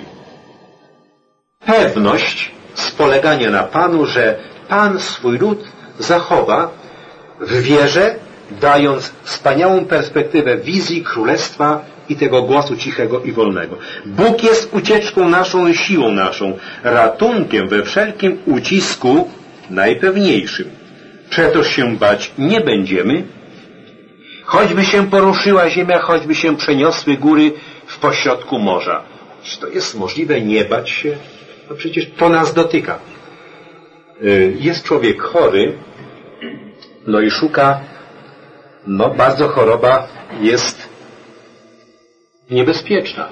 S1: Pewność z polegania na Panu, że Pan swój lud zachowa w wierze, dając wspaniałą perspektywę wizji Królestwa i tego głosu cichego i wolnego. Bóg jest ucieczką naszą i siłą naszą, ratunkiem we wszelkim ucisku najpewniejszym. Przetoż się bać nie będziemy, choćby się poruszyła ziemia, choćby się przeniosły góry w pośrodku morza. Czy to jest możliwe nie bać się? No przecież to nas dotyka. Jest człowiek chory, no i szuka, no bardzo choroba jest niebezpieczna.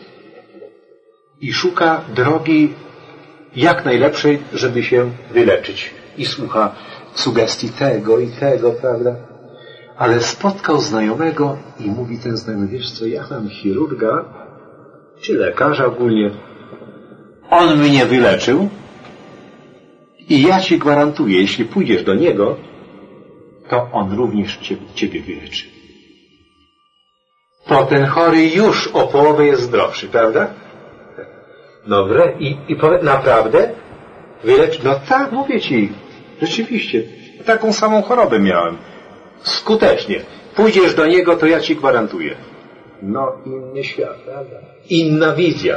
S1: I szuka drogi jak najlepszej, żeby się wyleczyć. I słucha sugestii tego i tego, prawda? Ale spotkał znajomego i mówi ten znajomy, wiesz co, ja mam chirurga, czy lekarza ogólnie. On mnie wyleczył i ja ci gwarantuję, jeśli pójdziesz do niego, to on również ciebie, ciebie wyleczy. To ten chory już o połowę jest zdrowszy, prawda? Dobre. I, i powie, naprawdę? Wylecz? No tak, mówię ci. Rzeczywiście, taką samą chorobę miałem. Skutecznie. Pójdziesz do niego, to ja ci gwarantuję. No, inny świat, prawda? Inna wizja.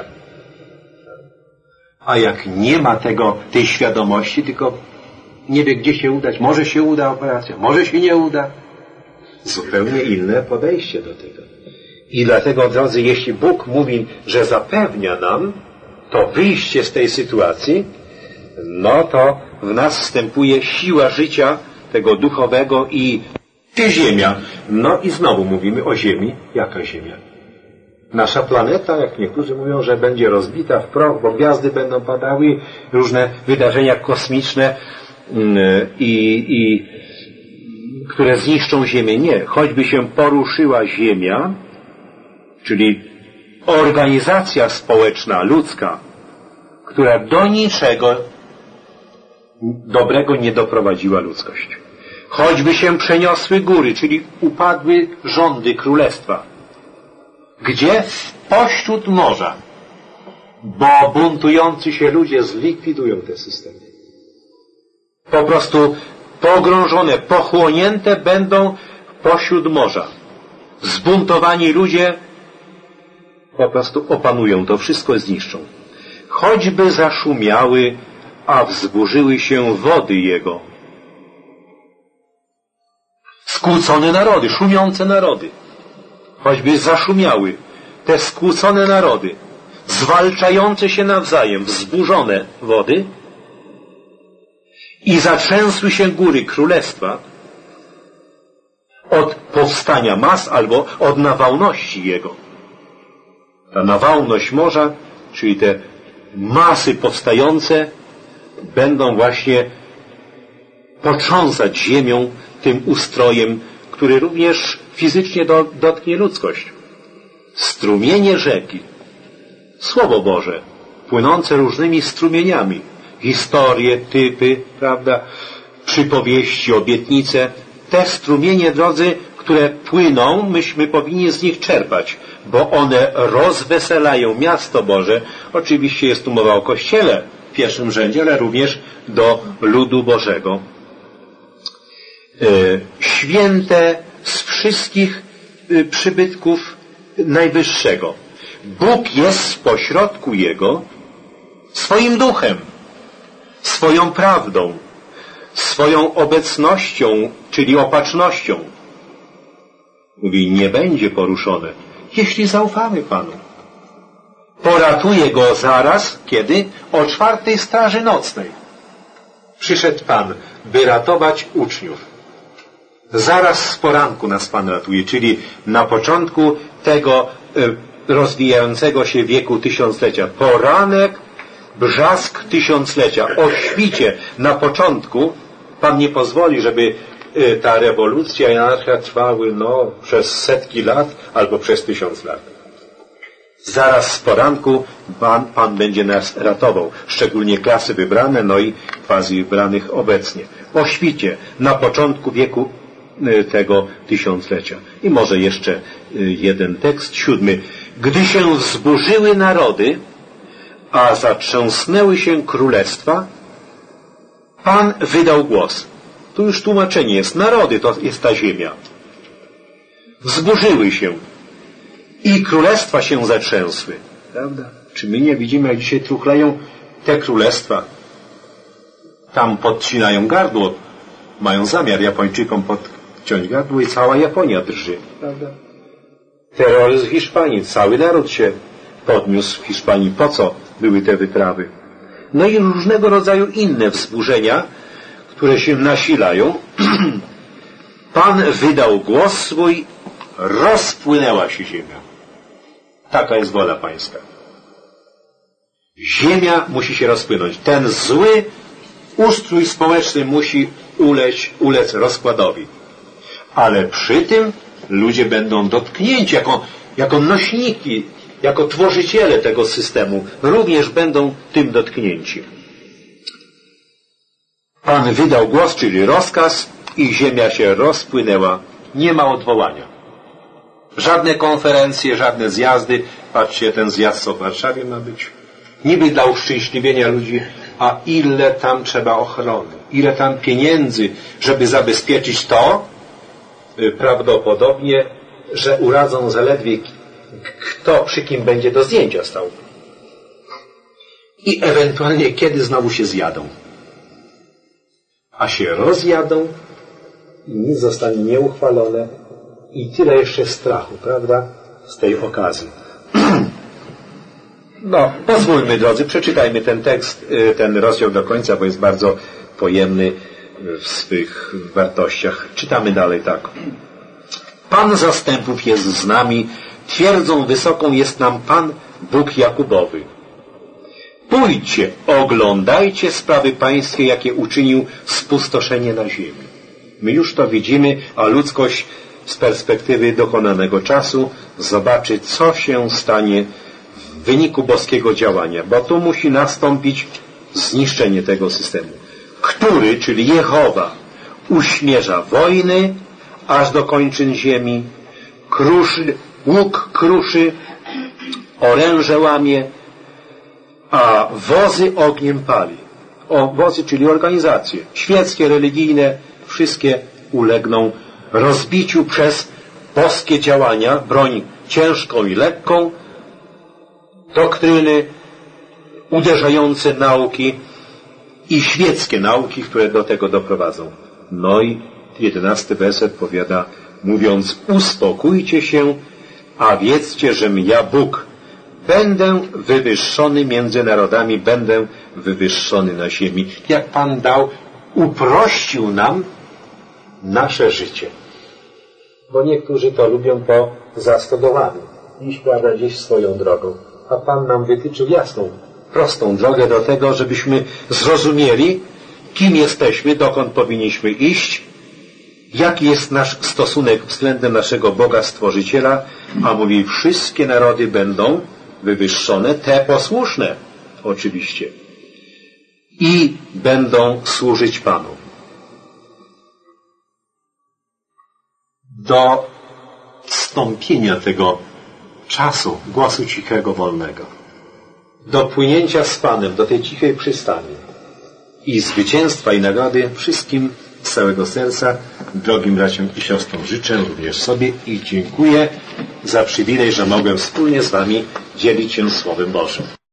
S1: A jak nie ma tego, tej świadomości, tylko nie wie, gdzie się udać, może się uda operacja, może się nie uda. Zupełnie inne podejście do tego. I dlatego, drodzy, jeśli Bóg mówi, że zapewnia nam to wyjście z tej sytuacji, no to w nas wstępuje siła życia tego duchowego i ty ziemia. No i znowu mówimy o ziemi. Jaka ziemia? Nasza planeta, jak niektórzy mówią, że będzie rozbita w proch, bo gwiazdy będą padały, różne wydarzenia kosmiczne i, i które zniszczą Ziemię. Nie. Choćby się poruszyła Ziemia, czyli organizacja społeczna, ludzka, która do niczego dobrego nie doprowadziła ludzkość. Choćby się przeniosły góry, czyli upadły rządy królestwa. Gdzie? Pośród morza. Bo buntujący się ludzie zlikwidują te systemy. Po prostu pogrążone, pochłonięte będą pośród morza. Zbuntowani ludzie po prostu opanują to wszystko i zniszczą. Choćby zaszumiały, a wzburzyły się wody Jego. Skłócone narody, szumiące narody. Choćby zaszumiały te skłócone narody, zwalczające się nawzajem, wzburzone wody i zatrzęsły się góry królestwa od powstania mas albo od nawałności Jego. Ta nawałność morza, czyli te masy powstające, będą właśnie potrząsać ziemią, tym ustrojem, który również fizycznie do, dotknie ludzkość. Strumienie rzeki, Słowo Boże, płynące różnymi strumieniami, historie, typy, prawda, przypowieści, obietnice, te strumienie, drodzy, które płyną, myśmy powinni z nich czerpać, bo one rozweselają miasto Boże. Oczywiście jest tu mowa o Kościele w pierwszym rzędzie, ale również do ludu Bożego. Święte z wszystkich przybytków Najwyższego. Bóg jest pośrodku Jego swoim duchem, swoją prawdą, swoją obecnością, czyli opatrznością. Mówi, nie będzie poruszone, jeśli zaufamy Panu. Poratuje go zaraz, kiedy? O czwartej straży nocnej. Przyszedł Pan, by ratować uczniów. Zaraz z poranku nas Pan ratuje, czyli na początku tego y, rozwijającego się wieku tysiąclecia. Poranek, brzask tysiąclecia. O świcie na początku Pan nie pozwoli, żeby y, ta rewolucja i anarchia trwały no, przez setki lat albo przez tysiąc lat. Zaraz z poranku Pan, Pan będzie nas ratował. Szczególnie klasy wybrane, no i quasi wybranych obecnie. O świcie na początku wieku tego tysiąclecia. I może jeszcze jeden tekst, siódmy. Gdy się wzburzyły narody, a zatrzęsnęły się królestwa, Pan wydał głos. Tu już tłumaczenie jest. Narody to jest ta ziemia. Wzburzyły się i królestwa się zatrzęsły. Prawda? Czy my nie widzimy, jak dzisiaj truchlają te królestwa? Tam podcinają gardło. Mają zamiar Japończykom podciąć gardło i cała Japonia drży. Prawda? Terroryzm w Hiszpanii. Cały naród się podniósł w Hiszpanii. Po co były te wyprawy? No i różnego rodzaju inne wzburzenia, które się nasilają. Pan wydał głos swój, rozpłynęła się ziemia. Taka jest wola Pańska. Ziemia musi się rozpłynąć. Ten zły ustrój społeczny musi ulec, ulec rozkładowi. Ale przy tym ludzie będą dotknięci jako, jako nośniki, jako tworzyciele tego systemu. Również będą tym dotknięci. Pan wydał głos, czyli rozkaz, i ziemia się rozpłynęła. Nie ma odwołania. Żadne konferencje, żadne zjazdy. Patrzcie, ten zjazd co w Warszawie ma być. Niby dla uszczęśliwienia ludzi, a ile tam trzeba ochrony. ile tam pieniędzy, żeby zabezpieczyć to, prawdopodobnie, że uradzą zaledwie kto przy kim będzie do zdjęcia stał. I ewentualnie kiedy znowu się zjadą. A się rozjadą i nic zostanie nieuchwalone i tyle jeszcze strachu, prawda, z tej okazji. No, pozwólmy, drodzy, przeczytajmy ten tekst, ten rozdział do końca, bo jest bardzo pojemny w swych wartościach. Czytamy dalej tak. Pan zastępów jest z nami, twierdzą wysoką jest nam Pan Bóg Jakubowy. Pójdźcie, oglądajcie sprawy pańskie, jakie uczynił spustoszenie na ziemi. My już to widzimy, a ludzkość z perspektywy dokonanego czasu zobaczy, co się stanie w wyniku boskiego działania, bo tu musi nastąpić zniszczenie tego systemu, który, czyli Jehowa, uśmierza wojny aż do kończyn ziemi, kruszy, łuk kruszy, oręże łamie, a wozy ogniem pali. O, wozy, czyli organizacje świeckie, religijne, wszystkie ulegną rozbiciu przez boskie działania, broń ciężką i lekką, doktryny, uderzające nauki i świeckie nauki, które do tego doprowadzą. No i jedenasty werset powiada, mówiąc, uspokójcie się, a wiedzcie, żem ja Bóg. Będę wywyższony między narodami, będę wywyższony na ziemi. Jak Pan dał, uprościł nam nasze życie. Bo niektórzy to lubią po zastodowaniu. Iść, prawda, gdzieś swoją drogą. A Pan nam wytyczył jasną, prostą drogę do tego, żebyśmy zrozumieli, kim jesteśmy, dokąd powinniśmy iść, jaki jest nasz stosunek względem naszego Boga Stworzyciela, a mówi, wszystkie narody będą wywyższone, te posłuszne oczywiście, i będą służyć Panu. Do wstąpienia tego czasu głosu cichego, wolnego, do płynięcia z Panem, do tej cichej przystani i zwycięstwa i nagrody wszystkim z całego serca, drogim braciom i siostrom, życzę również sobie i dziękuję za przywilej, że mogłem wspólnie z Wami dzielić się Słowem Bożym.